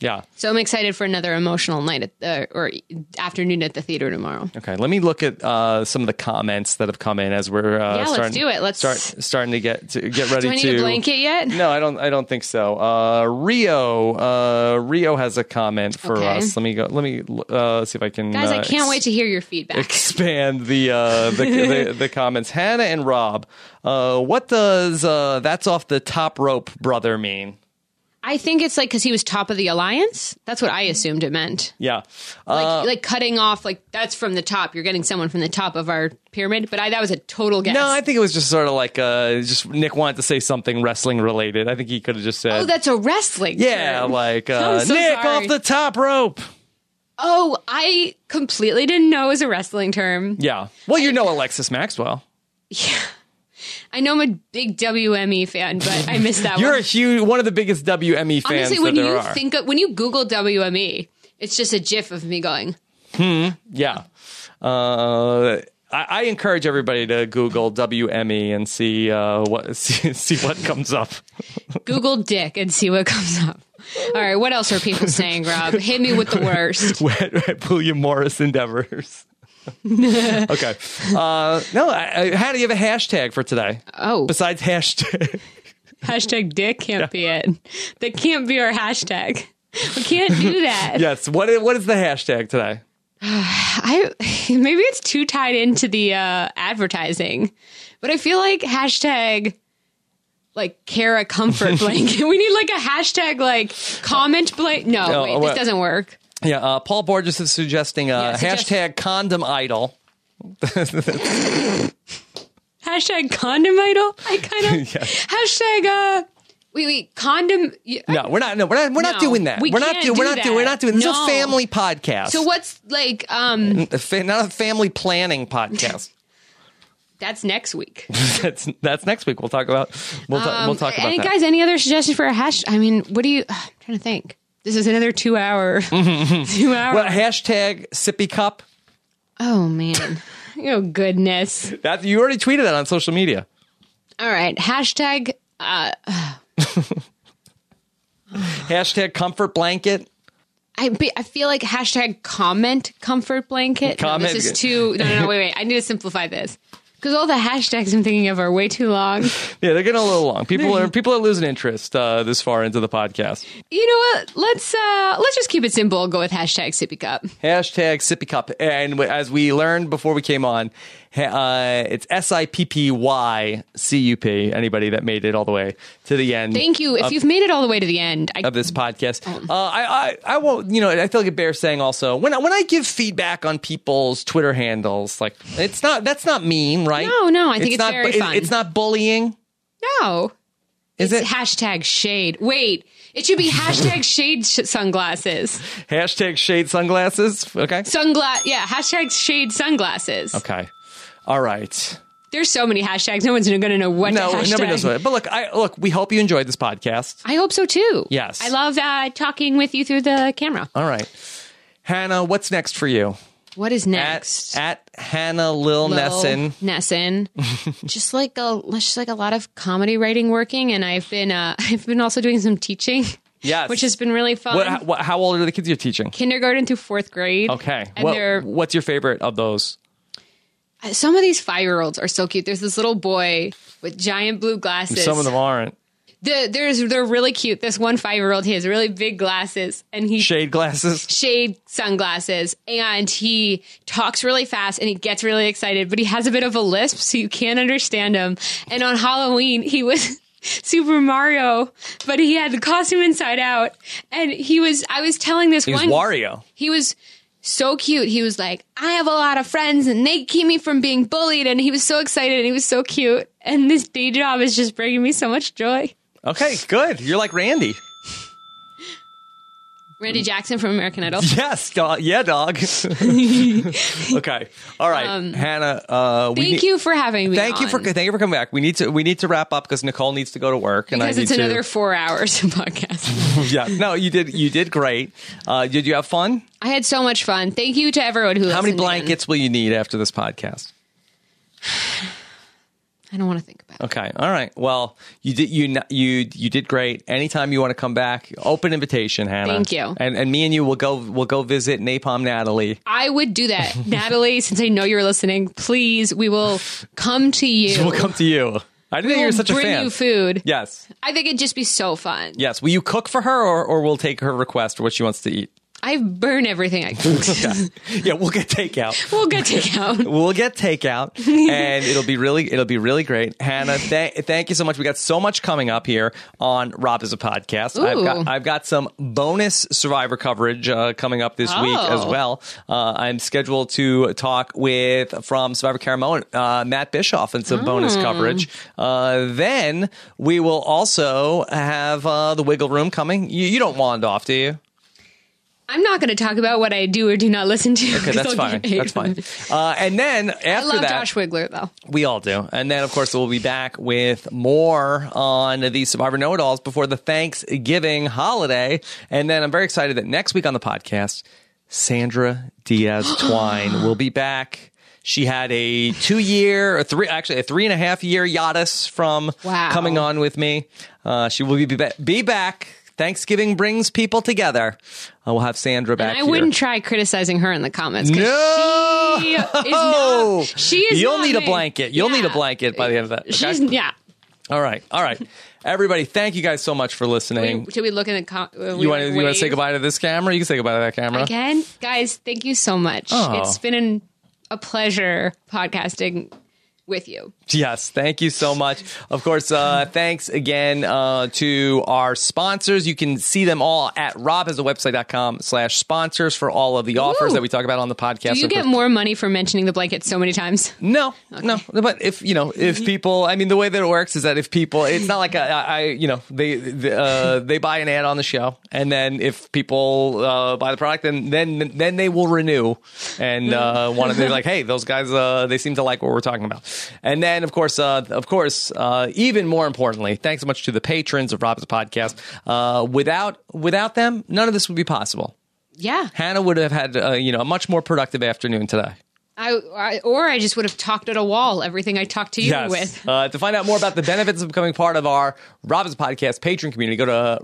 Yeah. So I'm excited for another emotional night or afternoon at the theater tomorrow. Okay, let me look at some of the comments that have come in as we're let's do it. Let's starting to get ready. Do I need a blanket yet? No, I don't think so. Rio has a comment for us. Let me see if I can. Guys, I can't wait to hear your feedback. Expand the comments. Hannah and Rob, what does "that's off the top rope, brother" mean? I think it's like because he was top of the alliance. That's what I assumed it meant. Yeah. Like cutting off, like that's from the top. You're getting someone from the top of our pyramid. But that was a total guess. No, I think it was just sort of like just Nick wanted to say something wrestling related. I think he could have just said, "Oh, that's a wrestling Yeah, term. like I'm so Nick sorry. off the top rope. Oh, I completely didn't know it was a wrestling term. Yeah. Well, you know Alexis Maxwell. Yeah. I know I'm a big WME fan, but I missed that You're one. one of the biggest WME fans Honestly, that there are. when you Google WME, it's just a GIF of me going, Yeah. I encourage everybody to Google WME and see what comes up. Google dick and see what comes up. All right, what else are people saying, Rob? Hit me with the worst. William Morris endeavors. Okay. No, how do you have a hashtag for today? Oh. Besides hashtag. Hashtag dick can't be it. That can't be our hashtag. We can't do that. Yes. What is the hashtag today? Maybe it's too tied into the advertising, but I feel like hashtag like Kara comfort blanket. We need like a hashtag like comment blanket. No, wait, this doesn't work. Yeah, Paul Borges is suggesting hashtag condom idol. Hashtag condom idol. I kind of hashtag. Wait, condom. No, we're not doing that. We're not doing. This is a family podcast. So what's like not a family planning podcast. That's next week. That's next week. We'll talk about. We'll talk about that. Guys, any other suggestions for a hash? I mean, what do you? I'm trying to think. This is another 2 hour. 2 hour. Well, hashtag sippy cup. Oh man. Oh goodness. You already tweeted that on social media. All right. Hashtag. Hashtag comfort blanket. I feel like hashtag comment comfort blanket. Comment. No, this is too. No. Wait. I need to simplify this. Because all the hashtags I'm thinking of are way too long. Yeah, they're getting a little long. People are losing interest this far into the podcast. You know what? Let's just keep it simple. Go with hashtag sippy cup. Hashtag sippy cup. And as we learned before we came on, it's SIPPYCUP. Anybody that made it all the way to the end. Thank you. If you've made it all the way to the end of this podcast, I won't. I feel like it bears saying also when I give feedback on people's Twitter handles, like that's not mean, right? No. I think it's very fun. It's not bullying. No. Is it hashtag shade? Wait, it should be hashtag shade sunglasses. Hashtag shade sunglasses. Okay. Yeah. Hashtag shade sunglasses. Okay. All right. There's so many hashtags. No one's going to know what to hashtag. Nobody knows what. But look, we hope you enjoyed this podcast. I hope so too. Yes. I love talking with you through the camera. All right. Hannah, what's next for you? What is next? At Hannah Lil Nesson. just like a lot of comedy writing working, and I've been also doing some teaching. Yes. Which has been really fun. How old are the kids you're teaching? Kindergarten through 4th grade. Okay. What's your favorite of those? Some of these 5-year-olds are so cute. There's this little boy with giant blue glasses. Some of them aren't. They're really cute. This one 5-year-old, he has really big glasses and shade sunglasses, and he talks really fast and he gets really excited, but he has a bit of a lisp, so you can't understand him. And on Halloween, he was Super Mario, but he had the costume inside out, and I was telling this one. He was Wario. He was so cute. He was like, I have a lot of friends and they keep me from being bullied. And he was so excited and he was so cute. And this day job is just bringing me so much joy. Okay, good. You're like Randy. Randy Jackson from American Idol. Yes, dog. Yeah, dog. Okay. All right, Hannah. Thank you for having me. Thank you for coming back. We need to wrap up because Nicole needs to go to work, because it's another 4 hours of podcast. Yeah. No, you did great. Did you have fun? I had so much fun. Thank you to everyone who listened. How many blankets will you need after this podcast? I don't want to think about it. Okay. All right. Well, you did great. Anytime you want to come back, open invitation, Hannah. Thank you. And me and you will go visit Napalm Natalie. I would do that. Natalie, since I know you're listening, please, we will come to you. We'll come to you. I didn't think you were such a fan. Bring you food. Yes. I think it'd just be so fun. Yes. Will you cook for her or we'll take her request for what she wants to eat? I burn everything I cook. Okay. Yeah, we'll get takeout. We'll get takeout, and it'll be really great. Hannah, thank you so much. We got so much coming up here on Rob Has a Podcast. I've got some bonus Survivor coverage coming up this week as well. I'm scheduled to talk from Survivor Caramoan, Matt Bischoff, and some bonus coverage. Then we will also have the Wiggle Room coming. You don't wand off, do you? I'm not going to talk about what I do or do not listen to. Okay, that's fine. That's fine. And then after that, I love Josh Wigler, though. We all do. And then, of course, we'll be back with more on the Survivor Know-It-Alls before the Thanksgiving holiday. And then I'm very excited that next week on the podcast, Sandra Diaz Twine will be back. She had a 3.5-year hiatus from coming on with me. She will be back. Thanksgiving brings people together. We'll have Sandra back. And I wouldn't try criticizing her in the comments. No, she is. You'll need a blanket. You'll need a blanket by the end of that. Okay? All right. Everybody, thank you guys so much for listening. Should we look in the you want to say goodbye to this camera? You can say goodbye to that camera again, guys. Thank you so much. It's been a pleasure podcasting with you. Yes, thank you so much. Of course, thanks again to our sponsors. You can see them all at robhasawebsite.com/sponsors for all of the offers that we talk about on the podcast. Do you get more money for mentioning the blanket so many times? No. But if people, I mean, the way that it works is that if people, it's not like they buy an ad on the show, and then if people buy the product, then they will renew and they're like, hey, those guys, they seem to like what we're talking about. And then, of course, even more importantly, thanks so much to the patrons of Rob Has a Podcast. Without them, none of this would be possible. Yeah. Hannah would have had a much more productive afternoon today. I just would have talked at a wall everything I talked to you with. To find out more about the benefits of becoming part of our Rob Has a Podcast patron community, go to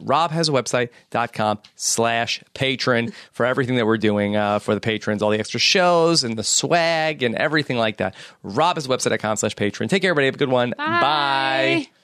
robhasawebsite.com/patron for everything that we're doing for the patrons, all the extra shows and the swag and everything like that. robhasawebsite.com/patron. Take care, everybody. Have a good one. Bye.